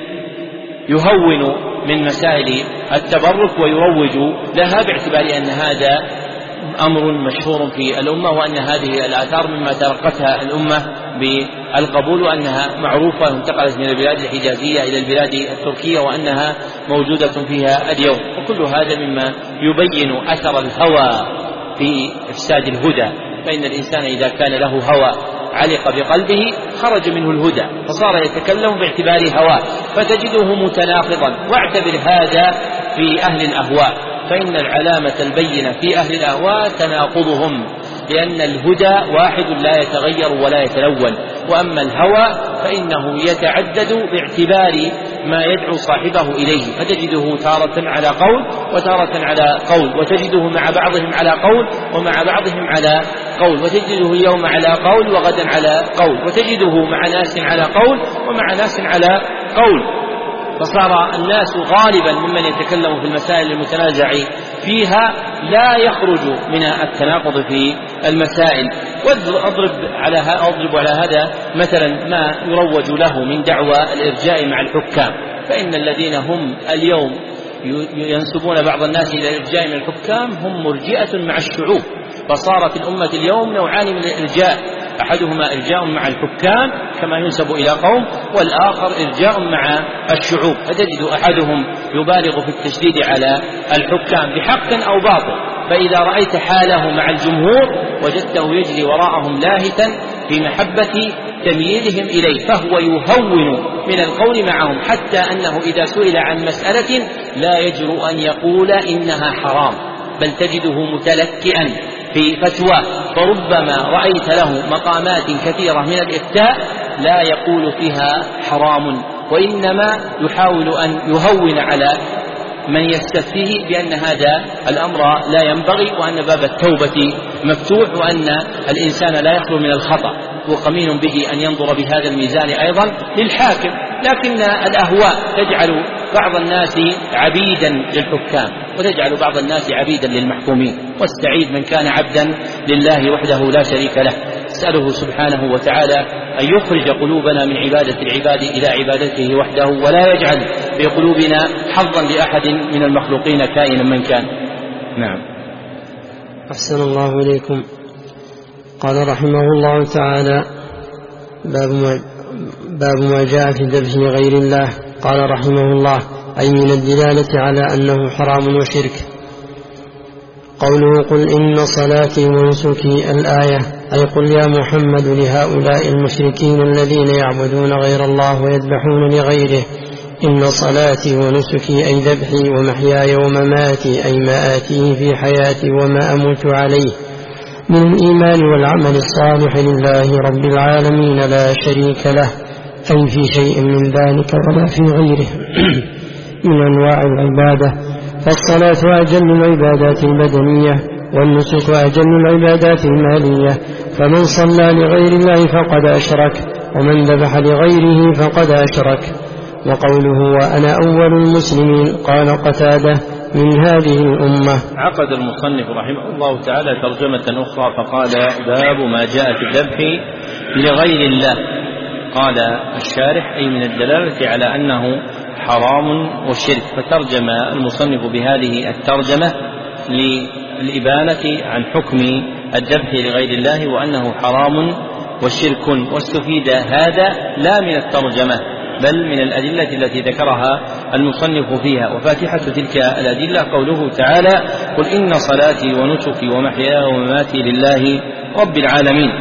يهون من مسائل التبرك ويروج لها باعتبار أن هذا أمر مشهور في الأمة، وأن هذه الآثار مما تلقتها الأمة بالقبول، وأنها معروفة انتقلت من البلاد الحجازية إلى البلاد التركية وأنها موجودة فيها اليوم. وكل هذا مما يبين أثر الهوى في إفساد الهدى، فإن الإنسان إذا كان له هوى علق بقلبه خرج منه الهدى فصار يتكلم باعتبار هواه، فتجده متناقضا. واعتبر هذا في أهل الأهواء، فإن العلامة البينة في أهل الأهواء تناقضهم، لأن الهدى واحد لا يتغير ولا يتلون، وأما الهوى فإنه يتعدد باعتبار ما يدعو صاحبه إليه، فتجده تارة على قول وتارة على قول، وتجده مع بعضهم على قول ومع بعضهم على قول، وتجده اليوم على قول وغدا على قول، وتجده مع ناس على قول ومع ناس على قول. فصار الناس غالبا ممن يتكلم في المسائل المتنازع فيها لا يخرج من التناقض في المسائل. واضرب على اضرب على هذا مثلا ما يروج له من دعوى الارجاء مع الحكام، فإن الذين هم اليوم ينسبون بعض الناس إلى الارجاء من الحكام هم مرجئة مع الشعوب، فصارت الأمة اليوم نوعان من الارجاء، أحدهما إرجاء مع الحكام كما ينسب إلى قوم، والآخر إرجاء مع الشعوب، فتجد أحدهم يبالغ في التشديد على الحكام بحق أو باطل، فإذا رأيت حاله مع الجمهور وجدته يجري وراءهم لاهثا في محبة تمييلهم إليه، فهو يهون من القول معهم، حتى أنه إذا سئل عن مسألة لا يجرؤ أن يقول إنها حرام، بل تجده متلكئا في فتوى، فربما رأيت له مقامات كثيرة من الإفتاء لا يقول فيها حرام، وإنما يحاول أن يهون على من يستفتيه بأن هذا الأمر لا ينبغي، وأن باب التوبة مفتوح، وأن الإنسان لا يخلو من الخطأ، وقمين به أن ينظر بهذا الميزان أيضا للحاكم. لكن الأهواء تجعل بعض الناس عبيدا للحكام وتجعل بعض الناس عبيدا للمحكومين، والسعيد من كان عبدا لله وحده لا شريك له. أسأله سبحانه وتعالى أن يخرج قلوبنا من عبادة العباد إلى عبادته وحده، ولا يجعل في قلوبنا حظا لأحد من المخلوقين كائنا من كان. نعم. أحسن الله إليكم. قال رحمه الله تعالى: باب ما, باب ما جاء في ذبح غير الله. قال رحمه الله: أي من الدلالة على أنه حرام وشرك. قوله: قل إن صلاتي ونسكي، الآية، أي قل يا محمد لهؤلاء المشركين الذين يعبدون غير الله ويذبحون لغيره: إن صلاتي ونسكي، أي ذبحي ومحياي ومماتي، أي ما آتيه في حياتي وما أموت عليه، من الإيمان والعمل الصالح لله رب العالمين لا شريك له، أي في شيء من ذلك ولا في غيره من أنواع العبادة. فالصلاة أجل العبادات البدنية، والنسك أجل العبادات المالية، فمن صلى لغير الله فقد أشرك، ومن ذبح لغيره فقد أشرك. وقوله: وأنا أول المسلمين، قال قتادة: من هذه الأمة. عقد المصنف رحمه الله تعالى ترجمة أخرى فقال: باب ما جاء في الذبح لغير الله. قال الشارح: أي من الدلالة على أنه حرام وشرك، فترجم المصنف بهذه الترجمة الإبانة عن حكم الذبح لغير الله وأنه حرام وشرك، واستفيد هذا لا من الترجمة بل من الأدلة التي ذكرها المصنف فيها. وفاتحة تلك الأدلة قوله تعالى: قل إن صلاتي ونسكي ومحياي ومماتي لله رب العالمين.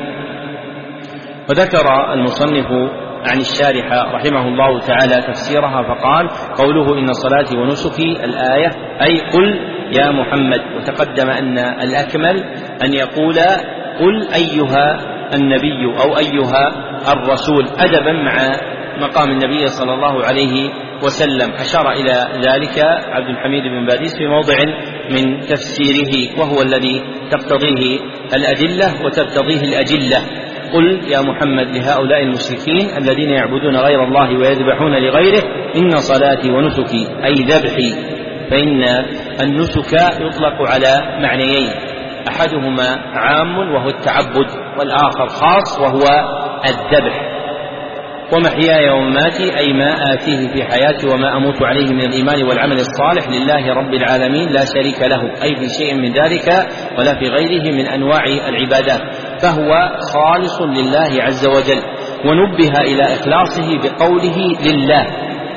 وذكر المصنف عن الشارح رحمه الله تعالى تفسيرها فقال: قوله إن صلاتي ونسكي الآية أي قل يا محمد. وتقدم أن الأكمل أن يقول قل أيها النبي أو أيها الرسول أدبا مع مقام النبي صلى الله عليه وسلم. أشار إلى ذلك عبد الحميد بن باديس في موضع من تفسيره وهو الذي تقتضيه الأدلة وتقتضيه الأجلة. قل يا محمد لهؤلاء المشركين الذين يعبدون غير الله ويذبحون لغيره: إن صلاتي ونسكي أي ذبحي. فإن النسك يطلق على معنيين: أحدهما عام وهو التعبد، والآخر خاص وهو الذبح. ومحياي ومماتي أي ما آتيه في حياتي وما أموت عليه من الإيمان والعمل الصالح لله رب العالمين لا شريك له، أي في شيء من ذلك ولا في غيره من أنواع العبادات، فهو خالص لله عز وجل. ونبه إلى إخلاصه بقوله لله،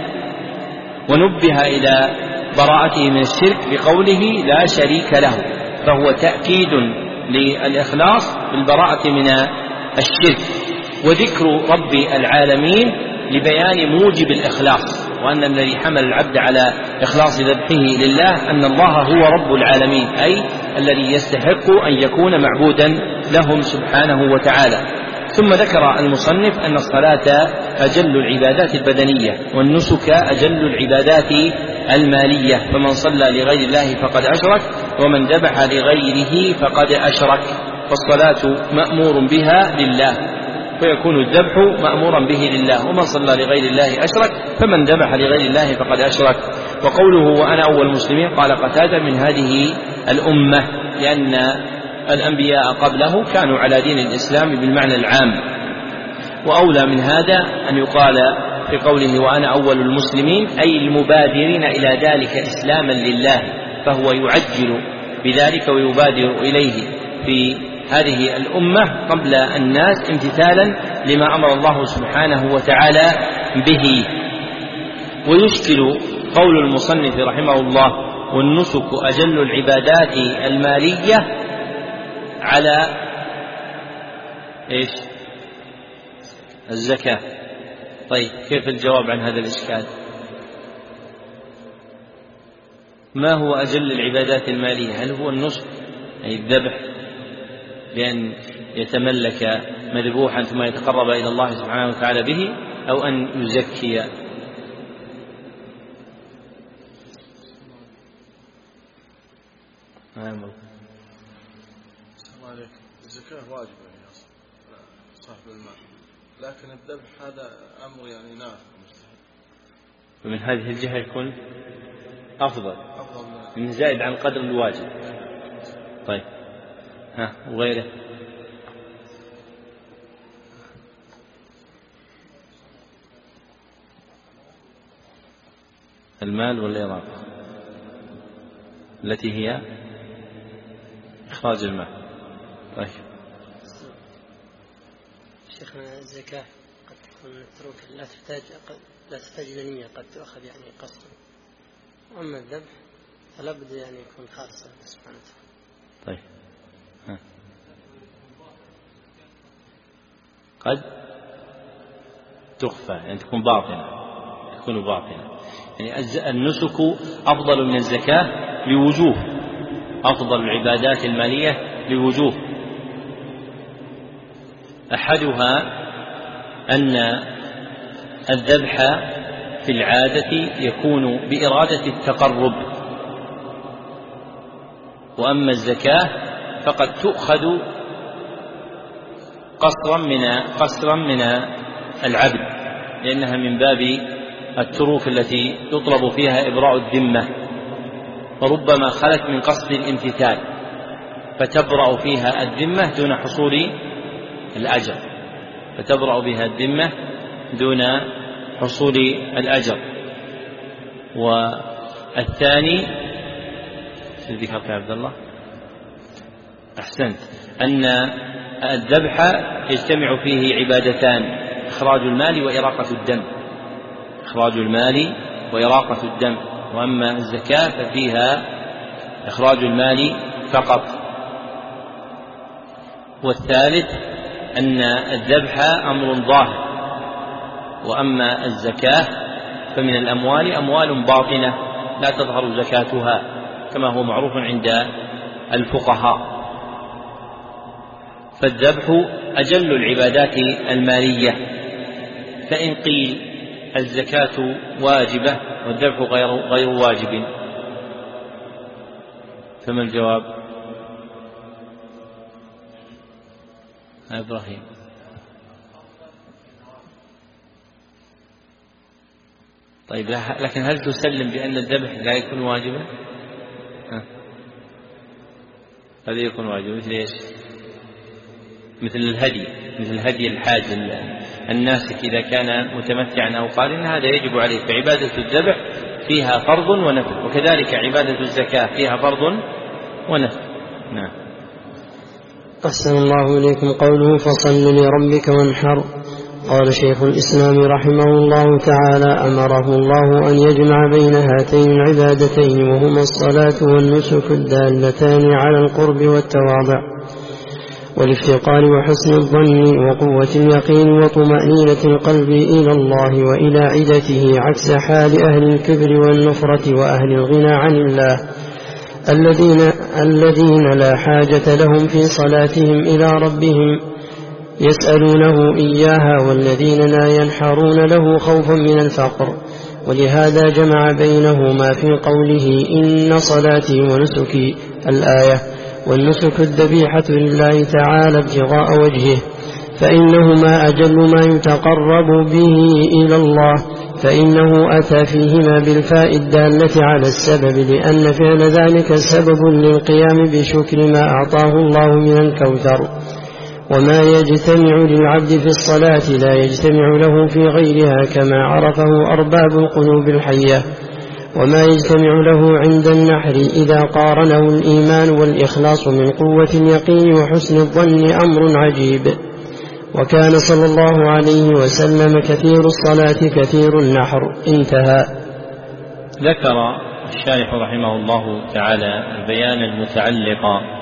ونبه إلى براءته من الشرك بقوله لا شريك له، فهو تأكيد للإخلاص بالبراءة من الشرك. وذكر رب العالمين لبيان موجب الإخلاص، وأن الذي حمل العبد على إخلاص ذبحه لله أن الله هو رب العالمين، أي الذي يستحق أن يكون معبودا لهم سبحانه وتعالى. ثم ذكر المصنف أن الصلاة أجل العبادات البدنية، والنسك أجل العبادات المالية، فمن صلى لغير الله فقد أشرك، ومن ذبح لغيره فقد أشرك. فالصلاة مأمور بها لله، فيكون الذبح مأمورا به لله، ومن صلى لغير الله أشرك، فمن ذبح لغير الله فقد أشرك. وقوله وأنا أول المسلمين قال قتادة من هذه الأمة، لأن الأنبياء قبله كانوا على دين الإسلام بالمعنى العام. وأولى من هذا أن يقال في قوله وأنا أول المسلمين أي المبادرين إلى ذلك إسلاما لله، فهو يعجل بذلك ويبادر إليه في هذه الأمة قبل الناس امتثالا لما أمر الله سبحانه وتعالى به. ويشكل قول المصنف رحمه الله والنسك أجل العبادات المالية على إيش؟ الزكاة. طيب كيف الجواب عن هذا الإشكال؟ ما هو أجل العبادات المالية؟ هل هو النسك أي الذبح بأن يتملك مذبوحا ثم يتقرب إلى الله سبحانه وتعالى به، أو أن يزكي؟ السلام عليكم. الزكاة واجبة يا صاحب المال، لكن الذبح هذا أمر يعني نافع مستحب، ومن هذه الجهة يكون أفضل من زائد عن قدر الواجب. طيب ها وغيره؟ المال والإراق التي هي إخراج المال. طيب شيخنا الزكاة قد تكون متروكة لا تحتاج لا تحتاج إلى نية، قد تؤخذ يعني قصدا، أما الذبح فلا بد يعني يكون خالصا سبحانه وتعالى. طيب ها. قد تخفى يعني تكون باطنة، تكون باطنة يعني النسك أفضل من الزكاة لوجوه، أفضل العبادات المالية لوجوه. أحدها أن الذبح في العادة يكون بإرادة التقرب، وأما الزكاة فقد تؤخذ قصرا من قصرا من العبد، لأنها من باب التروك التي يطلب فيها إبراء الذمة، وربما خلت من قصد الامتثال فتبرأ فيها الذمة دون حصول الأجر، فتبرأ بها الذمة دون حصول الأجر. والثاني الذي ذكرت يا عبد الله أحسنت، أن الذبح يجتمع فيه عبادتان: إخراج المال وإراقة الدم، إخراج المال وإراقة الدم. وأما الزكاة ففيها إخراج المال فقط. والثالث أن الذبح أمر ظاهر، وأما الزكاة فمن الأموال أموال باطنة لا تظهر زكاتها كما هو معروف عند الفقهاء. فالذبح أجل العبادات المالية، فإن قيل الزكاة واجبة والذبح غير, غير واجب فما الجواب؟ إبراهيم. طيب، لكن هل تسلم بأن الذبح لا يكون واجبا؟ هذا يكون واجب مثل ايش؟ مثل الهدي، مثل هدي الحاج الناسك إذا كان متمتعا أو قارنا، هذا يجب عليه. فعبادة الذبح فيها فرض ونفل، وكذلك عبادة الزكاة فيها فرض ونفل. نعم. أحسن الله إليكم. قوله فصل لربك وانحر. قال شيخ الإسلام رحمه الله تعالى: أمره الله أن يجمع بين هاتين العبادتين، وهما الصلاة والنسك الدالتان على القرب والتواضع والافتقار وحسن الظن وقوة اليقين وطمأنينة القلب إلى الله وإلى عدته، عكس حال أهل الكبر والنفرة وأهل الغنى عن الله الذين, الذين لا حاجة لهم في صلاتهم إلى ربهم يسألونه إياها، والذين لا ينحرون له خوفا من الفقر. ولهذا جمع بينهما في قوله: إن صلاتي ونسكي الآية. والنسك الذبيحة لله تعالى ابتغاء وجهه، فإنهما أجل ما يتقرب به إلى الله، فإنه أتى فيهما بالفاء الدالة على السبب، لأن فعل ذلك سبب للقيام بشكر ما أعطاه الله من الكوثر. وما يجتمع للعبد في الصلاة لا يجتمع له في غيرها، كما عرفه أرباب القلوب الحية. وما يجتمع له عند النحر إذا قارنه الإيمان والإخلاص من قوة اليقين وحسن الظن أمر عجيب. وكان صلى الله عليه وسلم كثير الصلاة كثير النحر. انتهى. ذكر الشارح رحمه الله تعالى البيان المتعلق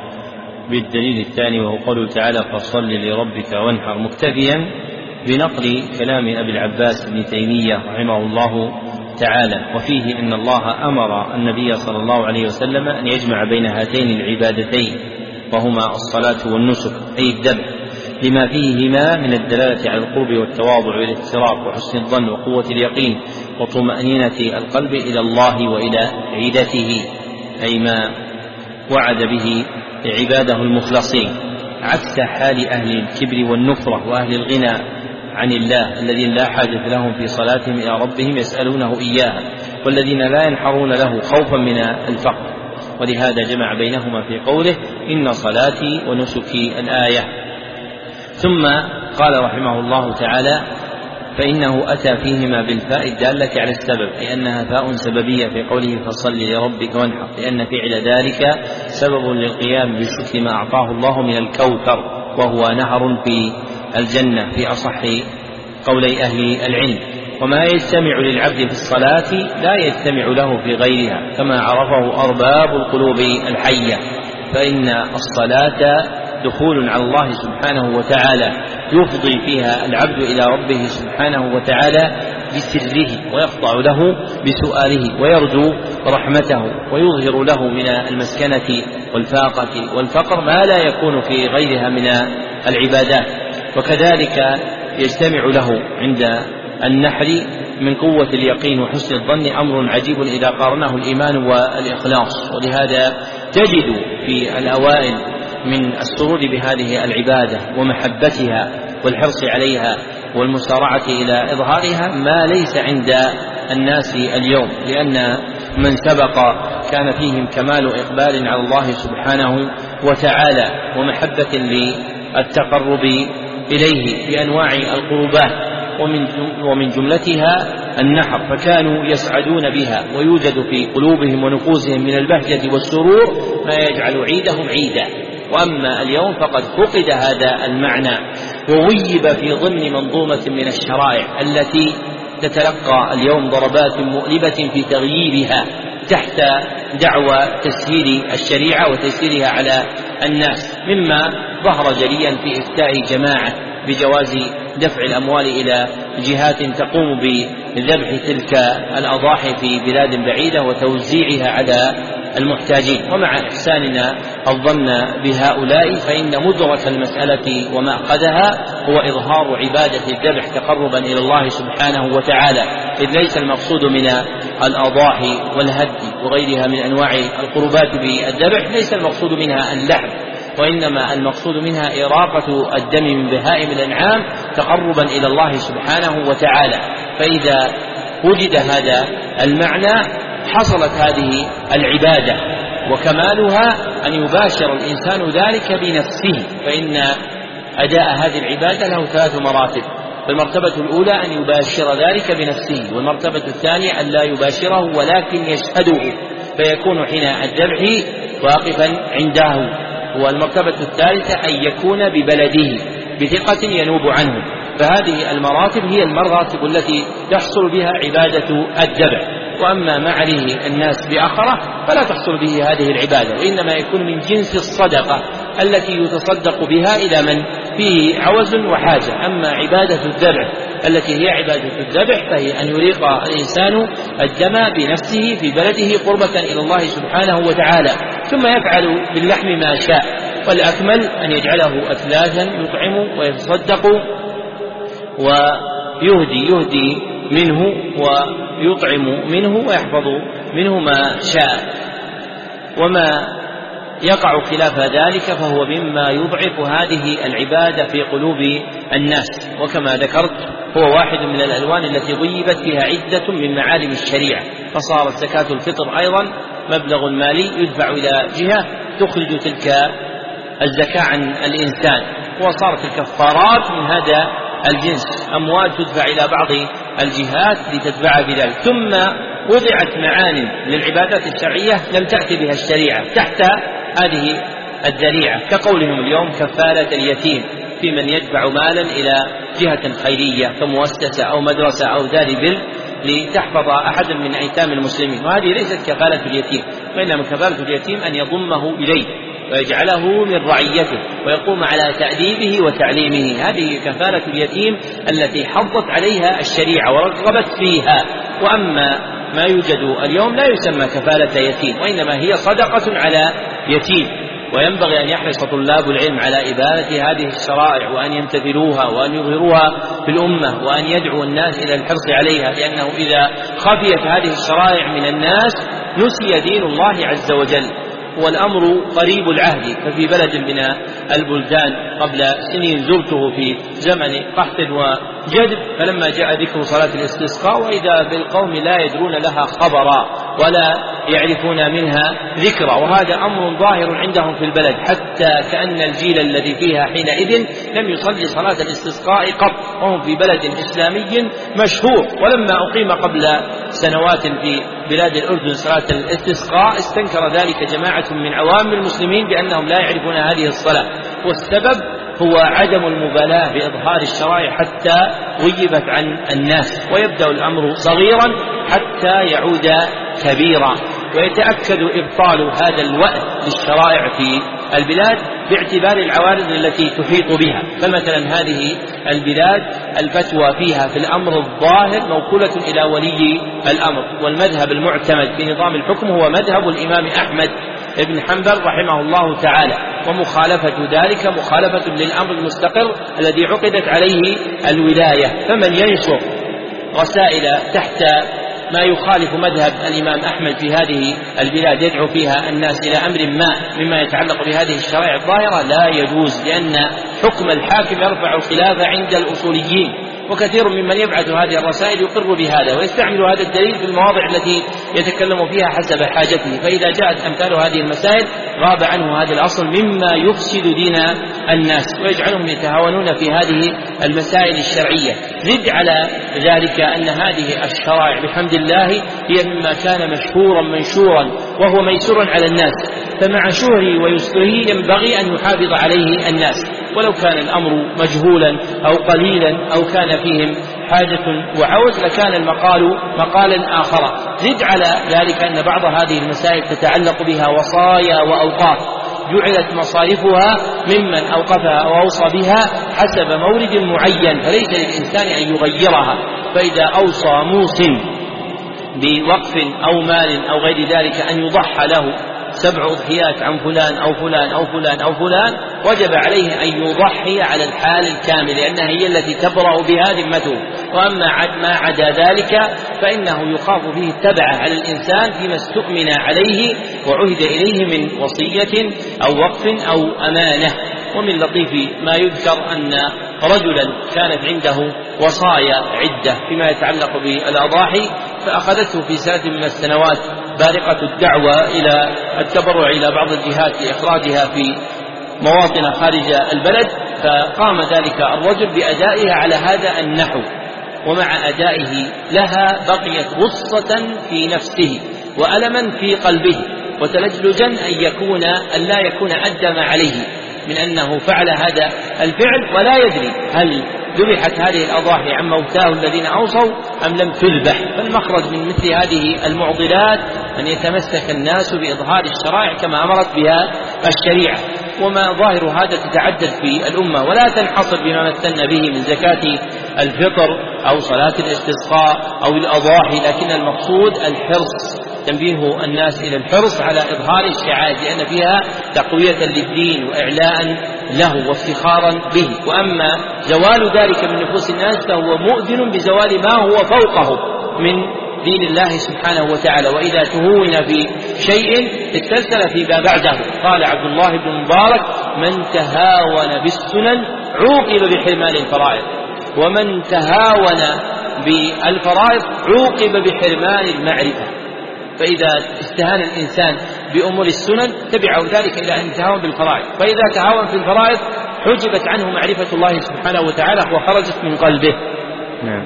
بالدليل الثاني، وهو قوله تعالى: فصل لربك وانحر، مكتفيا بنقل كلام أبي العباس بن تيمية رحمه الله تعالى، وفيه أن الله أمر النبي صلى الله عليه وسلم أن يجمع بين هاتين العبادتين، وهما الصلاة والنسك أي الذبح، لما فيهما من الدلالة على القرب والتواضع والافتراق وحسن الظن وقوة اليقين وطمأنينة القلب إلى الله وإلى عدته، أي ما وعد به عباده المخلصين، عكس حال أهل الكبر والنفرة وأهل الغنى عن الله الذين لا حاجة لهم في صلاتهم إلى ربهم يسألونه إياها، والذين لا ينحرون له خوفا من الفقر. ولهذا جمع بينهما في قوله: إن صلاتي ونسكي الآية. ثم قال رحمه الله تعالى: فإنه أتى فيهما بالفاء الدالة على السبب، أي أنها فاء سببية في قوله: فصل لربك وانحر، لأن فعل ذلك سبب للقيام بشكر ما أعطاه الله من الكوثر، وهو نهر في الجنة في أصح قولي أهل العلم. وما يجتمع للعبد في الصلاة لا يجتمع له في غيرها، كما عرفه أرباب القلوب الحية، فإن الصلاة دخول على الله سبحانه وتعالى يفضي فيها العبد إلى ربه سبحانه وتعالى بسره، ويخضع له بسؤاله، ويرجو رحمته، ويظهر له من المسكنة والفاقة والفقر ما لا يكون في غيرها من العبادات. وكذلك يجتمع له عند النحر من قوة اليقين وحسن الظن أمر عجيب إذا قارنه الإيمان والإخلاص. ولهذا تجد في الأوائل من السرور بهذه العبادة ومحبتها والحرص عليها والمسارعة إلى إظهارها ما ليس عند الناس اليوم، لأن من سبق كان فيهم كمال إقبال على الله سبحانه وتعالى ومحبة للتقرب إليه بأنواع القربات، ومن جملتها النحر، فكانوا يسعدون بها، ويوجد في قلوبهم ونفوسهم من البهجة والسرور ما يجعل عيدهم عيدا، وأما اليوم فقد فقد هذا المعنى وغيب في ضمن منظومة من الشرائع التي تتلقى اليوم ضربات مؤلمة في تغييرها تحت دعوى تسهيل الشريعة وتسهيلها على الناس، مما ظهر جليا في إفتاء جماعة بجواز دفع الأموال إلى جهات تقوم بذبح تلك الأضاحي في بلاد بعيدة وتوزيعها على المحتاجين. ومع إحساننا الظن بهؤلاء فإن مدرك المسألة ومأخذها هو إظهار عبادة الذبح تقربا إلى الله سبحانه وتعالى، إذ ليس المقصود من الأضاحي والهدي وغيرها من أنواع القربات بالذبح ليس المقصود منها اللحم، وإنما المقصود منها إراقة الدم من بهائم الأنعام تقربا إلى الله سبحانه وتعالى. فإذا وجد هذا المعنى حصلت هذه العبادة، وكمالها أن يباشر الإنسان ذلك بنفسه، فإن أداء هذه العبادة له ثلاث مراتب. فالمرتبة الأولى أن يباشر ذلك بنفسه، والمرتبة الثانية أن لا يباشره ولكن يشهده فيكون حين الذبح واقفا عنده، والمرتبة الثالثة أن يكون ببلده بثقة ينوب عنه. فهذه المراتب هي المراتب التي تحصل بها عبادة الذبح. وأما ما عليه الناس بأخره فلا تحصل به هذه العبادة، وإنما يكون من جنس الصدقة التي يتصدق بها إلى من فيه عوز وحاجة. أما عبادة الذبح التي هي عبادة الذبح فهي أن يريق الإنسان الدم بنفسه في بلده قربة إلى الله سبحانه وتعالى، ثم يفعل باللحم ما شاء، والأكمل أن يجعله أثلاثا يطعم ويتصدق ويهدي يهدي منه ويطعم منه ويحفظ منه ما شاء. وما يقع خلاف ذلك فهو مما يضعف هذه العبادة في قلوب الناس، وكما ذكرت هو واحد من الألوان التي غيبت فيها عدة من معالم الشريعة. فصارت زكاة الفطر أيضا مبلغ مالي يدفع إلى جهة تخرج تلك الزكاة عن الإنسان، وصارت الكفارات من هذا الجنس، أموال تدفع إلى بعض الجهات لتتبع بذلك. ثم وضعت معان للعبادات الشرعية لم تأتي بها الشريعة تحت هذه الذريعة، كقولهم اليوم كفالة اليتيم في من يدفع مالا إلى جهة خيرية كمؤسسة أو مدرسة أو دار بر لتحفظ أحدا من أيتام المسلمين، وهذه ليست كفالة اليتيم، وإنما كفالة اليتيم أن يضمه إليه ويجعله من رعيته ويقوم على تأديبه وتعليمه. هذه كفالة اليتيم التي حضت عليها الشريعة ورغبت فيها. وأما ما يوجد اليوم لا يسمى كفالة يتيم، وإنما هي صدقة على يتيم. وينبغي أن يحرص طلاب العلم على إبانة هذه الشرائع وأن يمتثلوها وأن يظهروها في الأمة وأن يدعو الناس إلى الحرص عليها، لأنه إذا خفيت هذه الشرائع من الناس نسي دين الله عز وجل. والأمر قريب العهد، ففي بلد من البلدان قبل سنين زرته في زمن قحط وجدب، فلما جاء ذكر صلاة الاستسقاء وإذا بالقوم لا يدرون لها خبرا ولا يعرفون منها ذكرا، وهذا أمر ظاهر عندهم في البلد، حتى كأن الجيل الذي فيها حينئذ لم يصلي صلاة الاستسقاء قط، وهم في بلد إسلامي مشهور. ولما أقيم قبل سنوات في بلاد الأردن صلاة الاستسقاء استنكر ذلك جماعة من عوام المسلمين بأنهم لا يعرفون هذه الصلاة، والسبب هو عدم المبالاة بإظهار الشرائع حتى غيبت عن الناس، ويبدأ الأمر صغيرا حتى يعود كبيرا، ويتأكد إبطال هذا الوأد للشرائع في البلاد باعتبار العوارض التي تحيط بها. فمثلا هذه البلاد الفتوى فيها في الأمر الظاهر موكولة إلى ولي الأمر، والمذهب المعتمد في نظام الحكم هو مذهب الإمام أحمد ابن حنبل رحمه الله تعالى، ومخالفة ذلك مخالفة للأمر المستقر الذي عقدت عليه الولاية. فمن ينشر رسائل تحت ما يخالف مذهب الإمام أحمد في هذه البلاد يدعو فيها الناس إلى أمر ما مما يتعلق بهذه الشرائع الظاهرة لا يجوز، لأن حكم الحاكم يرفع الخلاف عند الأصوليين، وكثير ممن يبعث هذه الرسائل يقر بهذا ويستعمل هذا الدليل في المواضع التي يتكلم فيها حسب حاجته، فإذا جاءت أمثال هذه المسائل غاب عنه هذا الأصل مما يفسد دين الناس ويجعلهم يتهاونون في هذه المسائل الشرعية. زد على ذلك أن هذه الشرائع بحمد الله هي مما كان مشهورا منشورا وهو ميسور على الناس، فمع شهره ويسره ينبغي أن يحافظ عليه الناس، ولو كان الأمر مجهولا أو قليلا أو كان فيهم حاجة وعوز لكان المقال مقالا آخر. زد على ذلك أن بعض هذه المسائل تتعلق بها وصايا وأوقاف جعلت مصارفها ممن أوقفها أو أوصى بها حسب مورد معين، فليس للإنسان أن يغيرها. فإذا أوصى موص بوقف أو مال أو غير ذلك أن يضحى له سبع أضحيات عن فلان أو فلان أو فلان أو فلان، وجب عليه أن يضحي على الحال الكامل، لأنها هي التي تبرأ بها ذمته. وأما ما عدا ذلك فإنه يخاف فيه التبعة على الإنسان فيما استؤمن عليه وعهد إليه من وصية أو وقف أو أمانة. ومن لطيف ما يذكر أن رجلا كانت عنده وصايا عدة فيما يتعلق بالأضاحي، فأخذته في سنة من السنوات بارقة الدعوة إلى التبرع إلى بعض الجهات لإخراجها في مواطن خارج البلد، فقام ذلك الرجل بأدائها على هذا النحو، ومع أدائه لها بقيت غصة في نفسه وألما في قلبه وتلجلجا أن يكون أن لا يكون أدى ما عليه من أنه فعل هذا الفعل ولا يدري هل ذبحت هذه الأضاحي عن موتاه الذين أوصوا أم لم تذبح. فالمخرج من مثل هذه المعضلات أن يتمسك الناس بإظهار الشرائع كما أمرت بها الشريعة. وما ظاهر هذا تتعدد في الأمة ولا تنحصر بما مثلنا به من زكاة الفطر أو صلاة الاستسقاء أو الأضاحي، لكن المقصود الحرص، تنبيه الناس إلى الحرص على إظهار الشعائر لأن فيها تقوية للدين وإعلاء له وافتخارا به. وأما زوال ذلك من نفوس الناس فهو مؤذن بزوال ما هو فوقه من دين الله سبحانه وتعالى، وإذا تهون في شيء استرسل فيما بعده. قال عبد الله بن مبارك: من تهاون بالسنن عوقب بحرمان الفرائض، ومن تهاون بالفرائض عوقب بحرمان المعرفة. فإذا استهان الإنسان بأمور السنن تبعه ذلك إلى أن يتهاون بالفرائض، فإذا تهاون في الفرائض حجبت عنه معرفة الله سبحانه وتعالى وخرجت من قلبه. نعم.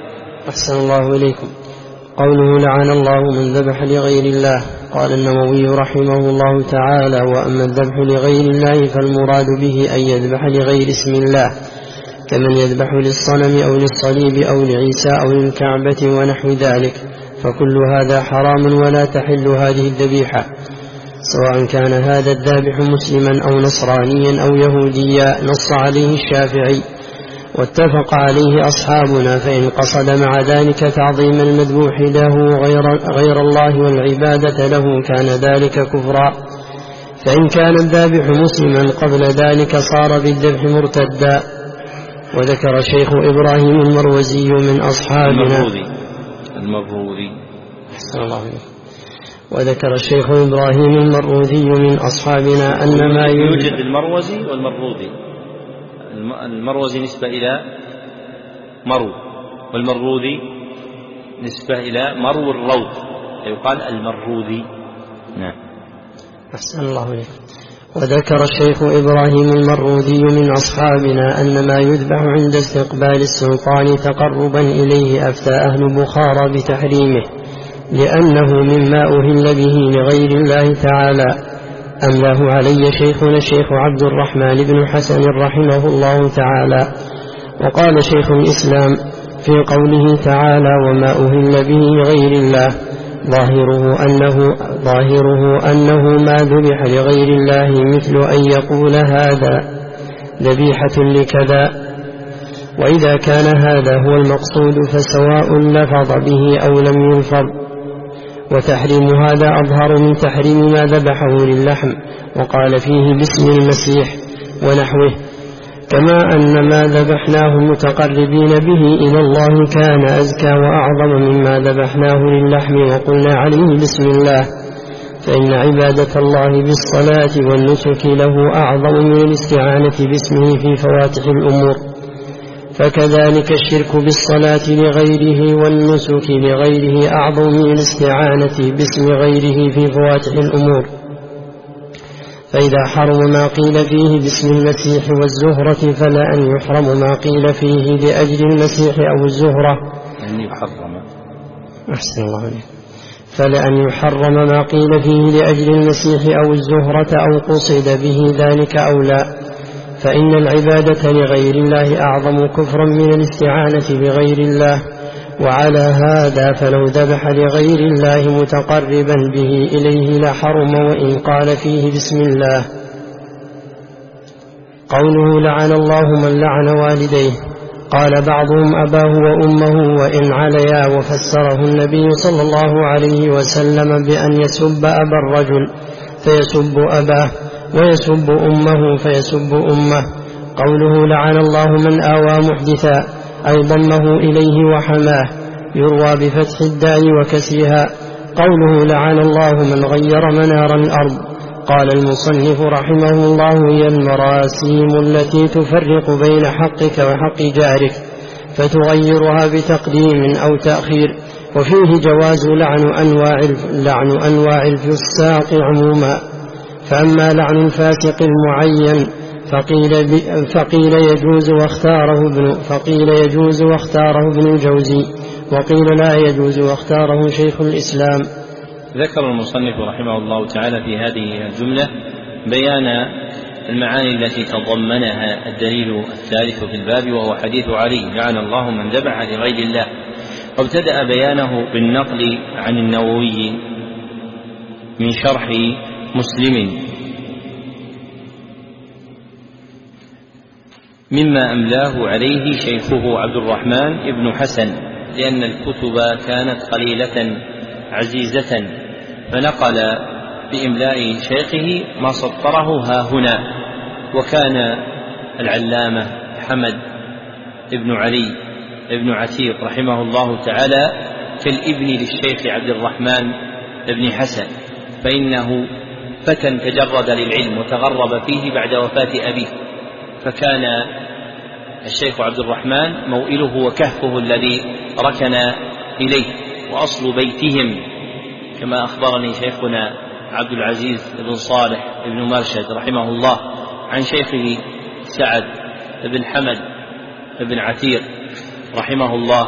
أحسن الله إليكم. قوله: لعن الله من ذبح لغير الله. قال النووي رحمه الله تعالى: وأما الذبح لغير الله فالمراد به أن يذبح لغير اسم الله، كمن يذبح للصنم أو للصليب أو لعيسى أو للكعبة ونحو ذلك، فكل هذا حرام ولا تحل هذه الذبيحة، سواء كان هذا الذابح مسلما أو نصرانيا أو يهوديا. نص عليه الشافعي واتفق عليه أصحابنا، فإن قصد مع ذلك تعظيم المذبوح له غير, غير الله والعبادة له كان ذلك كفرا. فإن كان الذابح مسلما قبل ذلك صار بالذبح مرتدا. وذكر شيخ إبراهيم المروزي من أصحابنا المروذي المروذي الله وذكر الشيخ إبراهيم المروذي من أصحابنا أن ما يوجد المروزي والمروذي. المروزي نسبة إلى مرو، والمروذي نسبة إلى مرو الروض، يقال المروذي. نعم. أحسن الله عليك. وذكر الشيخ إبراهيم المروذي من أصحابنا أن ما يذبح عند استقبال السلطان تقربا إليه أفتى أهل بخارى بتحريمه، لأنه مما أهل به لغير الله تعالى. أملاه علي شيخنا الشيخ عبد الرحمن بن حسن رحمه الله تعالى. وقال شيخ الإسلام في قوله تعالى: وما أهل به لغير الله، ظاهره أنه, ظاهره أنه ما ذبح لغير الله، مثل أن يقول هذا ذبيحة لكذا. وإذا كان هذا هو المقصود فسواء لفظ به أو لم يلفظ. وتحريم هذا أظهر من تحريم ما ذبحه للحم، وقال فيه باسم المسيح ونحوه، كما أن ما ذبحناه متقربين به إلى الله كان أزكى وأعظم مما ذبحناه للحم وقلنا عليه بسم الله، فإن عبادة الله بالصلاة والنسك له أعظم من الاستعانة باسمه في فواتح الأمور. فكذلك الشرك بالصلاة لغيره والنسك لغيره أعظم من الاستعانة باسم غيره في فواتح الأمور. فإذا حرم ما قيل فيه باسم المسيح والزهرة فلا أن يحرم ما قيل فيه لأجل المسيح أو الزهرة. أن يحرم. أحسن الله عليك. فلأن يحرم ما قيل فيه لأجل المسيح أو الزهرة أو قصد به ذلك أولى، فإن العبادة لغير الله أعظم كفرا من الاستعانة بغير الله. وعلى هذا فلو ذبح لغير الله متقربا به إليه لحرم وإن قال فيه بسم الله. قوله لعن الله من لعن والديه، قال بعضهم أباه وأمه وإن عليا، وفسره النبي صلى الله عليه وسلم بأن يسب أبا الرجل فيسب أباه، ويسب أمه فيسب أمه. قوله لعن الله من آوى محدثا أي ضمه إليه وحماه، يروى بفتح الداء وكسرها. قوله لعن الله من غير منار الأرض، قال المصنف رحمه الله هي المراسيم التي تفرق بين حقك وحق جارك فتغيرها بتقديم أو تأخير. وفيه جواز لعن أنواع, لعن أنواع الفساق عموما. فأما لعن الفاسق المعين فقيل, فقيل يجوز واختاره ابن فقيل يجوز واختاره ابن الجوزي، وقيل لا يجوز واختاره شيخ الإسلام. ذكر المصنف رحمه الله تعالى في هذه الجملة بيان المعاني التي تضمنها الدليل الثالث في الباب، وهو حديث علي لعن الله من ذبح لغير الله. وابتدأ بيانه بالنقل عن النووي من شرح مسلم مما أملاه عليه شيخه عبد الرحمن بن حسن، لأن الكتب كانت قليلة عزيزة، فنقل بإملاء شيخه ما سطره ها هنا. وكان العلامة حمد بن علي بن عتيق رحمه الله تعالى كالابن للشيخ عبد الرحمن بن حسن، فإنه فتى تجرد للعلم وتغرب فيه بعد وفاة أبيه، فكان الشيخ عبد الرحمن موئله وكهفه الذي ركن إليه وأصل بيتهم، كما أخبرني شيخنا عبد العزيز بن صالح بن مرشد رحمه الله عن شيخه سعد بن حمد بن عتيق رحمه الله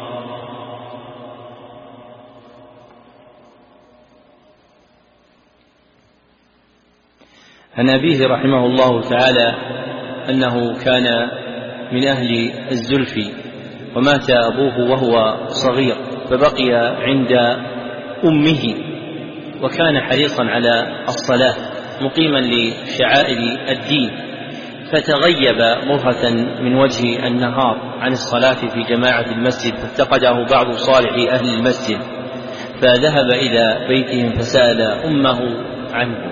عن أبيه رحمه الله تعالى أنه كان من أهل الزلف، ومات أبوه وهو صغير فبقي عند أمه، وكان حريصا على الصلاة مقيما لشعائر الدين، فتغيب مرة من وجه النهار عن الصلاة في جماعة المسجد، فافتقده بعض صالح أهل المسجد، فذهب إلى بيتهم فسأل أمه عنه،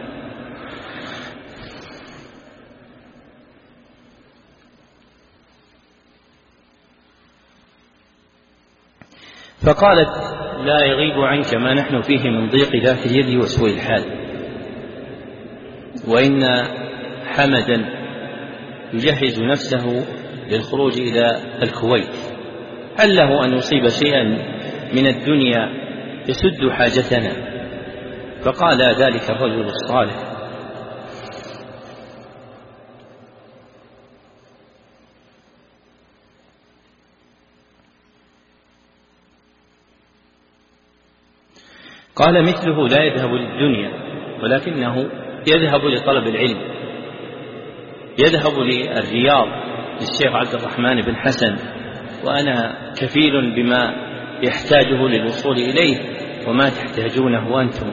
فقالت لا يغيب عنك ما نحن فيه من ضيق ذات اليد وسوء الحال، وإن حمدا يجهز نفسه للخروج إلى الكويت، هل له أن يصيب شيئا من الدنيا يسد حاجتنا؟ فقال ذلك الرجل الصالح قال مثله لا يذهب للدنيا ولكنه يذهب لطلب العلم، يذهب للرياض للشيخ عبد الرحمن بن حسن، وأنا كفيل بما يحتاجه للوصول إليه وما تحتاجونه أنتم.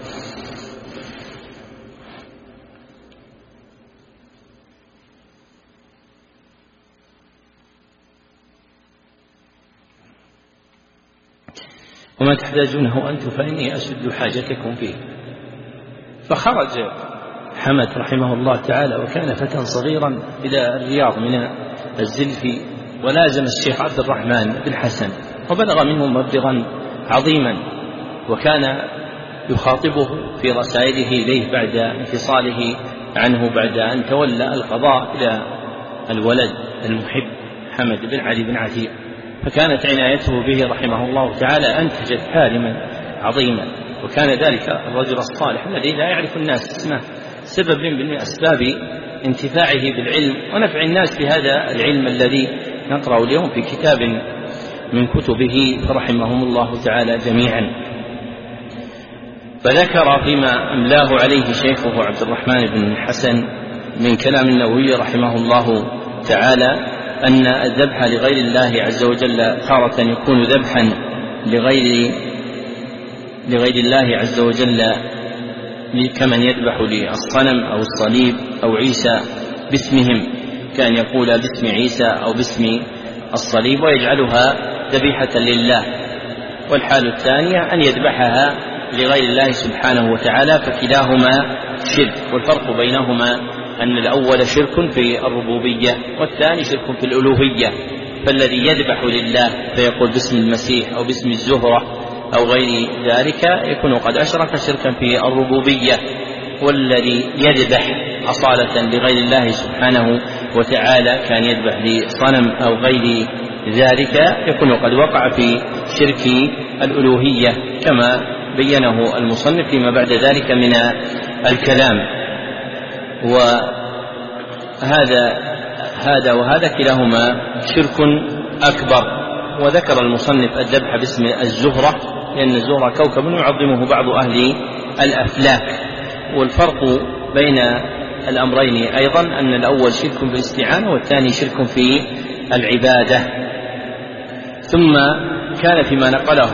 وما تحتاجونه أنتم فإني أسد حاجتكم فيه. فخرج حمد رحمه الله تعالى وكان فتى صغيرا إلى الرياض من الزلف، ولازم الشيخ عبد الرحمن بن حسن وبلغ منه مبلغا عظيما، وكان يخاطبه في رسائله إليه بعد انفصاله عنه بعد أن تولى القضاء إلى الولد المحب حمد بن علي بن عتيق، فكانت عنايته به رحمه الله تعالى أنتجت عالما عظيما. وكان ذلك الرجل الصالح الذي لا يعرف الناس اسمه سبب من أسباب انتفاعه بالعلم ونفع الناس بهذا العلم الذي نقرأ اليوم في كتاب من كتبه فرحمهم الله تعالى جميعا. فذكر فيما أملاه عليه شيخه عبد الرحمن بن حسن من كلام النووي رحمه الله تعالى أن الذبح لغير الله عز وجل تارة يكون ذبحا لغير لغير الله عز وجل كمن يذبح للصنم أو الصليب أو عيسى باسمهم، كان يقول باسم عيسى أو باسم الصليب ويجعلها ذبيحة لله. والحال الثانية أن يذبحها لغير الله سبحانه وتعالى، فكلاهما شرك. والفرق بينهما أن الأول شرك في الربوبية والثاني شرك في الألوهية. فالذي يذبح لله فيقول باسم المسيح أو باسم الزهرة أو غير ذلك يكون قد أشرك شركا في الربوبية، والذي يذبح أصالة لغير الله سبحانه وتعالى كان يذبح لصنم أو غير ذلك يكون قد وقع في شرك الألوهية كما بينه المصنف فيما بعد ذلك من الكلام. وهذا هذا وهذا كلاهما شرك أكبر. وذكر المصنف الذبح باسم الزهرة لأن الزهرة كوكب يعظمه بعض أهل الأفلاك. والفرق بين الأمرين أيضا أن الأول شرك في الاستعانة والثاني شرك في العبادة. ثم كان فيما نقله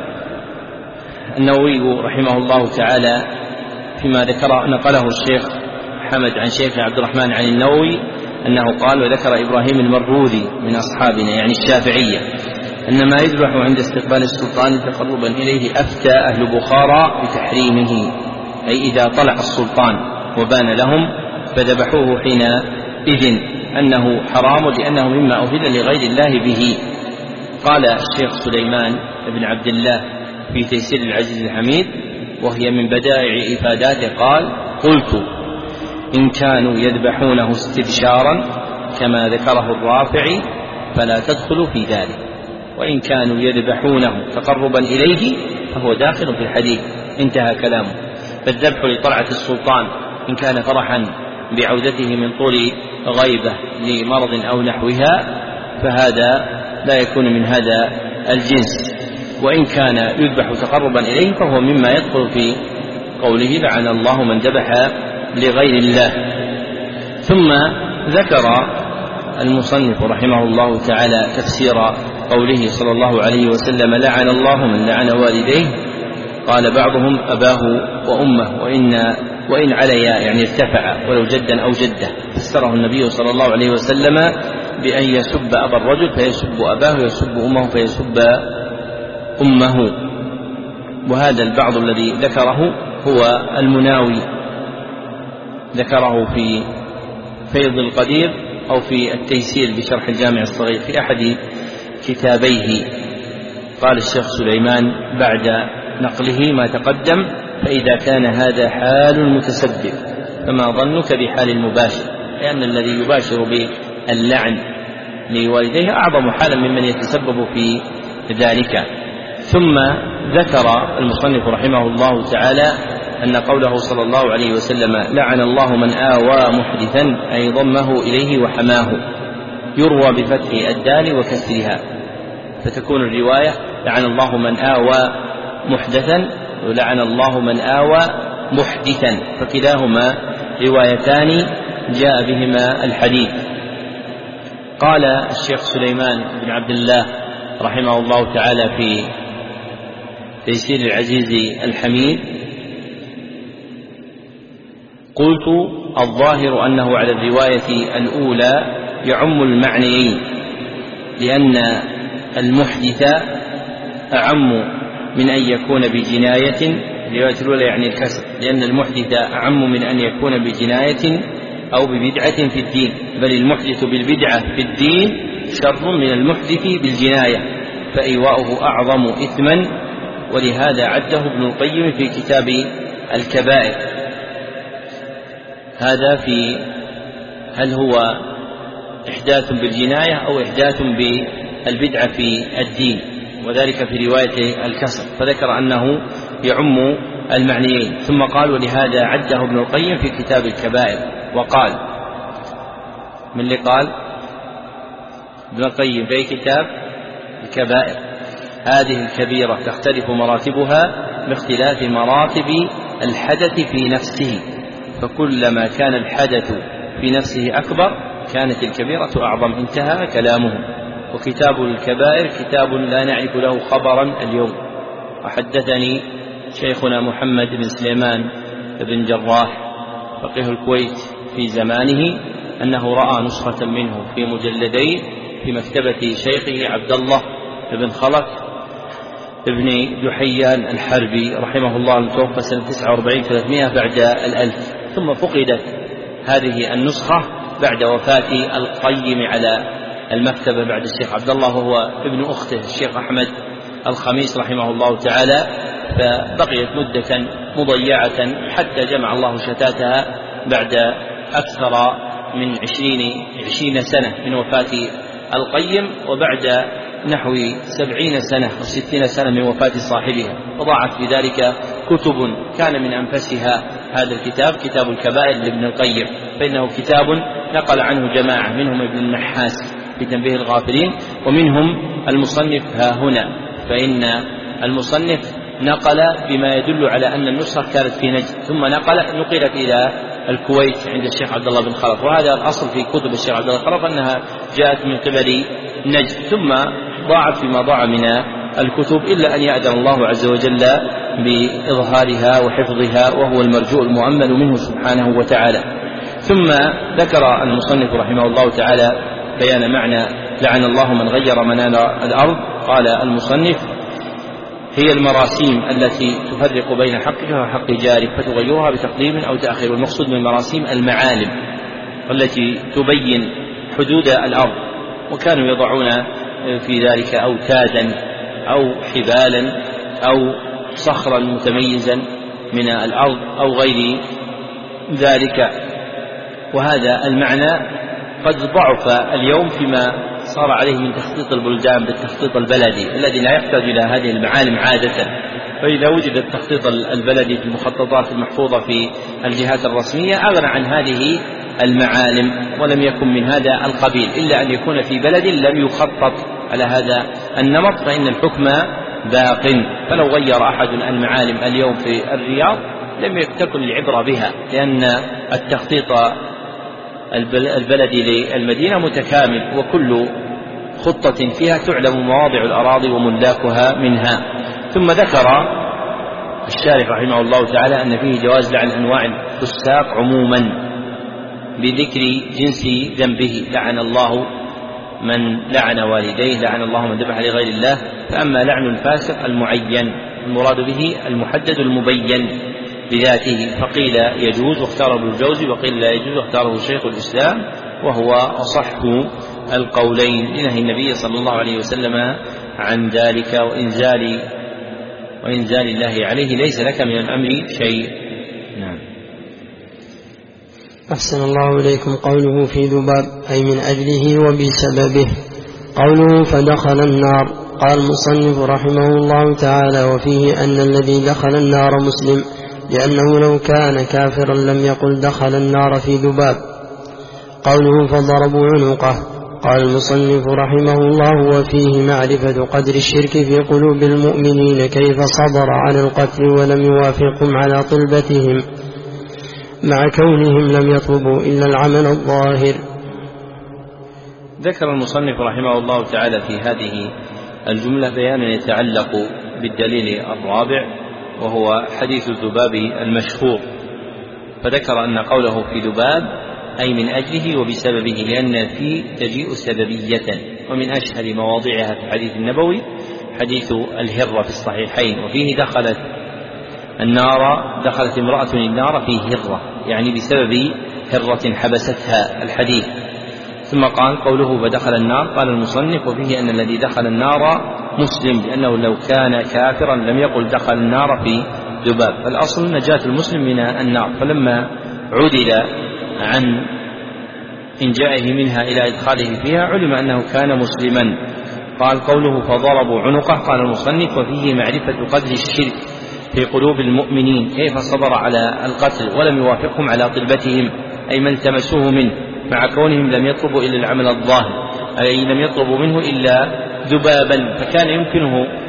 النووي رحمه الله تعالى فيما ذكر نقله الشيخ حمد عن شيخ عبد الرحمن عن النووي أنه قال: وذكر إبراهيم المروذي من أصحابنا يعني الشافعية أن ما يذبح عند استقبال السلطان تقربا إليه أفتى أهل بخارى بتحريمه، أي إذا طلع السلطان وبان لهم فذبحوه حينئذ أنه حرام لأنه مما أهل لغير الله به. قال الشيخ سليمان بن عبد الله في تيسير العزيز الحميد وهي من بدائع إفاداته قال: قلت إن كانوا يذبحونه استبشارا كما ذكره الرافعي فلا تدخل في ذلك، وإن كانوا يذبحونه تقربا إليه فهو داخل في الحديث. انتهى كلامه. فالذبح لطلعة السلطان إن كان فرحا بعودته من طول غيبة لمرض أو نحوها فهذا لا يكون من هذا الجنس، وإن كان يذبح تقربا إليه فهو مما يدخل في قوله لعن الله من ذبح لغير الله. ثم ذكر المصنف رحمه الله تعالى تفسير قوله صلى الله عليه وسلم: لعن الله من لعن والديه. قال بعضهم أباه وأمه، وإن وإن عليا يعني ارتفع ولو جدا أو جدة. فسره النبي صلى الله عليه وسلم بأن يسب أبا الرجل فيسب أباه ويسب أمه فيسب أمه. وهذا البعض الذي ذكره هو المناوي، ذكره في فيض القدير أو في التيسير بشرح الجامع الصغير في أحد كتابيه. قال الشيخ سليمان بعد نقله ما تقدم: فإذا كان هذا حال المتسبب فما ظنك بحال المباشر، لأن الذي يباشر باللعن لوالديه أعظم حالا ممن يتسبب في ذلك. ثم ذكر المصنف رحمه الله تعالى أن قوله صلى الله عليه وسلم: لعن الله من آوى محدثا أي ضمه إليه وحماه، يروى بفتح الدال وكسرها، فتكون الرواية لعن الله من آوى محدثا ولعن الله من آوى محدثا، فكلاهما روايتان جاء بهما الحديث. قال الشيخ سليمان بن عبد الله رحمه الله تعالى في تيسير العزيز الحميد: قلت الظاهر أنه على الرواية الأولى يعم المعنيين، لأن المحدث أعم من أن يكون بجناية، الرواية الأولى يعني الكسر، لأن المحدث أعم من أن يكون بجناية أو ببدعة في الدين، بل المحدث بالبدعة في الدين شر من المحدث بالجناية، فإيواؤه أعظم إثما، ولهذا عده ابن القيم في كتاب الكبائر. هذا في هل هو إحداث بالجناية أو إحداث بالبدعة في الدين، وذلك في رواية الكسر، فذكر أنه يعم المعنيين. ثم قال: ولهذا عده ابن القيم في كتاب الكبائر. وقال من اللي قال ابن القيم في كتاب الكبائر: هذه الكبيرة تختلف مراتبها باختلاف مراتب الحدث في نفسه، فكلما كان الحدث في نفسه أكبر كانت الكبيرة أعظم. انتهى كلامه. وكتاب الكبائر كتاب لا نعرف له خبرا اليوم. وحدثني شيخنا محمد بن سليمان بن جراح فقيه الكويت في زمانه أنه رأى نسخة منه في مجلدين في مكتبة شيخه عبد الله بن خلف ابن دحيان الحربي رحمه الله المتوفى سنة تسعة وأربعين ثلاثمائة بعد الألف، ثم فقدت هذه النسخة بعد وفاة القيم على المكتبة بعد الشيخ عبد الله وهو ابن أخته الشيخ أحمد الخميس رحمه الله تعالى، فبقيت مدة مضيعة حتى جمع الله شتاتها بعد أكثر من عشرين, عشرين سنة من وفاة القيم، وبعد نحو سبعين سنة أو ستين سنة من وفاة صاحبها، وضاعت في ذلك كتب كان من أنفسها هذا الكتاب كتاب الكبائر لابن القيم، فإنه كتاب نقل عنه جماعة منهم ابن النحاس في تنبيه الغافلين ومنهم المصنف ها هنا، فإن المصنف نقل بما يدل على أن النسخة كانت في نجد، ثم نقل نقلت إلى الكويت عند الشيخ عبد الله بن خلف، وهذا الأصل في كتب الشيخ عبد الله بن خلف أنها جاءت من قبل نجد، ثم ضاعت فيما ضاع من الكتب إلا أن يأذن الله عز وجل بإظهارها وحفظها، وهو المرجو المؤمل منه سبحانه وتعالى. ثم ذكر المصنف رحمه الله تعالى بيان معنى لعن الله من غير منال الأرض. قال المصنف: هي المراسيم التي تفرق بين حقك وحق جارك فتغيرها بتقديم أو تأخير، والمقصود من المراسيم المعالم التي تبين حدود الأرض، وكانوا يضعون في ذلك أوتادا أو حبالا أو صخرا متميزا من الأرض أو غير ذلك. وهذا المعنى قد ضعف اليوم فيما صار عليه من تخطيط البلدان بالتخطيط البلدي الذي لا يحتاج إلى هذه المعالم عادة، فإذا وجد التخطيط البلدي في المخططات المحفوظة في الجهات الرسمية أغنى عن هذه المعالم، ولم يكن من هذا القبيل إلا أن يكون في بلد لم يخطط على هذا النمط فإن الحكم باق. فلو غير أحد المعالم اليوم في الرياض لم تكن العبرة بها، لأن التخطيط البلدي للمدينة متكامل، وكل خطة فيها تعلم مواضع الأراضي وملاكها منها. ثم ذكر الشارح رحمه الله تعالى أن فيه جواز لعن أنواع الفساق عموما بذكر جنس ذنبه، لعن الله من لعن والديه، لعن الله من ذبح لغير الله. فأما لعن الفاسق المعين المراد به المحدد المبين بذاته، فقيل يجوز واختاره ابن الجوزي، وقيل لا يجوز واختاره شيخ الإسلام، وهو أصح القولين لنهي النبي صلى الله عليه وسلم عن ذلك وإنزال وإنزال الله عليه ليس لك من الأمر شيء. نعم. أحسن الله إليكم. قوله في ذباب أي من أجله وبسببه. قوله فدخل النار. قال المصنف رحمه الله تعالى: وفيه أن الذي دخل النار مسلم، لأنه لو كان كافرا لم يقل دخل النار في ذباب. قوله فضربوا عنقه. قال المصنف رحمه الله: وفيه معرفة قدر الشرك في قلوب المؤمنين كيف صبر عن القتل ولم يوافقهم على طلبتهم مع كونهم لم يطلبوا إلا العمل الظاهر. ذكر المصنف رحمه الله تعالى في هذه الجملة بيانا يتعلق بالدليل الرابع وهو حديث الذباب المشهور، فذكر أن قوله في ذباب أي من أجله وبسببه، لأن فيه تجيء سببية، ومن أشهر مواضعها في الحديث النبوي حديث الهرة في الصحيحين، وفيه دخلت النار دخلت امرأة النار في هرة، يعني بسبب هرة حبستها الحديث. ثم قال قوله فدخل النار. قال المصنف: وفيه أن الذي دخل النار مسلم، لأنه لو كان كافرا لم يقل دخل النار في ذباب، فالأصل نجاة المسلم من النار، فلما عدل عن إنجائه منها إلى إدخاله فيها علم أنه كان مسلما. قال قوله فضربوا عنقه. قال المصنف: وفيه معرفة قدر الشرك في قلوب المؤمنين كيف صبر على القتل ولم يوافقهم على طلبتهم، أي ما التمسوه منه، مع كونهم لم يطلبوا إلا العمل الظاهر، أي لم يطلبوا منه إلا ذبابا، فكان يمكنه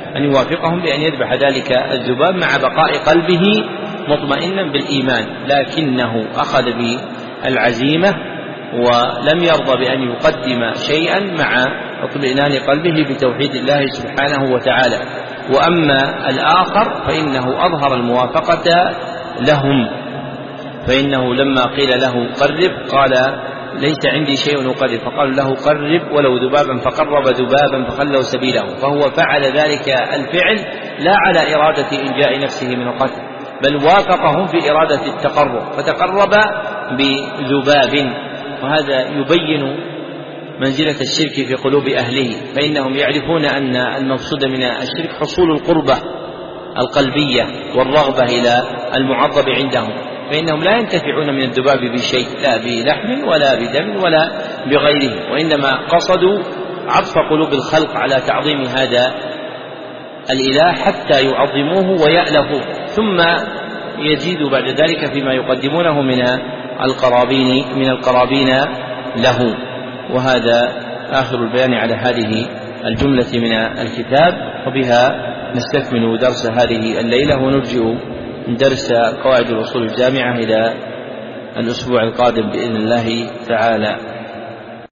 أن يوافقهم بأن يذبح ذلك الذباب مع بقاء قلبه مطمئنا بالإيمان، لكنه أخذ بالعزيمة ولم يرضى بأن يقدم شيئا مع اطمئنان قلبه بتوحيد الله سبحانه وتعالى. وأما الآخر فإنه أظهر الموافقة لهم، فإنه لما قيل له قرب قال ليس عندي شيء أقرب، فقال له قرب ولو ذبابا، فقرب ذبابا فخلوا سبيله، فهو فعل ذلك الفعل لا على إرادة إنجاء نفسه من القتل، بل وافقهم في إرادة التقرب فتقرب بذباب. وهذا يبين منزلة الشرك في قلوب أهله، فإنهم يعرفون أن المقصود من الشرك حصول القربة القلبية والرغبة إلى المعظم عندهم، فإنهم لا ينتفعون من الذباب بشيء، لا بلحم ولا بدم ولا بغيره، وإنما قصدوا عطف قلوب الخلق على تعظيم هذا الإله حتى يعظموه ويألفوه، ثم يزيدوا بعد ذلك فيما يقدمونه من القرابين من القرابين له. وهذا آخر البيان على هذه الجملة من الكتاب، وبها نستكمل درس هذه الليلة ونرجع درس قواعد الأصول الجامعة إلى الأسبوع القادم بإذن الله تعالى.